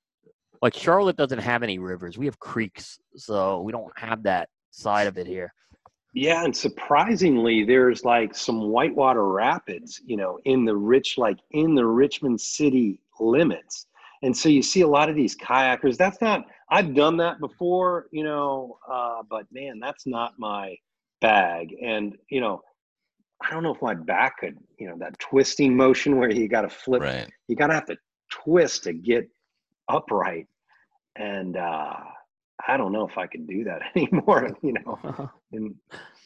Like Charlotte doesn't have any rivers; we have creeks, so we don't have that side of it here. Yeah, and surprisingly, there's like some whitewater rapids, you know, in the rich, like in the Richmond city limits. And so you see a lot of these kayakers. That's not, I've done that before, you know, uh, but man, that's not my bag. And, you know, I don't know if my back could, you know, that twisting motion where you got to flip, Right. you got to have to twist to get upright. And uh, I don't know if I could do that anymore, you know. And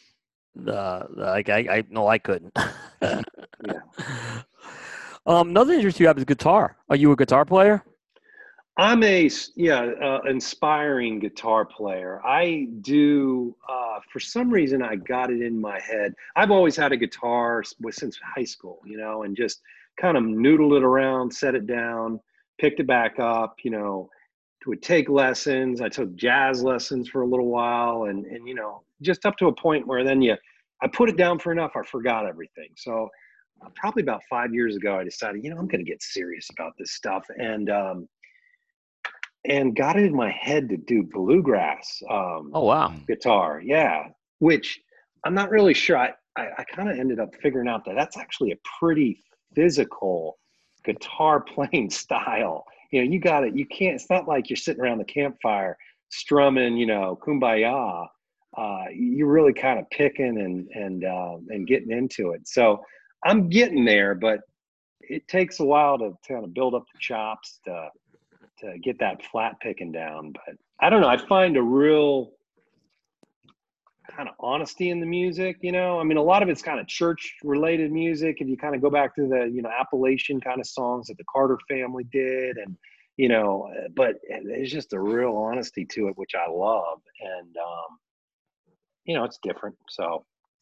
the, the like I, I no, I couldn't. yeah. Um, another interest you have is guitar. Are you a guitar player? I'm a yeah uh, inspiring guitar player. I do uh, for some reason I got it in my head. I've always had a guitar since high school, you know, and just kind of noodled it around, set it down, picked it back up, you know, would take lessons. I took jazz lessons for a little while, and and you know, just up to a point where then you, I put it down for enough, I forgot everything. So uh, probably about five years ago, I decided, you know, I'm going to get serious about this stuff, and um, and got it in my head to do bluegrass um, Oh wow. Mm. guitar. Yeah, which I'm not really sure. I I, I kind of ended up figuring out that that's actually a pretty physical guitar playing style. You know, you got it. You can't. It's not like you're sitting around the campfire strumming, you know, kumbaya. Uh, you're really kind of picking and and uh, and getting into it. So I'm getting there, but it takes a while to kind of build up the chops to to get that flat picking down. But I don't know. I find a real kind of honesty in the music, you know. I mean, a lot of it's kind of church related music. If you kind of go back to the, you know, Appalachian kind of songs that the Carter family did, and you know, but there's just a real honesty to it, which I love, and um, you know, it's different. So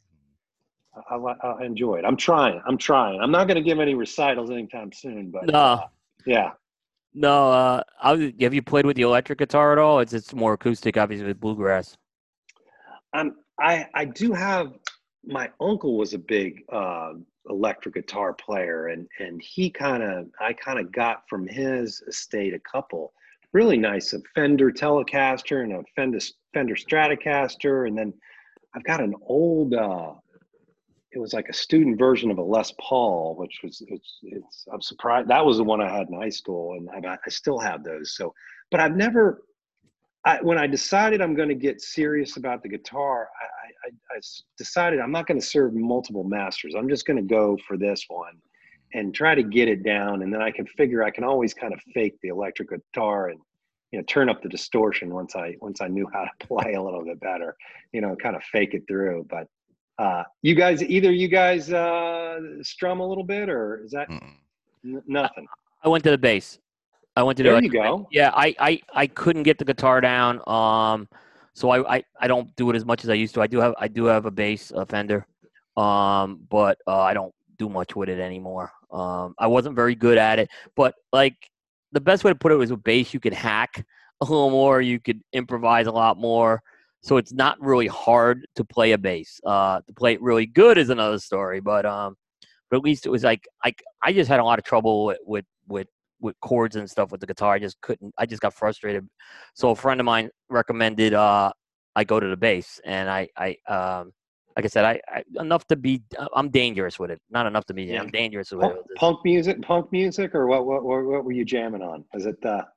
I, I, I enjoy it. I'm trying. I'm trying. I'm not going to give any recitals anytime soon, but No, uh, yeah. no. Uh, I was, have you played with the electric guitar at all? It's it's more acoustic, obviously, with bluegrass. Um, I I do have, my uncle was a big uh, electric guitar player, and and he kind of I kind of got from his estate a couple really nice, a Fender Telecaster and a Fender Fender Stratocaster, and then I've got an old uh, it was like a student version of a Les Paul, which was it's it's I'm surprised that was the one I had in high school, and I I still have those. So, but I've never I, when I decided I'm going to get serious about the guitar, I, I, I decided I'm not going to serve multiple masters. I'm just going to go for this one and try to get it down. And then I can figure I can always kind of fake the electric guitar and, you know, turn up the distortion once I, once I knew how to play a little bit better, you know, kind of fake it through. But uh, you guys, either you guys uh, strum a little bit, or is that Mm-mm. n- nothing? I went to the bass. I went to do There it. you go. Yeah, I, I, I couldn't get the guitar down. Um, so I, I, I don't do it as much as I used to. I do have I do have a bass, a Fender, um, but uh, I don't do much with it anymore. Um, I wasn't very good at it, but like the best way to put it was with bass, you could hack a little more, you could improvise a lot more. So it's not really hard to play a bass. Uh, to play it really good is another story, but um, but at least it was like I I just had a lot of trouble with with with with chords and stuff with the guitar. I just couldn't. I just got frustrated. So a friend of mine recommended uh, I go to the bass, and I, I, um, like I said, I, I enough to be. I'm dangerous with it. Not enough to be. Yeah. I'm dangerous with Punk, it. punk music, punk music, or what? What? What, what were you jamming on? Was it uh,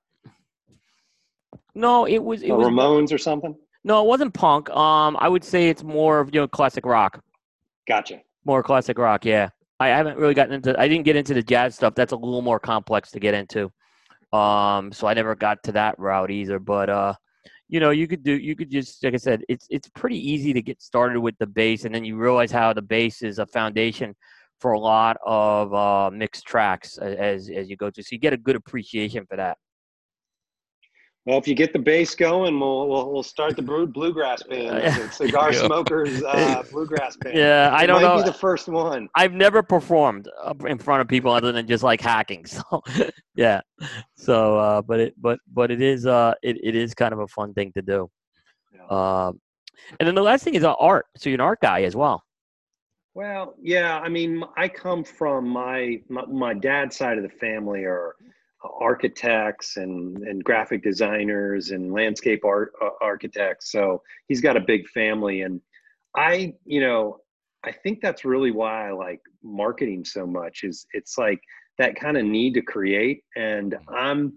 No, it was. It the was more, Ramones or something? no, it wasn't punk. Um, I would say it's more of you know classic rock. Gotcha. More classic rock. Yeah, I haven't really gotten into. I didn't get into the jazz stuff. That's a little more complex to get into. Um, so I never got to that route either. But uh, you know, you could do, you could just, like I said, it's it's pretty easy to get started with the bass, and then you realize how the bass is a foundation for a lot of uh, mixed tracks as as you go through. So you get a good appreciation for that. Well, if you get the bass going, we'll we'll, we'll start the Brood Bluegrass Band, the Cigar There you go. Smokers uh, Bluegrass Band. Yeah, I it don't might know. be the first one. I've never performed in front of people other than just like hacking. So yeah. So uh, but it but but it is uh it, it is kind of a fun thing to do. Yeah. Um, and then the last thing is uh, art. So you're an art guy as well. Well, yeah. I mean, I come from my my, my dad's side of the family are architects and and graphic designers and landscape art uh, architects. So he's got a big family, and I, you know, I think that's really why I like marketing so much. Is it's like that kind of need to create, and I'm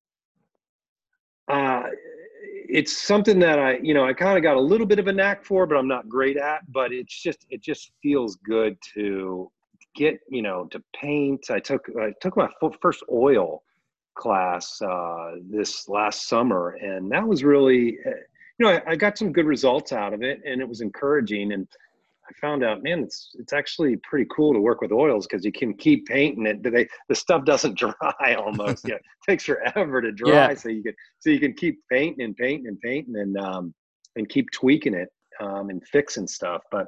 uh, it's something that I, you know, I kind of got a little bit of a knack for, but I'm not great at. But it's just, it just feels good to get, you know, to paint. I took, I took my first oil class uh, this last summer, and that was really, you know, I, I got some good results out of it, and it was encouraging. And I found out, man, it's it's actually pretty cool to work with oils because you can keep painting it. They, the stuff doesn't dry almost. Yeah, it takes forever to dry, Yeah. so you can so you can keep painting and painting and painting and um and keep tweaking it um, and fixing stuff. But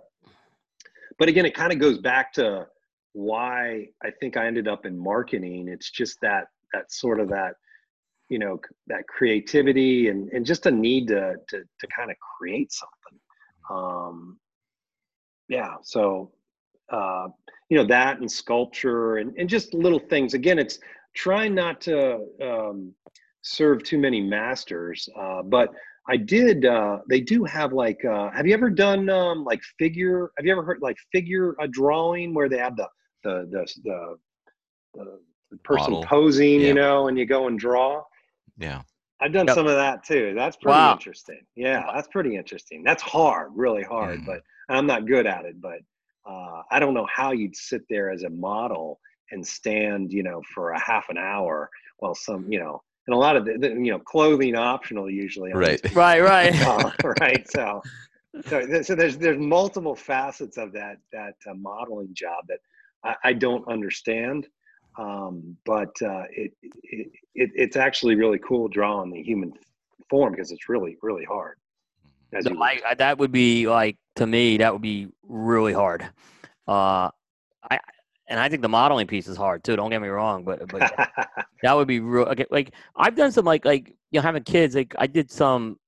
but again, it kind of goes back to why I think I ended up in marketing. It's just that that sort of that you know that creativity and and just a need to to to kind of create something. Um, yeah so uh you know that and sculpture and, and just little things. Again, it's trying not to um serve too many masters, uh but I did uh they do have like uh have you ever done um like figure have you ever heard like figure a drawing where they have the the the the, the, the person Model. posing, Yeah. you know, and you go and draw? Yeah. I've done Yep. some of that too. That's pretty Wow. interesting. Yeah, that's pretty interesting. That's hard, really hard, Mm. but I'm not good at it. But uh, I don't know how you'd sit there as a model and stand, you know, for a half an hour while some, you know, and a lot of the, the you know, clothing optional usually. on Right. these people. Right, right. Uh, right. So, so, th- so there's there's multiple facets of that that uh, modeling job that I, I don't understand. Um, but uh, it, it, it it's actually really cool drawing the human form because it's really really hard. As No, you I, I, that would be like to me that would be really hard. Uh, I and I think the modeling piece is hard too. Don't get me wrong, but but yeah, that would be real. Okay, like I've done some like like you know having kids. Like I did some.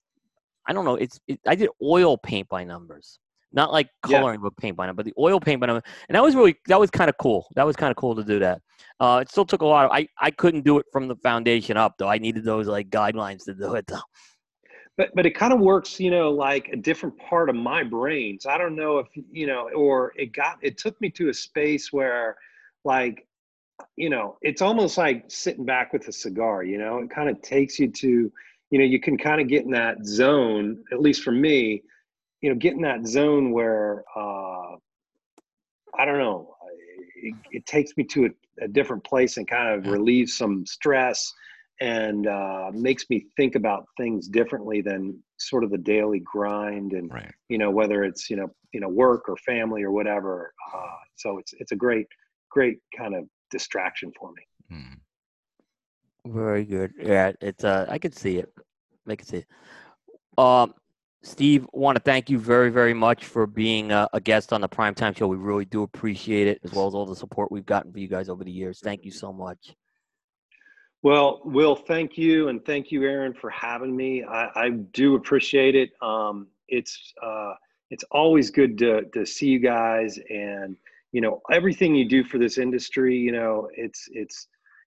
I don't know. It's it, I did oil paint by numbers, not like Yeah. coloring book paint by number, but the oil paint by number, and that was really that was kind of cool. That was kind of cool to do that. Uh, it still took a lot of. I I couldn't do it from the foundation up though. I needed those like guidelines to do it though. but but it kind of works, you know, like a different part of my brain. So I don't know if you know, or it got it took me to a space where, like, you know, it's almost like sitting back with a cigar. You know, it kind of takes you to, you know, you can kind of get in that zone. At least for me, you know, get in that zone where uh, I don't know, it, it takes me to a, a different place and kind of Yeah. relieves some stress and uh, makes me think about things differently than sort of the daily grind and Right. you know whether it's you know you know work or family or whatever. Uh, so it's it's a great great kind of distraction for me. Mm. Very good. Yeah, it's uh, I could see it. I could see it. Um, Steve, want to thank you very, very much for being a, a guest on the Primetime Show. We really do appreciate it, as well as all the support we've gotten for you guys over the years. Thank you so much. Well, Will, thank you, and thank you, Aaron, for having me. I, I do appreciate it. Um, it's uh, it's always good to to see you guys, and you know everything you do for this industry. You know, it's it's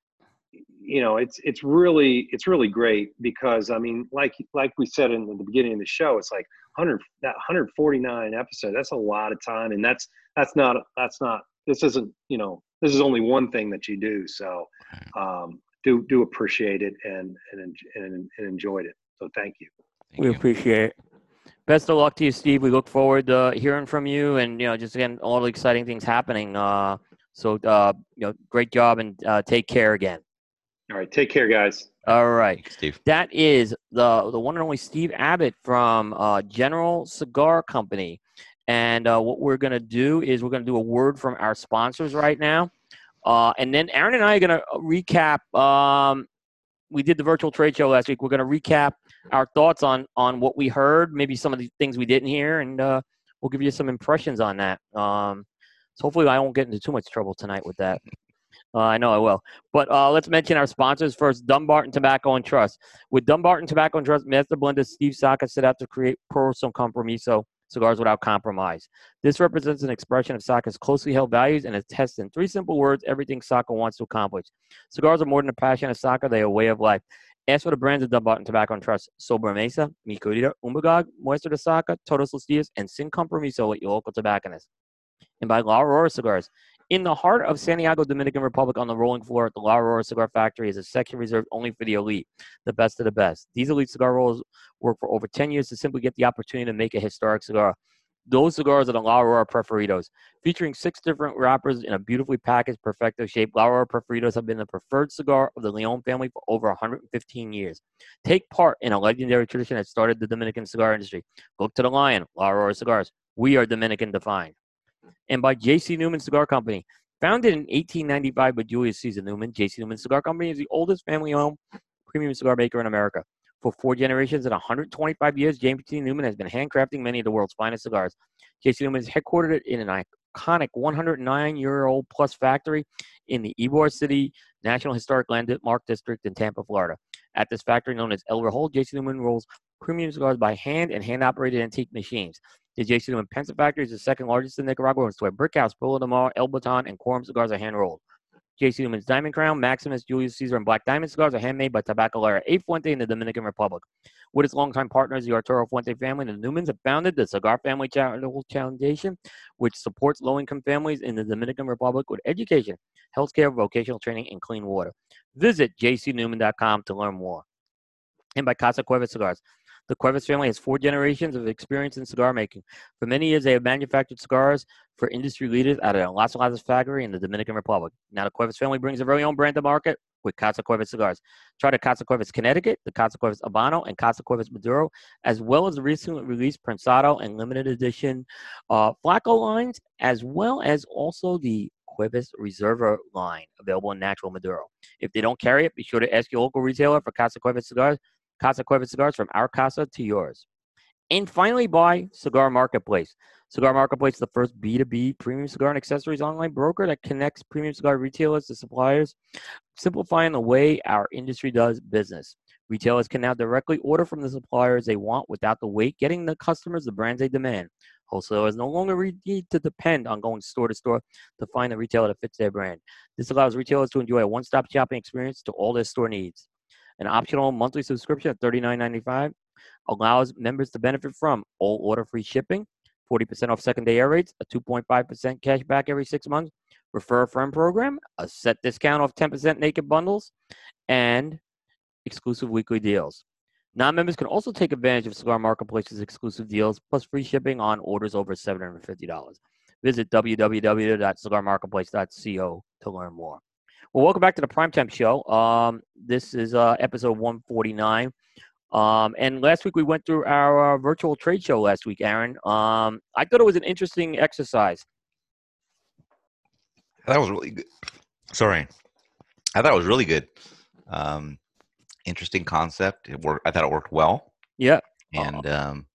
you know it's it's really it's really great because I mean, like like we said in the beginning of the show, it's like one hundred that one hundred forty-nine episode. That's a lot of time, and that's that's not that's not this isn't you know this is only one thing that you do. So. Um, do do appreciate it and and and, and enjoyed it. So thank you. Thank We you. appreciate it. Best of luck to you, Steve. We look forward to hearing from you, and you know, just again, all the exciting things happening. Uh, so, uh, you know, great job, and uh, take care again. All right, take care, guys. All right, Thanks, Steve. that is the the one and only Steve Abbott from uh, General Cigar Company, and uh, what we're gonna do is we're gonna do a word from our sponsors right now. Uh, and then Aaron and I are going to recap. Um, we did the virtual trade show last week. We're going to recap our thoughts on on what we heard, maybe some of the things we didn't hear, and uh, we'll give you some impressions on that. Um, so hopefully I won't get into too much trouble tonight with that. Uh, I know I will. But uh, let's mention our sponsors first, Dumbarton Tobacco and Trust. With Dumbarton Tobacco and Trust, Master Blender Steve Saka set out to create Puro Sin Compromiso cigars without compromise. This represents an expression of Saka's closely held values and attests in three simple words everything Saka wants to accomplish. Cigars are more than a passion of Saka, they are a way of life. Ask for the brands of Dumbarton Tobacco and Trust: Sobremesa, Mi Querida, Umbagog, Muestra de Saka, Todos los Dias, and Sin Compromiso at your local tobacconist. And by La Aurora Cigars. In the heart of Santiago, Dominican Republic, on the rolling floor at the La Aurora Cigar Factory is a section reserved only for the elite, the best of the best. These elite cigar rollers work for over ten years to simply get the opportunity to make a historic cigar. Those cigars are the La Aurora Preferidos. Featuring six different wrappers in a beautifully packaged perfecto shape, La Aurora Preferidos have been the preferred cigar of the Leon family for over one hundred fifteen years. Take part in a legendary tradition that started the Dominican cigar industry. Look to the lion, La Aurora Cigars. We are Dominican defined. And by J C. Newman Cigar Company. Founded in eighteen ninety-five by Julius Caesar Newman, J C. Newman Cigar Company is the oldest family-owned premium cigar maker in America. For four generations and one hundred twenty-five years, James T. Newman has been handcrafting many of the world's finest cigars. J C. Newman is headquartered in an iconic one hundred nine-year-old plus factory in the Ybor City National Historic Landmark District in Tampa, Florida. At this factory, known as El Rejol, J C. Newman rolls premium cigars by hand and hand-operated antique machines. The J C. Newman Pensa factory is the second largest in Nicaragua, where Brickhouse, Polo de Mar, El Baton, and Quorum cigars are hand-rolled. J C. Newman's Diamond Crown, Maximus, Julius Caesar, and Black Diamond cigars are handmade by Tabacalera A. Fuente in the Dominican Republic. With its longtime partners, the Arturo Fuente family, the Newmans have founded the Cigar Family Charitable Foundation, which supports low-income families in the Dominican Republic with education, healthcare, vocational training, and clean water. Visit j c newman dot com to learn more. And by Casa Cuevas Cigars. The Cuevas family has four generations of experience in cigar making. For many years, they have manufactured cigars for industry leaders out of the Las Lajas factory in the Dominican Republic. Now, the Cuevas family brings their very own brand to market with Casa Cuevas Cigars. Try the Casa Cuevas Connecticut, the Casa Cuevas Habano, and Casa Cuevas Maduro, as well as the recently released Prensado and limited edition uh, Flaco lines, as well as also the Cuevas Reserva line, available in natural Maduro. If they don't carry it, be sure to ask your local retailer for Casa Cuevas Cigars. Casa Cuevas Cigars, from our casa to yours. And finally, by Cigar Marketplace. Cigar Marketplace is the first B two B premium cigar and accessories online broker that connects premium cigar retailers to suppliers, simplifying the way our industry does business. Retailers can now directly order from the suppliers they want without the wait, getting the customers the brands they demand. Wholesalers no longer need to depend on going store to store to find a retailer that fits their brand. This allows retailers to enjoy a one-stop shopping experience to all their store needs. An optional monthly subscription of thirty-nine ninety-five allows members to benefit from all order-free shipping, forty percent off second-day air rates, a two point five percent cash back every six months, refer a friend program, a set discount off ten percent naked bundles, and exclusive weekly deals. Non-members can also take advantage of Cigar Marketplace's exclusive deals, plus free shipping on orders over seven hundred fifty dollars. Visit w w w dot cigar marketplace dot co to learn more. Well, welcome back to the Primetime Show. Um, this is uh, episode one forty-nine. Um, and last week we went through our uh, virtual trade show last week, Aaron. Um, I thought it was an interesting exercise. That was really good. Sorry. I thought it was really good. Um, interesting concept. It worked. I thought it worked well, Yeah. and um,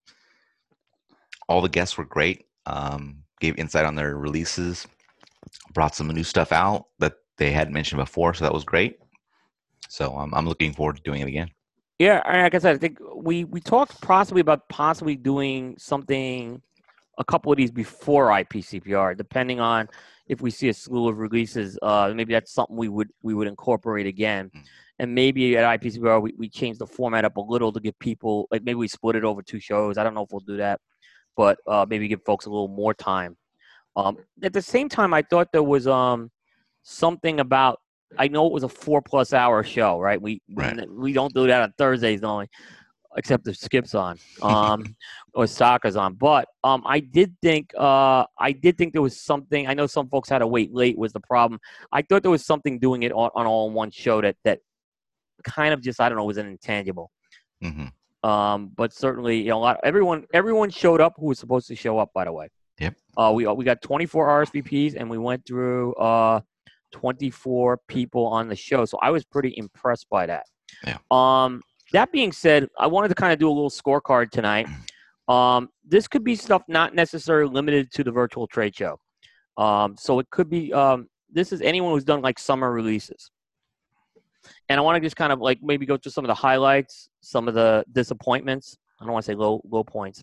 all the guests were great. Um, gave insight on their releases, brought some new stuff out that they hadn't mentioned before, so that was great. So um, I'm looking forward to doing it again. Yeah, and like I said, I think we we talked possibly about possibly doing something, a couple of these before I P C P R, depending on if we see a slew of releases. Uh, maybe that's something we would we would incorporate again, Mhm. and maybe at I P C P R we, we change the format up a little to give people, like, maybe we split it over two shows. I don't know if we'll do that, but uh, maybe give folks a little more time. Um, at the same time, I thought there was um something about. I know it was a four plus hour show, right? We we, Right. we don't do that on Thursdays only, except if Skip's on, um, or Sokka's on. But um, I did think uh, I did think there was something. I know some folks had to wait late was the problem. I thought there was something doing it on, on all in one show that that kind of just, I don't know, was an intangible. hmm Um, but certainly, you know, a lot everyone everyone showed up who was supposed to show up. By the way, Yep. uh, we we got twenty-four R S V Ps and we went through uh, twenty-four people on the show. So I was pretty impressed by that. Yeah. Um, that being said, I wanted to kind of do a little scorecard tonight. Um, this could be stuff not necessarily limited to the virtual trade show. Um, so it could be, um, this is anyone who's done like summer releases. And I want to just kind of like maybe go through some of the highlights, some of the disappointments. I don't want to say low low points,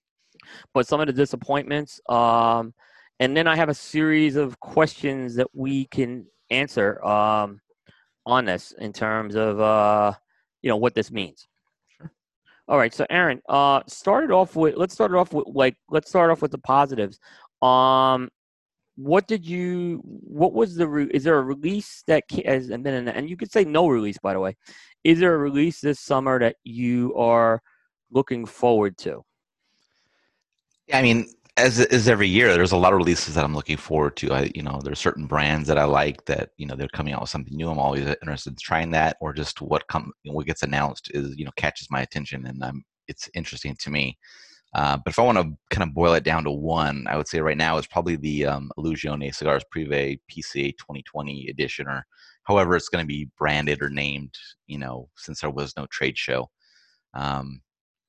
but some of the disappointments. Um, and then I have a series of questions that we can answer um, on this in terms of uh, you know what this means. Sure. All right, so Aaron, uh, started off with let's start it off with like let's start off with the positives. Um, what did you? What was the? Re- is there a release that ca- has been in, and you could say no release, by the way. Is there a release this summer that you are looking forward to? Yeah, I mean, as as every year, there's a lot of releases that I'm looking forward to. I, you know, there's certain brands that I like that, you know, they're coming out with something new. I'm always interested in trying that, or just what come what gets announced is, you know, catches my attention, and I'm it's interesting to me. Uh, but if I want to kind of boil it down to one, I would say right now is probably the um, Illusione Cigars Privé P C A twenty twenty edition, or however it's going to be branded or named, you know, since there was no trade show. Um,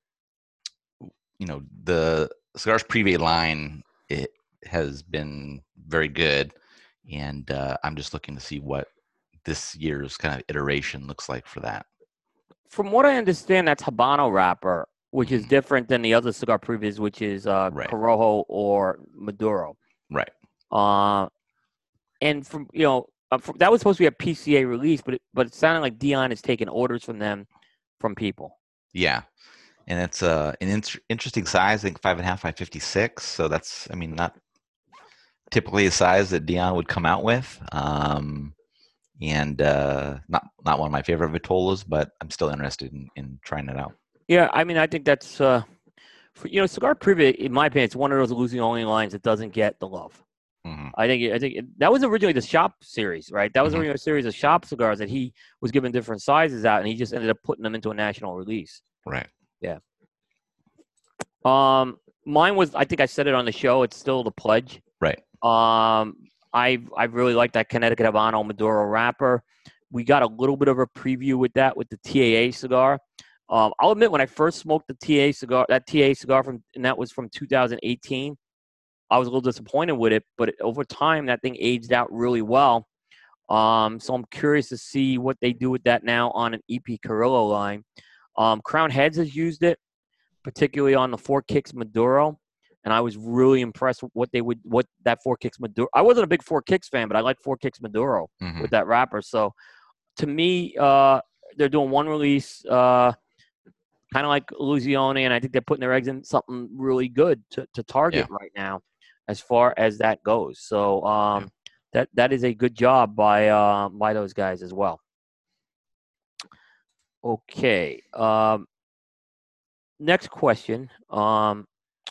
you know, the Cigars Privé line, it has been very good, and uh, I'm just looking to see what this year's kind of iteration looks like for that. From what I understand, that's Habano wrapper, which is Mhm. different than the other cigar previews, which is uh, Right. Corojo or Maduro. Right. Uh, and from you know uh, from, that was supposed to be a P C A release, but it, but it sounded like Dion is taking orders from them, from people. Yeah. And it's uh, an in- interesting size. I think five and a half by fifty-six. So that's, I mean, not typically a size that Dion would come out with. Um, and uh, not not one of my favorite Vitolas, but I'm still interested in, in trying it out. Yeah, I mean, I think that's uh, for, you know, Cigar Private, in my opinion, it's one of those losing only lines that doesn't get the love. Mm-hmm. I think I think it, that was originally the shop series, right? That was Mhm. originally a series of shop cigars that he was given different sizes out, and he just ended up putting them into a national release. Right. Um, mine was, I think I said it on the show. It's still the Pledge. Right. Um, I I really like that Connecticut Habano Maduro wrapper. We got a little bit of a preview with that with the T A A cigar. Um, I'll admit when I first smoked the T A A cigar, that T A A cigar from, and that was from two thousand eighteen. I was a little disappointed with it, but over time that thing aged out really well. Um, so I'm curious to see what they do with that now on an E P Carrillo line. Um, Crown Heads has used it, particularly on the Four Kicks Maduro, and I was really impressed with what they would, what that Four Kicks Maduro. I wasn't a big Four Kicks fan, but I like Four Kicks Maduro Mhm. with that wrapper. So to me, uh, they're doing one release, uh, kind of like Illusione, and I think they're putting their eggs in something really good to, to target Yeah. right now, as far as that goes. So um, Yeah. that that is a good job by uh, by those guys as well. Okay. Um, next question. Um,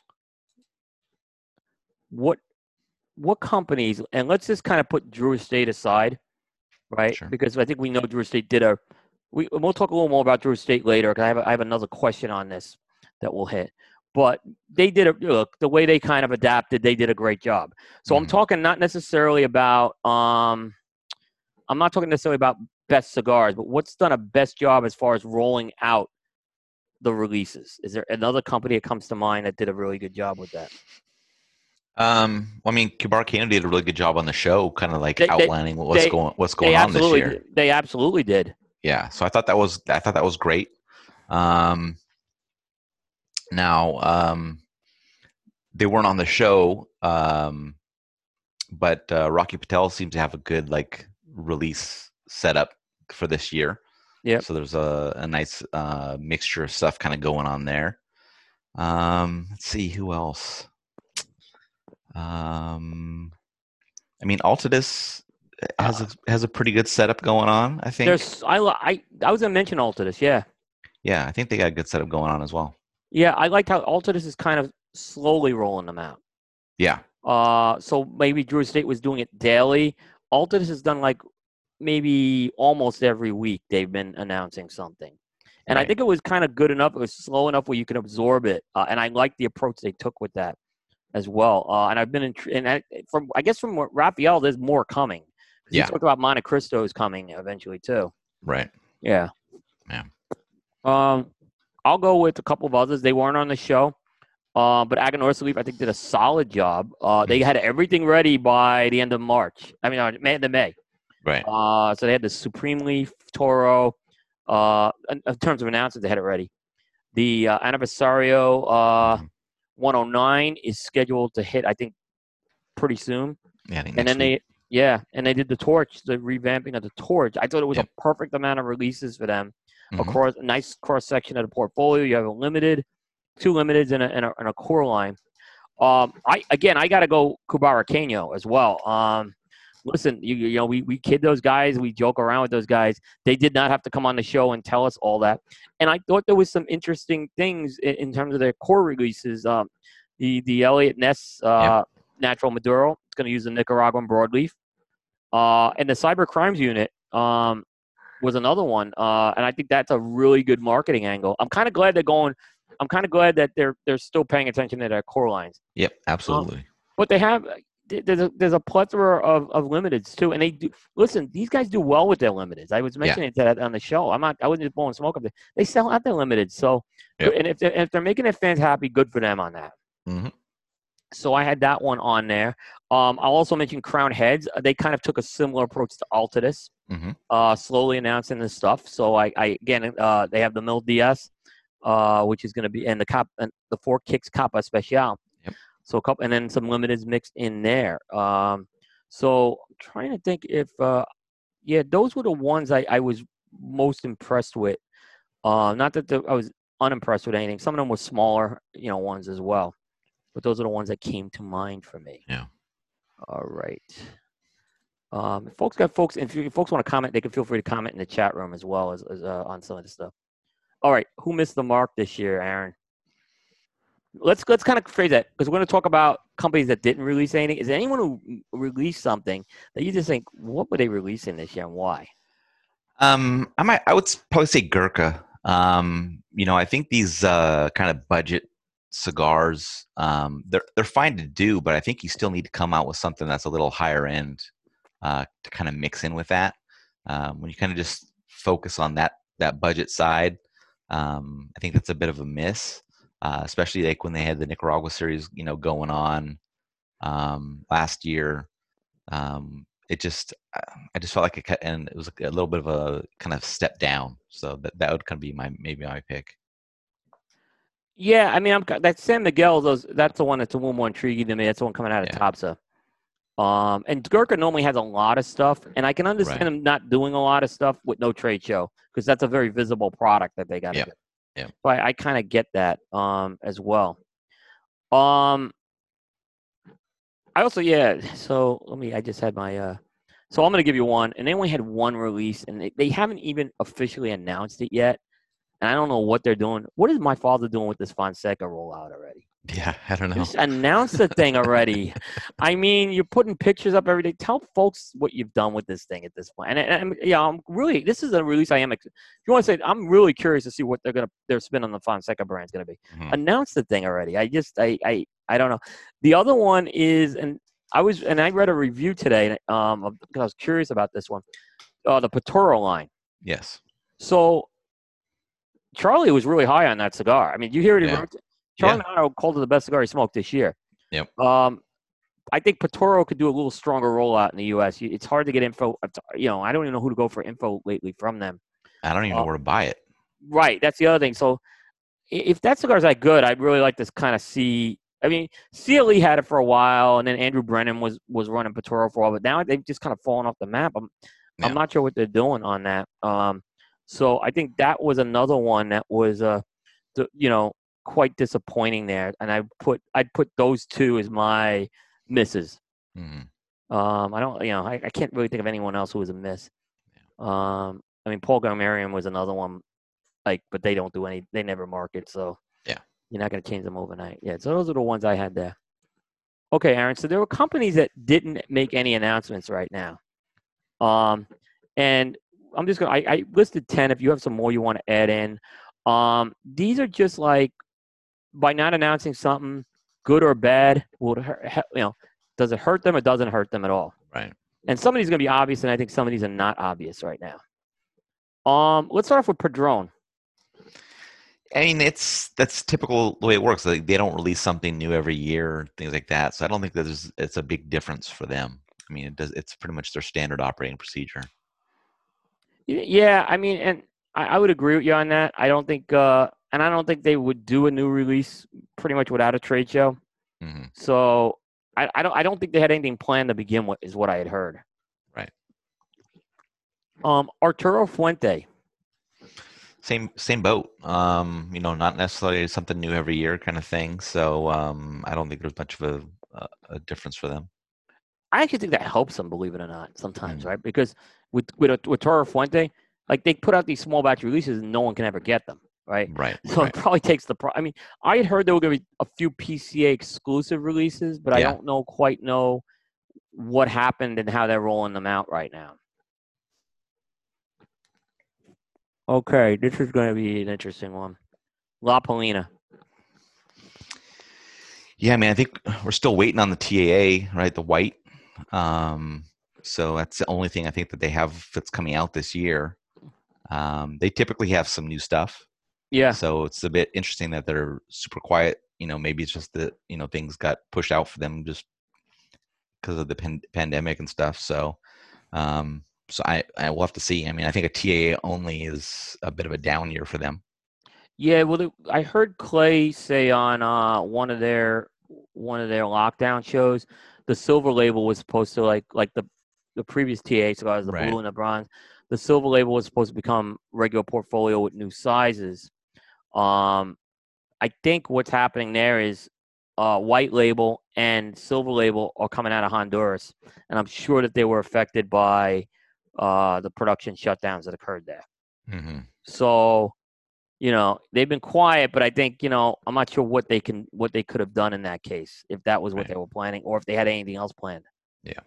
what what companies, and let's just kind of put Drew Estate aside, right? Sure. Because I think we know Drew Estate did a. We we'll talk a little more about Drew Estate later, because I have a, I have another question on this that we'll hit. But they did a look, the way they kind of adapted. They did a great job. So I'm Mhm. talking not necessarily about. Um, I'm not talking necessarily about best cigars, but what's done a best job as far as rolling out the releases? Is there another company that comes to mind that did a really good job with that? Um, well, I mean, Cubarcano did a really good job on the show, kind of like They, they, outlining what's they, going what's going they on this absolutely, year. did. They absolutely did. Yeah, so I thought that was I thought that was great. Um, now, um, they weren't on the show, um, but uh, Rocky Patel seems to have a good like release setup for this year. Yep. So there's a, a nice uh, mixture of stuff kind of going on there. Um, let's see who else. Um, I mean, Altadis has a, has a pretty good setup going on. I think. There's I I I was gonna mention Altadis. Yeah. Yeah, I think they got a good setup going on as well. Yeah, I liked how Altadis is kind of slowly rolling them out. Yeah. Uh, so maybe Drew Estate was doing it daily. Altadis has done like maybe almost every week they've been announcing something. And right. I think it was kind of good enough. It was slow enough where you can absorb it. Uh, and I like the approach they took with that as well. Uh, and I've been in, and I, from, I guess from Raphael, there's more coming. Because Yeah. he talked about Monte Cristo's coming eventually too. Right. Yeah. Yeah. Um, I'll go with a couple of others. They weren't on the show. Uh, but Aganorsa Leaf, I think, did a solid job. Uh, they had everything ready by the end of March. I mean, uh, end of May. Right. Uh, so they had the Supreme Leaf, Toro. Uh, in, in terms of announcements, they had it ready. The uh, Anniversario uh, mm-hmm. one oh nine is scheduled to hit, I think, pretty soon. Yeah, I think and then week. they, yeah, and they did the Torch, the revamping of the Torch. I thought it was yep. a perfect amount of releases for them. Mm-hmm. Across a nice cross section of the portfolio. You have a limited. Two limiteds and a, and a, and a core line. Um, I again, I got to go Cubarcano as well. Um, listen, you, you know, we we kid those guys, we joke around with those guys. They did not have to come on the show and tell us all that. And I thought there was some interesting things in, in terms of their core releases. Um, the the Elliot Ness uh, yep. Natural Maduro, it's going to use the Nicaraguan broadleaf, uh, and the Cyber Crimes Unit. Um, was another one, uh, and I think that's a really good marketing angle. I'm kind of glad they're going. I'm kind of glad that they're they're still paying attention to their core lines. Yep, absolutely. Um, but they have there's a there's a plethora of, of limiteds too, and they do listen. These guys do well with their limiteds. I was mentioning yeah. that on the show. I'm not. I wasn't just blowing smoke up there. They sell out their limiteds. So, yep. and if they're, if they're making their fans happy, good for them on that. Mm-hmm. So I had that one on there. Um, I'll also mention Crown Heads. They kind of took a similar approach to Altadis, mm-hmm. uh, slowly announcing this stuff. So I, I again, uh, they have the Mil D S. Uh, which is going to be and the cop and the four kicks Capa Especial. Yep. So a couple and then some limiteds mixed in there. Um, so I'm trying to think if uh, yeah, those were the ones I, I was most impressed with. Uh, not that the, I was unimpressed with anything. Some of them were smaller, you know, ones as well. But those are the ones that came to mind for me. Yeah. All right. Um, if folks got folks, if, you, if folks want to comment, they can feel free to comment in the chat room as well as, as uh, on some of the stuff. All right, who missed the mark this year, Aaron? Let's let's kind of phrase that because we're going to talk about companies that didn't release anything. Is there anyone who released something that you just think, what were they releasing this year and why? Um, I might, I would probably say Gurkha. Um, you know, I think these uh, kind of budget cigars, um, they're they're fine to do, but I think you still need to come out with something that's a little higher end uh, to kind of mix in with that. Um, when you kind of just focus on that that budget side. Um, I think that's a bit of a miss, uh, especially like when they had the Nicaragua series, you know, going on um, last year. Um, it just, I just felt like it, and it was a little bit of a kind of step down. So that that would kind of be my maybe my pick. Yeah, I mean, I'm that San Miguel. Those that's the one that's a little more intriguing to me. That's the one coming out of yeah. Topsa. Um, and Gurkha normally has a lot of stuff, and I can understand right. them not doing a lot of stuff with no trade show because that's a very visible product that they got to yeah. do. Yeah. So I, I kind of get that um, as well. Um, I also yeah. So let me. I just had my. Uh, so I'm going to give you one, and they only had one release, and they, they haven't even officially announced it yet. And I don't know what they're doing. What is my father doing with this Fonseca rollout already? Yeah, I don't know. Just announce the thing already. I mean, you're putting pictures up every day. Tell folks what you've done with this thing at this point. And, and, and yeah, I'm really. This is a release I am. If you want to say, I'm really curious to see what they're gonna their spin on the Fonseca brand is gonna be. Mm-hmm. Announce the thing already. I just, I, I, I don't know. The other one is, and I was, and I read a review today, um, because I was curious about this one. uh, the Paturo line. Yes. So Charlie was really high on that cigar. I mean, you hear it. Yeah. In, Charlie Yeah. Manano called it the best cigar he smoked this year. Yep. Um, I think Paturo could do a little stronger rollout in the U S. It's hard to get info. You know, I don't even know who to go for info lately from them. I don't even Uh, know where to buy it. Right. That's the other thing. So if that cigar's that good, I'd really like to kind of see. I mean, C L E had it for a while, and then Andrew Brennan was was running Paturo for a while, but now they've just kind of fallen off the map. I'm Yeah. I'm not sure what they're doing on that. Um, so I think that was another one that was, uh, the, you know, quite disappointing there. And I put I'd put those two as my misses. Mm-hmm. Um, I don't, you know, I, I can't really think of anyone else who was a miss. Um, I mean, Paul Garmarian was another one, like, but they don't do any, they never market, so yeah, you're not going to change them overnight. Yeah, so those are the ones I had there. Okay, Aaron. So there were companies that didn't make any announcements right now. Um, and I'm just gonna, I, I listed ten. If you have some more you want to add in, um, these are just like, by not announcing something, good or bad, will it hurt, you know, does it hurt them or doesn't hurt them at all? Right. And some of these are going to be obvious, and I think some of these are not obvious right now. Um, let's start off with Padron. I mean, it's that's typical the way it works. Like, they don't release something new every year, things like that. So I don't think that there's it's a big difference for them. I mean, it does. It's pretty much their standard operating procedure. Yeah, I mean, and I, I would agree with you on that. I don't think, uh, and I don't think they would do a new release pretty much without a trade show. Mm-hmm. So I, I don't, I don't think they had anything planned to begin with, is what I had heard. Right. Um, Arturo Fuente. Same same boat. Um, you know, not necessarily something new every year kind of thing. So um, I don't think there's much of a, a, a difference for them. I actually think that helps them, believe it or not, sometimes, Mm. right? Because with with with Toro Fuente, like, they put out these small batch releases and no one can ever get them, right? Right. So right. it probably takes the pro. I mean, I had heard there were going to be a few P C A exclusive releases, but I Yeah. don't know quite know what happened and how they're rolling them out right now. Okay, this is going to be an interesting one. La Polina. Yeah, I mean, I think we're still waiting on the T A A, right? The white. Um, so that's the only thing I think that they have that's coming out this year. Um, they typically have some new stuff. Yeah. So it's a bit interesting that they're super quiet. You know, maybe it's just that, you know, things got pushed out for them just because of the pan- pandemic and stuff. So, um, so I, I will have to see. I mean, I think a T A A only is a bit of a down year for them. Yeah, well, the, I heard Clay say on uh, one of their one of their lockdown shows, the silver label was supposed to, like like the the previous T A A cigars, the Right. blue and the bronze. The silver label was supposed to become regular portfolio with new sizes. Um, I think what's happening there is uh, white label and silver label are coming out of Honduras, and I'm sure that they were affected by uh, the production shutdowns that occurred there. Mm-hmm. So, you know, they've been quiet, but I think, you know, I'm not sure what they can, what they could have done in that case, if that was what Right. they were planning, or if they had anything else planned. Yeah.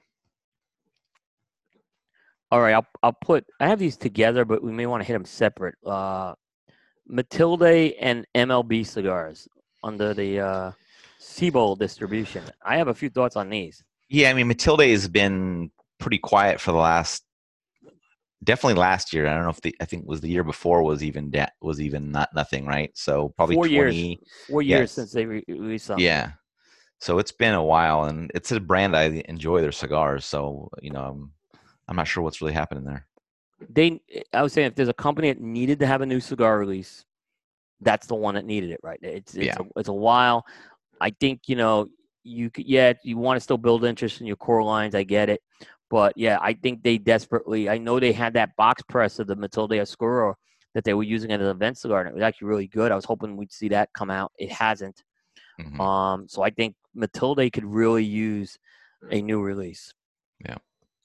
All right, I'll I'll put. I have these together, but we may want to hit them separate. Uh, Matilde and M L B cigars under the uh, Seabold distribution. I have a few thoughts on these. Yeah, I mean, Matilde has been pretty quiet for the last, definitely last year. I don't know if the, I think it was the year before was even da- was even not nothing, right? So probably Four twenty years. Four years yes. since they re- released something. Yeah. So it's been a while, and it's a brand I enjoy their cigars. So, you know, I'm, I'm not sure what's really happening there. They, I was saying, if there's a company that needed to have a new cigar release, that's the one that needed it, right? It's it's, Yeah. a, it's a while. I think, you know, you could, yeah, you want to still build interest in your core lines. I get it. But, yeah, I think they desperately – I know they had that box press of the Matilde Oscuro that they were using at an event cigar, and it was actually really good. I was hoping we'd see that come out. It hasn't. Mm-hmm. Um, so I think Matilde could really use a new release. Yeah.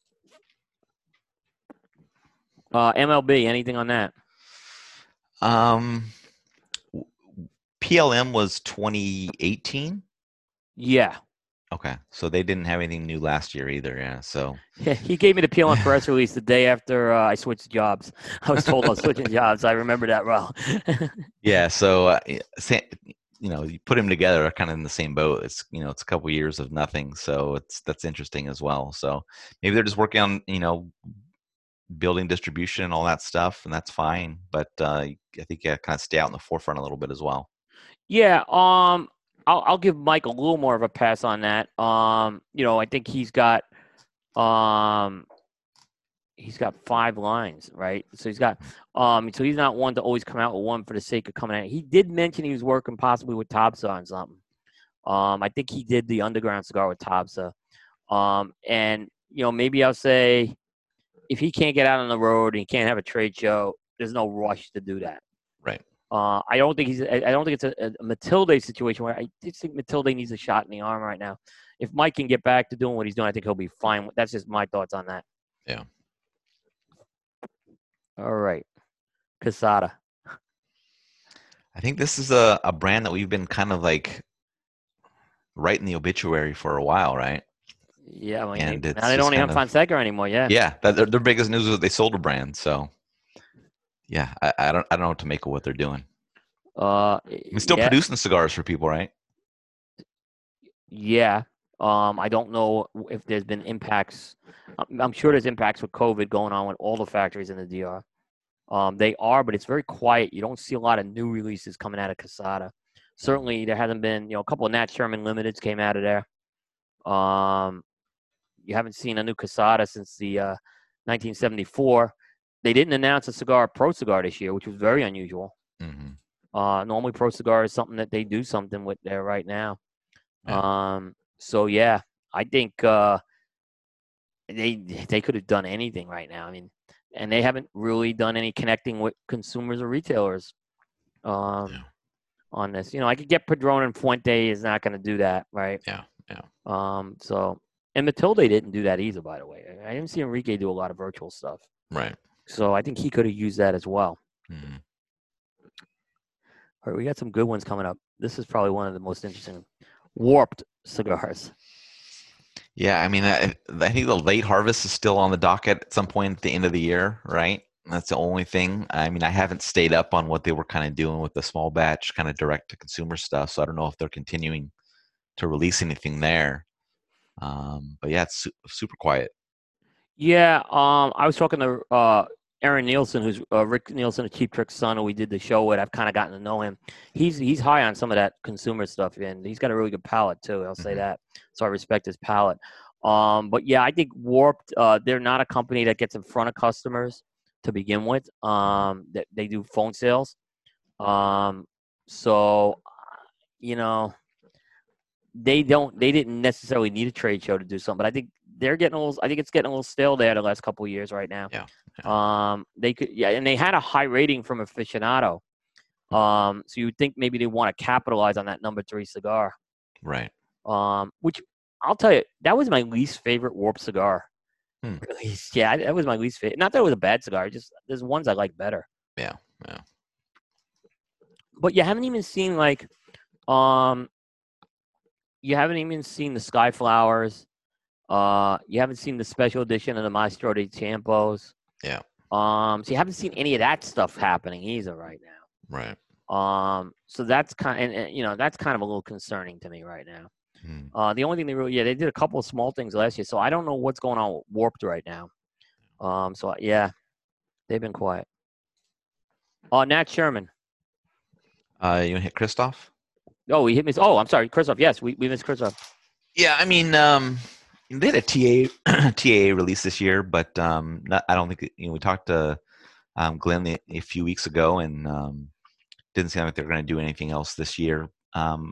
Uh, M L B, anything on that? Um, P L M was twenty eighteen. Yeah. Okay, so they didn't have anything new last year either. Yeah, so Yeah, he gave me the P L M press release the day after uh, I switched jobs. I was told I was switching jobs. I remember that well. yeah, so uh, you know, you put them together, kind of in the same boat. It's you know, it's a couple years of nothing, so it's that's interesting as well. So maybe they're just working on you know building distribution and all that stuff, and that's fine. But uh, I think you kind of stay out in the forefront a little bit as well. Yeah, um, I'll I'll give Mike a little more of a pass on that. Um, you know, I think he's got um he's got five lines, right? So he's got um so he's not one to always come out with one for the sake of coming out. He did mention he was working possibly with Tabsa on something. Um, I think he did the underground cigar with Tabsa. Um, and you know, maybe I'll say if he can't get out on the road and he can't have a trade show, there's no rush to do that. Right. Uh, I don't think he's. I don't think it's a, a Matilde situation where I just think Matilde needs a shot in the arm right now. If Mike can get back to doing what he's doing, I think he'll be fine. That's just my thoughts on that. Yeah. All right, Casada. I think this is a, a brand that we've been kind of like writing the obituary for a while, right? Yeah, I mean, And they, it's now they don't just even have kind of- Fonseca anymore. Yeah. Yeah, that, their, their biggest news was they sold a brand. So, yeah, I, I don't I don't know what to make of what they're doing. Uh, We're still yeah, producing cigars for people, right? yeah. Um, I don't know if there's been impacts. I'm I'm sure there's impacts with COVID going on with all the factories in the D R. Um, they are, but it's very quiet. You don't see a lot of new releases coming out of Casada. Certainly, there hasn't been, you know, a couple of Nat Sherman Limiteds came out of there. Um, you haven't seen a new Casada since the uh, nineteen seventy-four. They didn't announce a cigar, Pro Cigar, this year, which was very unusual. Mm-hmm. Uh, normally, Pro Cigar is something that they do something with there right now. Yeah. Um, so yeah, I think uh, they they could have done anything right now. I mean, and they haven't really done any connecting with consumers or retailers um, Yeah. on this. You know, I could get Padron and Fuente is not going to do that, right? Yeah, yeah. Um, so and Matilde didn't do that either, by the way. I didn't see Enrique do a lot of virtual stuff, Right. so I think he could have used that as well. Mm-hmm. All right, we got some good ones coming up. This is probably one of the most interesting. Warped cigars. Yeah, I mean, I, I think the late harvest is still on the docket at some point at the end of the year, right? That's the only thing. I mean, I haven't stayed up on what they were kind of doing with the small batch, kind of direct to consumer stuff. So I don't know if they're continuing to release anything there. Um, but yeah, it's su- super quiet. Yeah, um, I was talking to uh, Aaron Nielsen, who's uh, Rick Nielsen, a Cheap Trick's son, who we did the show with. I've kind of gotten to know him. He's he's high on some of that consumer stuff, and he's got a really good palate too. I'll say Mhm. that. So I respect his palate. Um, but yeah, I think Warped. Uh, they're not a company that gets in front of customers to begin with. Um, that they do phone sales. Um, so you know, they don't. They didn't necessarily need a trade show to do something. But I think they're getting a little. I think it's getting a little stale there the last couple of years right now. Yeah. Um, they could, yeah, and they had a high rating from aficionado. Um, so you would think maybe they want to capitalize on that number three cigar. Right. Um, which I'll tell you, that was my least favorite Warp cigar. Hmm. Released. Yeah, that was my least favorite. Not that it was a bad cigar. Just there's ones I like better. Yeah. Yeah. But you haven't even seen like, um, you haven't even seen the Sky Flowers. Uh, you haven't seen the special edition of the Maestro de Tiempos. Yeah. Um, so you haven't seen any of that stuff happening either right now. Right. Um, so that's kind, and, and you know, that's kind of a little concerning to me right now. Hmm. Uh, the only thing they really, yeah, they did a couple of small things last year, so I don't know what's going on with Warped right now. Um, so yeah, they've been quiet. Uh, Nat Sherman. Uh, you want to hit Christoph? Oh, he hit me. Oh, I'm sorry, Christoph. Yes, we, we missed Christoph. Yeah, I mean, um, they had a T A T A release this year, but um, not, I don't think you know. We talked to um, Glenn a, a few weeks ago, and um, didn't seem like they're going to do anything else this year. Um,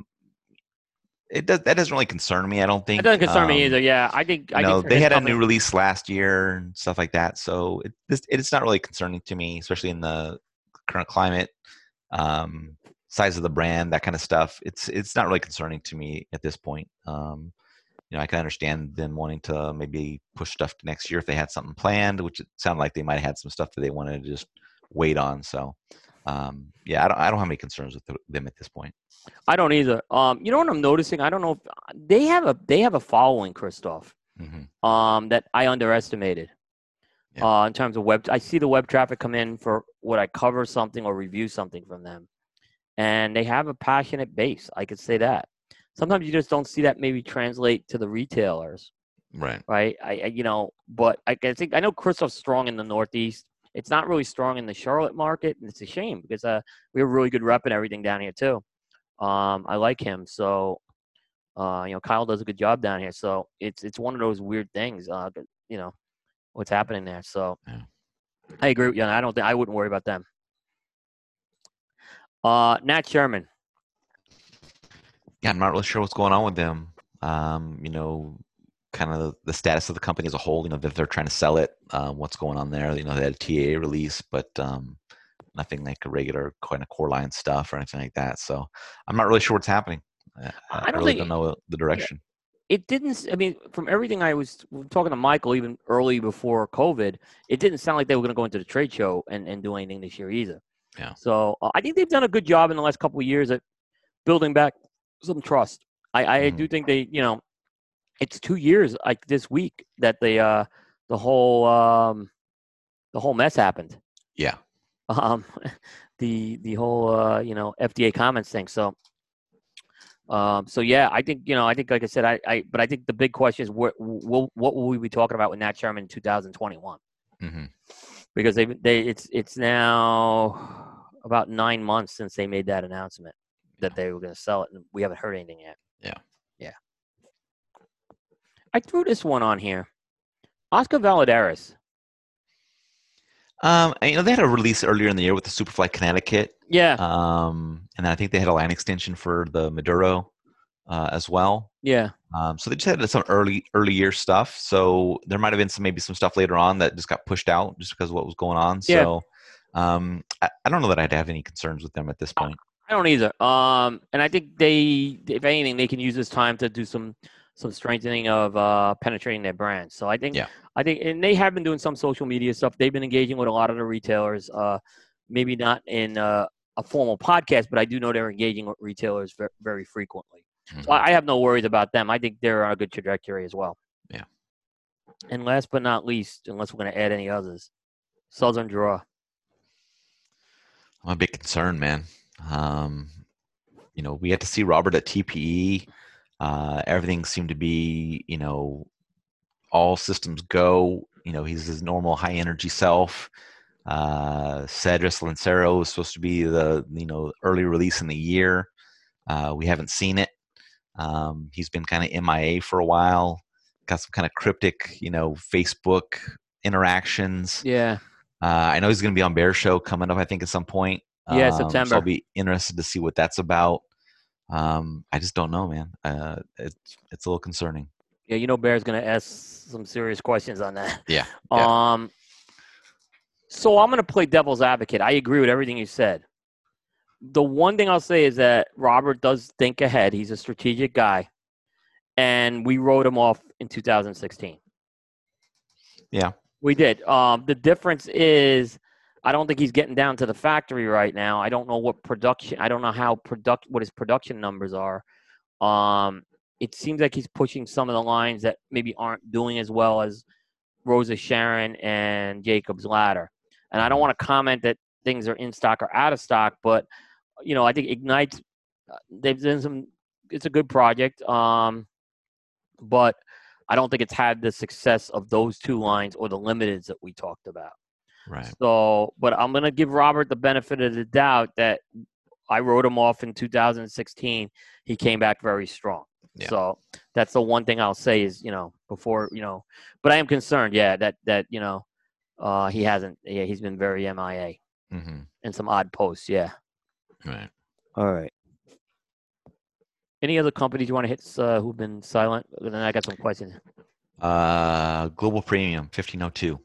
it does that doesn't really concern me. I don't think It doesn't concern um, me either. Yeah, I think I You know, think they had a company, new release last year and stuff like that, so it, it's it's not really concerning to me, especially in the current climate. Um, size of the brand, that kind of stuff. It's it's not really concerning to me at this point. Um, you know, I can understand them wanting to maybe push stuff to next year if they had something planned, which it sounded like they might have had some stuff that they wanted to just wait on. So, um, yeah, I don't I don't have any concerns with the, them at this point. I don't either. Um, you know what I'm noticing? I don't know if they have a they have a following, Christoph. Mm-hmm. Um, that I underestimated. Yeah. Uh, in terms of web, I see the web traffic come in for when I cover something or review something from them, and they have a passionate base. I could say that. Sometimes you just don't see that maybe translate to the retailers. Right. right? I, I you know, but I, I think I know Christoph's strong in the Northeast. It's not really strong in the Charlotte market, and it's a shame because uh, we have a really good rep and everything down here too. Um, I like him, so uh, you know, Kyle does a good job down here. So it's it's one of those weird things, uh, that, you know, what's happening there. So Yeah. I agree with you. I don't think I wouldn't worry about them. Uh, Nat Sherman. Yeah, I'm not really sure what's going on with them. Um, you know, kind of the status of the company as a whole. You know, that they're trying to sell it. Um, what's going on there? You know, they had a T A A release, but um, nothing like a regular kind of core line stuff or anything like that. So I'm not really sure what's happening. I, I I don't really think don't know the direction. it didn't. I mean, from everything I was talking to Michael, even early before COVID, it didn't sound like they were going to go into the trade show and, and do anything this year either. Yeah. So uh, I think they've done a good job in the last couple of years at building back some trust. I, I Mhm. do think they, you know, it's two years like this week that they, uh, the whole, um, the whole mess happened. Yeah. Um, the the whole, uh, you know, F D A comments thing. So. Um, so yeah, I think you know, I think like I said, I, I but I think the big question is what will what will we be talking about with Nat Sherman in two thousand twenty-one? Mm-hmm. Because they they it's it's now about nine months since they made that announcement that they were going to sell it, and we haven't heard anything yet. Yeah. Yeah. I threw this one on here. Oscar Valadares. Um, and, you know, they had a release earlier in the year with the Superfly Connecticut. Yeah. Um, and then I think they had a line extension for the Maduro uh, as well. Yeah. Um, so they just had some early early year stuff. So there might have been some maybe some stuff later on that just got pushed out just because of what was going on. Yeah. So um, I, I don't know that I'd have any concerns with them at this point. I don't either. Um, and I think they, if anything, they can use this time to do some some strengthening of uh, penetrating their brand. So I think, Yeah. I think, and they have been doing some social media stuff. They've been engaging with a lot of the retailers. Uh, maybe not in uh, a formal podcast, but I do know they're engaging with retailers very, very frequently. Mm-hmm. So I, I have no worries about them. I think they're on a good trajectory as well. Yeah. And last but not least, unless we're going to add any others, Southern Draw. I'm a bit concerned, man. Um, you know, we had to see Robert at T P E. Uh, everything seemed to be, you know, all systems go. You know, he's his normal high energy self. Uh, Cedrus Lancero was supposed to be the, you know, early release in the year. Uh, we haven't seen it. Um, he's been kind of M I A for a while. Got some kind of cryptic, you know, Facebook interactions. Yeah. Uh, I know he's going to be on Bear Show coming up, I think, at some point. Yeah, Um, September. So I'll be interested to see what that's about. Um, I just don't know, man. Uh, it's it's a little concerning. Yeah, you know, Bear's going to ask some serious questions on that. Yeah. yeah. Um. So I'm going to play devil's advocate. I agree with everything you said. The one thing I'll say is that Robert does think ahead. He's a strategic guy, and we wrote him off in two thousand sixteen. Yeah. We did. Um, the difference is I don't think he's getting down to the factory right now. I don't know what production. I don't know how product what his production numbers are. Um, it seems like he's pushing some of the lines that maybe aren't doing as well as Rosa Sharon and Jacob's Ladder. And I don't want to comment that things are in stock or out of stock, but you know, I think Ignite. They've done some. It's a good project. Um, but I don't think it's had the success of those two lines or the limiteds that we talked about. Right. So, but I'm going to give Robert the benefit of the doubt that I wrote him off in two thousand sixteen. He came back very strong. Yeah. So that's the one thing I'll say is, you know, before, you know, but I am concerned. Yeah. That, that, you know, uh, he hasn't, yeah, he's been very M I A Mm-hmm. and some odd posts. Yeah. Right. All right. Any other companies you want to hit uh, who've been silent? Then I got some questions. Uh, Global Premium fifteen oh two.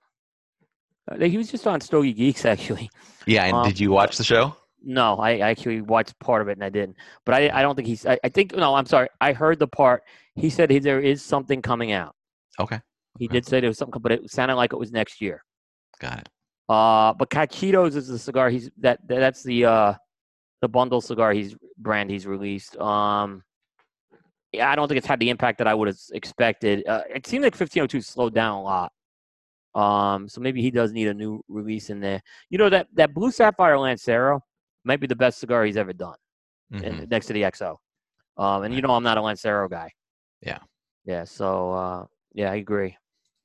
Uh, he was just on Stogie Geeks, actually. Yeah. And Um, did you watch the show? No, I actually watched part of it and I didn't. But I, I don't think he's. I, I think no. I'm sorry. I heard the part. He said he, there is something coming out. Okay. He Okay. did say there was something, but it sounded like it was next year. Got it. Uh, but Cachitos is the cigar. He's that. That's the uh, the bundle cigar. He's brand he's released. Um, yeah, I don't think it's had the impact that I would have expected. Uh, it seemed like fifteen oh two slowed down a lot. Um, so maybe he does need a new release in there. You know that that Blue Sapphire Lancero might be the best cigar he's ever done, Mhm. in, next to the X O. Um, and you Right. know I'm not a Lancero guy. Yeah. Yeah. So uh, Yeah, I agree.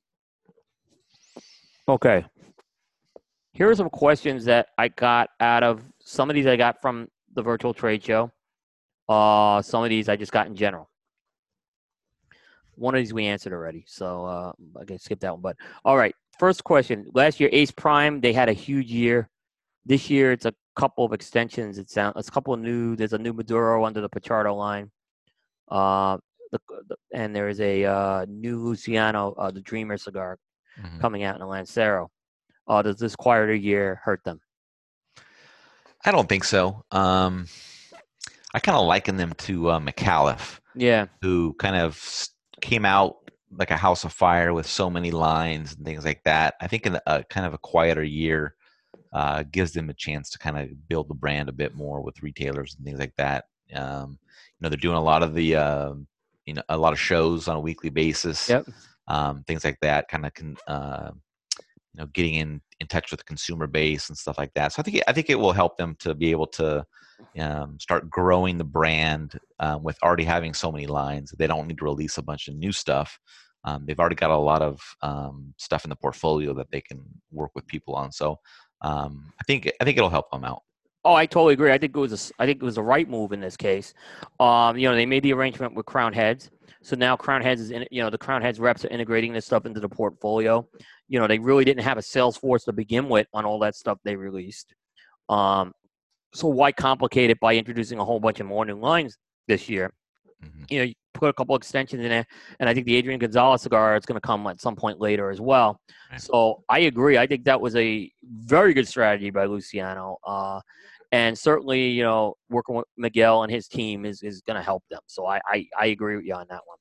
Okay. Here are some questions that I got out of some of these I got from the virtual trade show. Uh, some of these I just got in general. One of these we answered already, so uh, I can skip that one. But all right, first question. Last year, Ace Prime, they had a huge year. This year, it's a couple of extensions. It's, a, it's a couple of new. There's a new Maduro under the Pachardo line. Uh, the, the, and there is a uh, new Luciano, uh, the Dreamer cigar, mm-hmm. coming out in the Lancero. Uh, does this quieter year hurt them? I don't think so. Um, I kind of liken them to uh, McAuliffe. Yeah. Who kind of came out like a house of fire with so many lines and things like that. I think in a kind of a quieter year uh, gives them a chance to kind of build the brand a bit more with retailers and things like that. Um, you know, they're doing a lot of the, uh, you know, a lot of shows on a weekly basis, yep. um, things like that, kind of, can, uh, you know, getting in, in touch with the consumer base and stuff like that. So I think, it, I think it will help them to be able to um, start growing the brand um, with already having so many lines. They don't need to release a bunch of new stuff. Um, they've already got a lot of um, stuff in the portfolio that they can work with people on. So um, I think I think it'll help them out. Oh, I totally agree. I think it was a, I think it was the right move in this case. Um, you know, they made the arrangement with Crown Heads, so now Crown Heads is in, you know, the Crown Heads reps are integrating this stuff into the portfolio. You know, they really didn't have a sales force to begin with on all that stuff they released. Um, so why complicate it by introducing a whole bunch of more new lines this year? Mm-hmm. You know, you put a couple extensions in there, and I think the Adrian Gonzalez cigar is going to come at some point later as well. Right. So I agree. I think that was a very good strategy by Luciano. Uh, and certainly, you know, working with Miguel and his team is, is going to help them. So I, I, I agree with you on that one.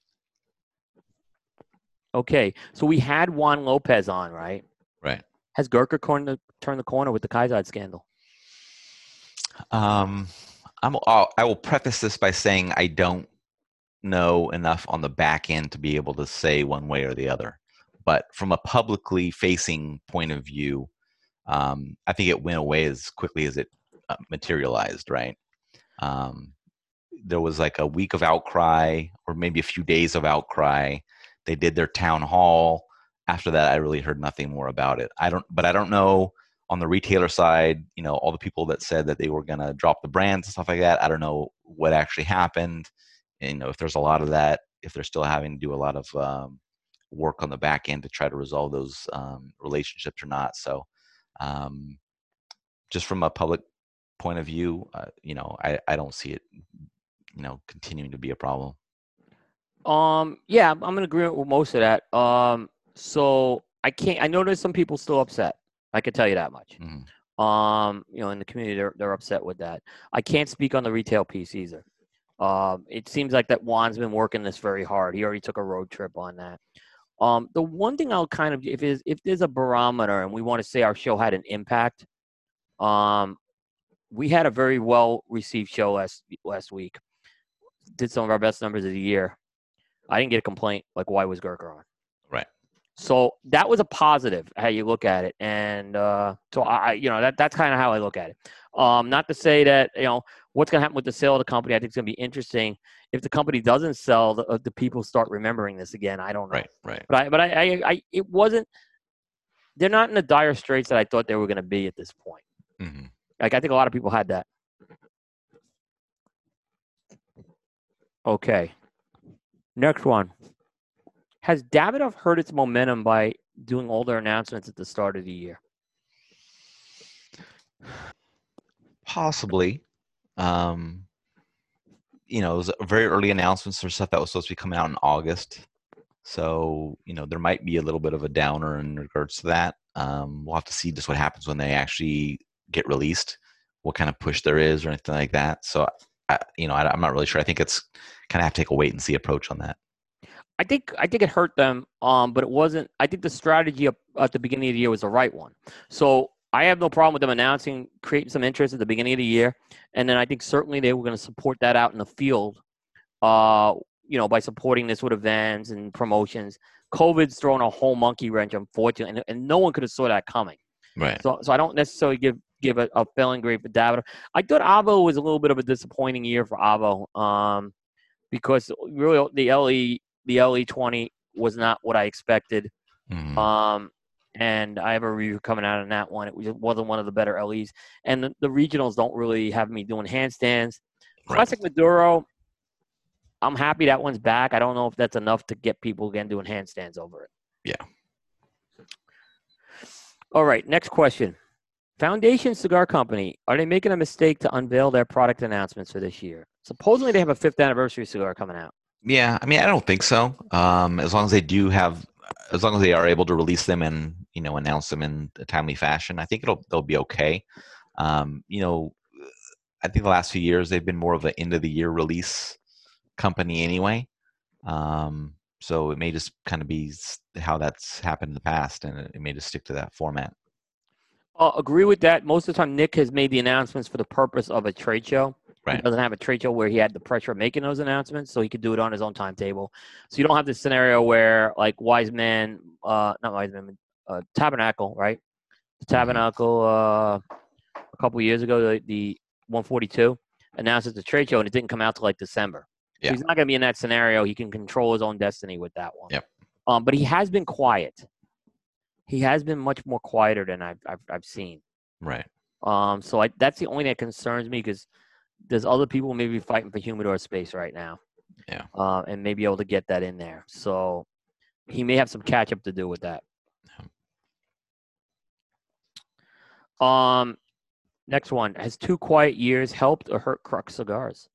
Okay, so we had Juan Lopez on, right? Right. Has Gurkha turned the, turned the corner with the Kaizad scandal? Um, I'm, I'll, I will preface this by saying I don't know enough on the back end to be able to say one way or the other. But from a publicly facing point of view, um, I think it went away as quickly as it uh, materialized, right? Um, there was like a week of outcry or maybe a few days of outcry. They did their town hall. After that, I really heard nothing more about it. I don't, but I don't know on the retailer side, you know, all the people that said that they were going to drop the brands and stuff like that. I don't know what actually happened. And, you know, if there's a lot of that, if they're still having to do a lot of um, work on the back end to try to resolve those um, relationships or not. So um, just from a public point of view, uh, you know, I, I don't see it, you know, continuing to be a problem. Um, yeah, I'm going to agree with most of that. Um, so I can't, I know there's some people still upset. I can tell you that much. Mm-hmm. Um, you know, in the community, they're, they're upset with that. I can't speak on the retail piece either. Um, it seems like that Juan's been working this very hard. He already took a road trip on that. Um, the one thing I'll kind of, if is if there's a barometer and we want to say our show had an impact, um, we had a very well received show last last week. Did some of our best numbers of the year. I didn't get a complaint like why was Gurkha on? Right. So that was a positive how you look at it, and uh, so I, you know, that that's kind of how I look at it. Um, not to say that you know what's going to happen with the sale of the company. I think it's going to be interesting. If the company doesn't sell, the, uh, the people start remembering this again. I don't know. Right, right. But I, but I, I, I, it wasn't. They're not in the dire straits that I thought they were going to be at this point. Mm-hmm. Like I think a lot of people had that. Okay. Next one. Has Davidoff hurt its momentum by doing all their announcements at the start of the year? Possibly. Um, you know, it was very early announcements for stuff that was supposed to be coming out in August. So, you know, there might be a little bit of a downer in regards to that. Um, we'll have to see just what happens when they actually get released, what kind of push there is or anything like that. So, I, you know, I, I'm not really sure. I think it's kind of have to take a wait and see approach on that. I think I think it hurt them, um, but it wasn't. I think the strategy up at the beginning of the year was the right one. So I have no problem with them announcing, creating some interest at the beginning of the year, and then I think certainly they were going to support that out in the field, uh, you know, by supporting this with events and promotions. COVID's thrown a whole monkey wrench, unfortunately, and, and no one could have saw that coming. Right. So, so I don't necessarily give give a, a failing grade for Davidoff. I thought Avo was a little bit of a disappointing year for Avo, um, because really the L E. The L E twenty, was not what I expected. Mhm. Um, and I have a review coming out on that one. It just wasn't one of the better L Es. And the, the regionals don't really have me doing handstands. Right. Classic Maduro, I'm happy that one's back. I don't know if that's enough to get people again doing handstands over it. Yeah. All right, next question. Foundation Cigar Company, are they making a mistake to unveil their product announcements for this year? Supposedly they have a fifth anniversary cigar coming out. Yeah, I mean, I don't think so. Um, as long as they do have, as long as they are able to release them and, you know, announce them in a timely fashion, I think it'll they'll be okay. Um, you know, I think the last few years they've been more of an end of the year release company anyway. Um, so it may just kind of be s- how that's happened in the past, and it, it may just stick to that format. I'll agree with that. Most of the time, Nick has made the announcements for the purpose of a trade show. He Right. doesn't have a trade show where he had the pressure of making those announcements, so he could do it on his own timetable. So you don't have this scenario where, like, Wiseman, uh, not Wiseman, uh, Tabernacle, right? The Tabernacle, uh, a couple years ago, the, the one forty-two announced at the trade show, and it didn't come out till like December. So Yeah. he's not going to be in that scenario. He can control his own destiny with that one. Yep. Um, but he has been quiet. He has been much more quieter than I've I've, I've seen. Right. Um, so I, that's the only thing that concerns me because there's other people maybe fighting for humidor space right now. Yeah. Uh, and maybe able to get that in there. So he may have some catch up to do with that. Um, next one. Has two quiet years helped or hurt Crux Cigars?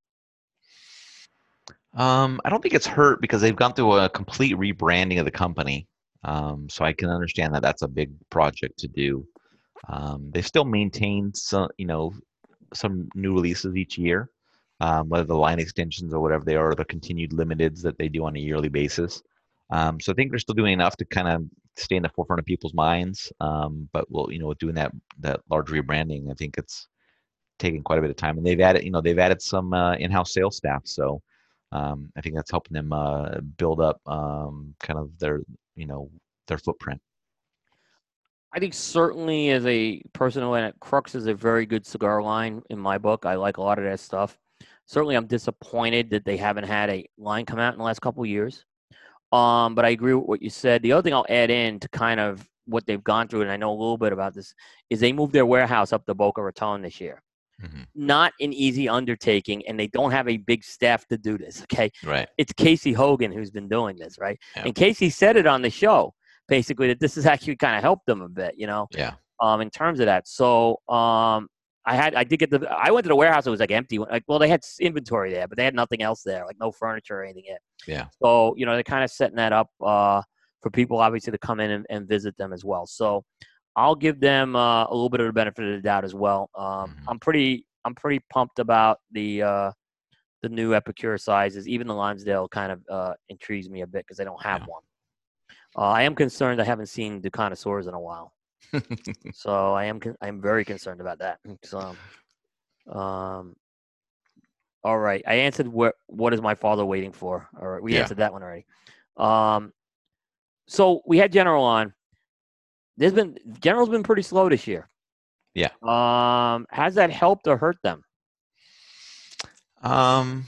Um, I don't think it's hurt because they've gone through a complete rebranding of the company. Um, so I can understand that that's a big project to do. Um, they still maintain some, you know, some new releases each year, um, whether the line extensions or whatever they are, or the continued limiteds that they do on a yearly basis. Um, so I think they're still doing enough to kind of stay in the forefront of people's minds. Um, but we'll, you know, doing that that large rebranding, I think it's taken quite a bit of time, and they've added, you know, they've added some uh, in-house sales staff. So um, I think that's helping them uh, build up um, kind of their, you know, their footprint. I think certainly as a person who at Crux is a very good cigar line in my book. I like a lot of that stuff. Certainly, I'm disappointed that they haven't had a line come out in the last couple of years. Um, but I agree with what you said. The other thing I'll add in to kind of what they've gone through, and I know a little bit about this, is they moved their warehouse up to Boca Raton this year. Mm-hmm. Not an easy undertaking, and they don't have a big staff to do this, okay? Right. It's Casey Hogan who's been doing this, right? Yeah. And Casey said it on the show, basically, that this has actually kind of helped them a bit, you know, Yeah. um, in terms of that. So um, I had, I did get the, I went to the warehouse, it was like empty. Like, well, they had inventory there, but they had nothing else there, like no furniture or anything yet. Yeah. So, you know, they're kind of setting that up uh, for people, obviously, to come in and, and visit them as well. So I'll give them uh, a little bit of the benefit of the doubt as well. Um, Mm-hmm. I'm pretty, I'm pretty pumped about the uh, the new Epicure sizes. Even the Lonsdale kind of uh, intrigues me a bit because they don't have Yeah. one. Uh, I am concerned. I haven't seen the connoisseurs in a while, so I am con- I am very concerned about that. So, um, all right, I answered what what is my father waiting for? All right, we Yeah. answered that one already. Um, so we had General on. There's been General's been pretty slow this year. Yeah. Um, has that helped or hurt them? Um,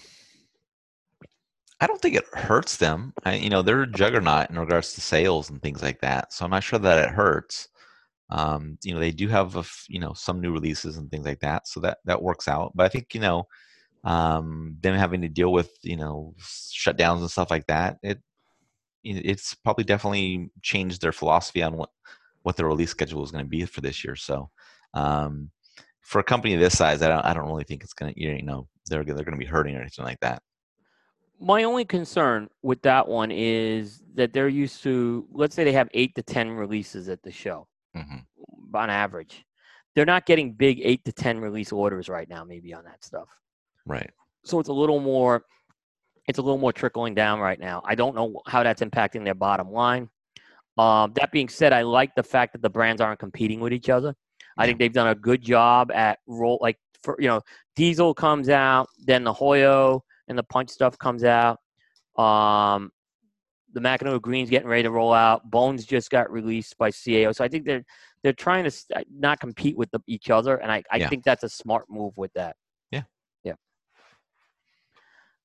I don't think it hurts them. I, you know, they're a juggernaut in regards to sales and things like that. So I'm not sure that it hurts. Um, you know, they do have a f- you know, some new releases and things like that, so that that works out. But I think, you know, um, them having to deal with, you know, shutdowns and stuff like that, it it's probably definitely changed their philosophy on what what their release schedule is going to be for this year. So um, for a company this size, I don't I don't really think it's going to, you know, they're they're going to be hurting or anything like that. My only concern with that one is that they're used to, let's say they have eight to ten releases at the show Mm-hmm. on average. They're not getting big eight to ten release orders right now, maybe on that stuff. Right. So it's a little more, it's a little more trickling down right now. I don't know how that's impacting their bottom line. Um, that being said, I like the fact that the brands aren't competing with each other. I Yeah. think they've done a good job at roll, like, for, you know, Diesel comes out, then the Hoyo and the Punch stuff comes out. Um, the Mackinac Green's getting ready to roll out. Bones just got released by C A O. So I think they're they're trying to st- not compete with the, each other, and I, I Yeah. think that's a smart move with that. Yeah. Yeah.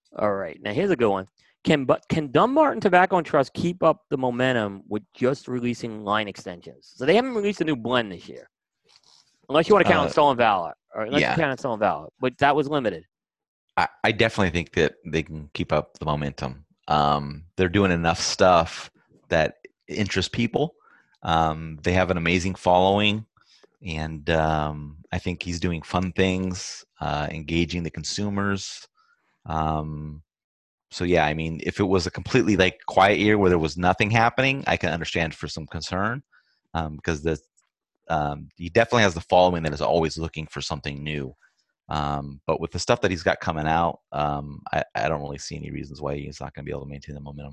All right. Now here's a good one. Can but can Dunbarton Tobacco and Trust keep up the momentum with just releasing line extensions? So they haven't released a new blend this year, unless you want to count Uh, Stolen Valor, or unless yeah. you count Stolen Valor, but that was limited. I, I definitely think that they can keep up the momentum. Um, they're doing enough stuff that interests people. Um, they have an amazing following, and um, I think he's doing fun things, uh, engaging the consumers. Um, so yeah, I mean, if it was a completely like quiet year where there was nothing happening, I can understand for some concern, um, because the um, he definitely has the following that is always looking for something new. Um, but with the stuff that he's got coming out, um, I, I don't really see any reasons why he's not going to be able to maintain the momentum.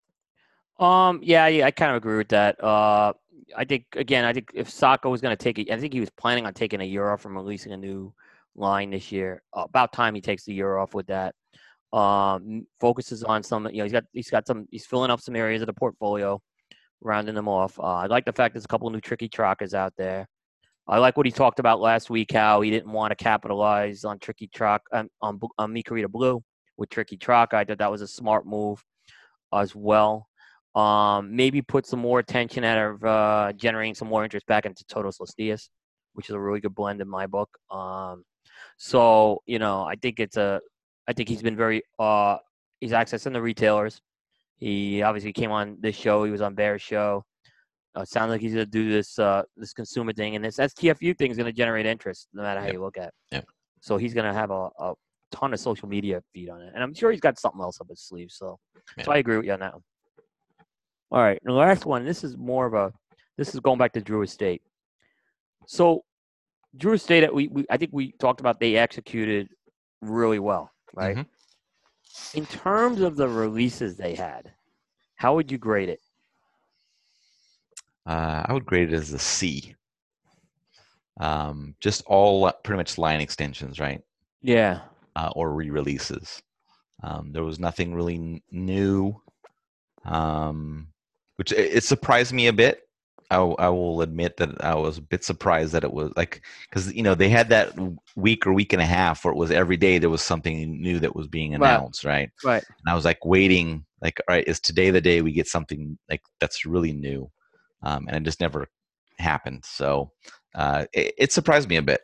Um, yeah, yeah, I kind of agree with that. Uh, I think again, I think if Saka was going to take it, I think he was planning on taking a year off from releasing a new line this year. Uh, about time he takes the year off with that. Um, focuses on some, you know, he's got he's got some, he's filling up some areas of the portfolio, rounding them off. Uh, I like the fact there's a couple of new tricky trackers out there. I like what he talked about last week, how he didn't want to capitalize on tricky track um, on on Micarita Blue with tricky track. I thought that was a smart move as well. Um, maybe put some more attention out of uh, generating some more interest back into Todos Los Dias, which is a really good blend in my book. Um, so you know, I think it's a, I think he's been very, uh, he's accessing the retailers. He obviously came on this show. He was on Bear's show. Uh, sounds like he's gonna do this uh, this consumer thing, and this S T F U thing is gonna generate interest, no matter how Yep. you look at it. Yep. So he's gonna have a, a ton of social media feed on it, and I'm sure he's got something else up his sleeve. So, Yeah. so I agree with you on that one. All right, the last one. This is more of a. This is going back to Drew Estate. So, Drew Estate, we, we I think we talked about they executed really well, right? Mhm. In terms of the releases they had, how would you grade it? Uh, I would grade it as a C. Um, just all li- pretty much line extensions, right? Yeah. Uh, or re-releases. Um, there was nothing really n- new, um, which it, it surprised me a bit. I, w- I will admit that I was a bit surprised that it was like, because you know they had that w- week or week and a half where it was every day there was something new that was being Right. announced, right? Right. And I was like waiting, like, all right, is today the day we get something like that's really new? Um, and it just never happened. So uh, it, it surprised me a bit.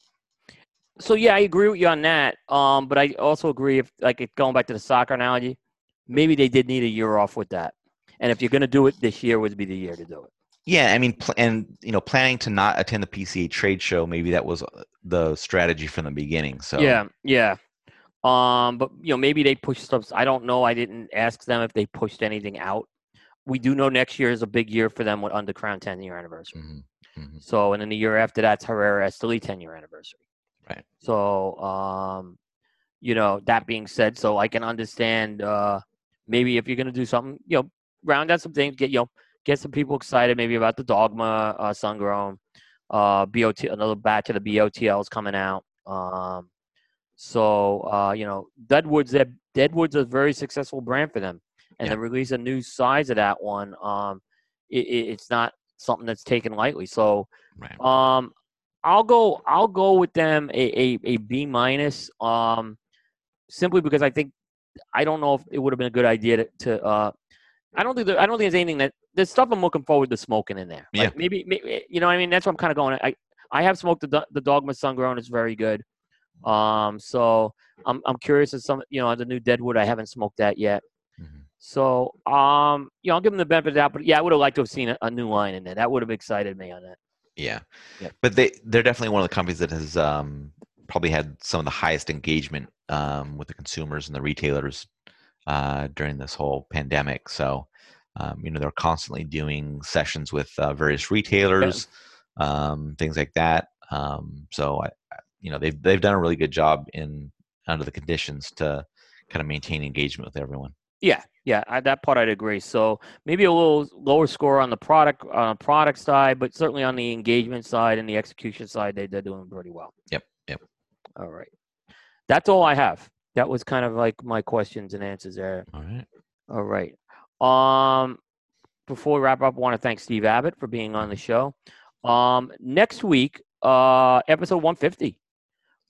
So yeah, I agree with you on that. Um, but I also agree if like if going back to the soccer analogy, maybe they did need a year off with that. And if you're going to do it this year, would be the year to do it. Yeah, I mean, pl- and you know, planning to not attend the P C A trade show, maybe that was the strategy from the beginning. So Yeah, yeah. Um, but you know, maybe they pushed stuff. I don't know. I didn't ask them if they pushed anything out. We do know next year is a big year for them with Undercrown ten year anniversary. Mm-hmm. Mm-hmm. So, and then the year after that's Herrera Esteli ten year anniversary. Right. So, um, you know, that being said, so I can understand uh, maybe if you're going to do something, you know, round out some things, get, you know, get some people excited maybe about the Dogma uh, Sungrown, uh, B O T, another batch of the B O T Ls coming out. Um, so, uh, you know, Deadwood's, that Deadwood's a very successful brand for them. And Yeah. to release a new size of that one, um, it, it, it's not something that's taken lightly. So, Right. um, I'll go. I'll go with them a a, a B minus. Um, simply because I think I don't know if it would have been a good idea to. to uh, I don't think there, I don't think there's anything that there's stuff I'm looking forward to smoking in there. Like Yeah. maybe, maybe you know what I mean. That's what I'm kind of going. I I have smoked the Do- the Dogma Sungrown. It's very good. Um, so I'm I'm curious as some you know the new Deadwood. I haven't smoked that yet. Mm-hmm. So um, you know I'll give them the benefit of the doubt. But yeah, I would have liked to have seen a, a new line in there. That would have excited me on that. Yeah. Yep. But they they're definitely one of the companies that has um, probably had some of the highest engagement um, with the consumers and the retailers uh, during this whole pandemic. So um, you know they're constantly doing sessions with uh, various retailers, um, things like that. Um, so I, I- you know they've they've done a really good job in under the conditions to kind of maintain engagement with everyone. Yeah, yeah, I, that part I'd agree. So maybe a little lower score on the product uh, product side, but certainly on the engagement side and the execution side, they they're doing pretty well. Yep. Yep. All right, that's all I have. That was kind of like my questions and answers there. All right. All right. Um, before we wrap up, I want to thank Steve Abbott for being on the show. Um, next week, uh, episode one fifty.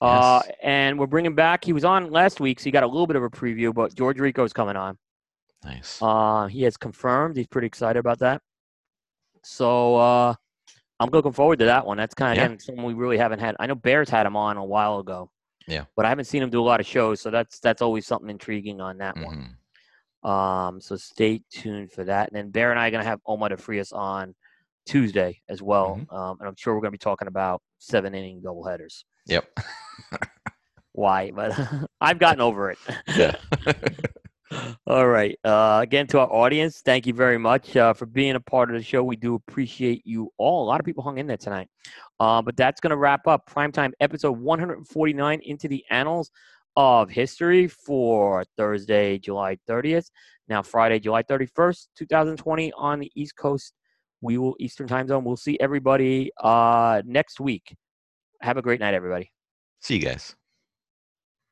Uh, Yes. and we're bringing back. He was on last week, so he got a little bit of a preview. But George Rico's coming on. Nice. Uh, he has confirmed. He's pretty excited about that. So uh, I'm looking forward to that one. That's kind of Yeah. again someone we really haven't had. I know Bears had him on a while ago. Yeah. But I haven't seen him do a lot of shows, so that's that's always something intriguing on that one. Mhm. Um, so stay tuned for that. And then Bear and I are going to have Omar DeFrias on Tuesday as well. Mhm. Um, and I'm sure we're going to be talking about seven inning doubleheaders. Yep. Why? But I've gotten over it. Yeah. All right. Uh, again, to our audience, thank you very much uh, for being a part of the show. We do appreciate you all. A lot of people hung in there tonight. Uh, but that's going to wrap up Primetime episode one forty-nine into the annals of history for Thursday, July thirtieth. Now, Friday, July thirty-first, twenty twenty on the East Coast. We will, Eastern time zone. We'll see everybody uh, next week. Have a great night, everybody. See you guys.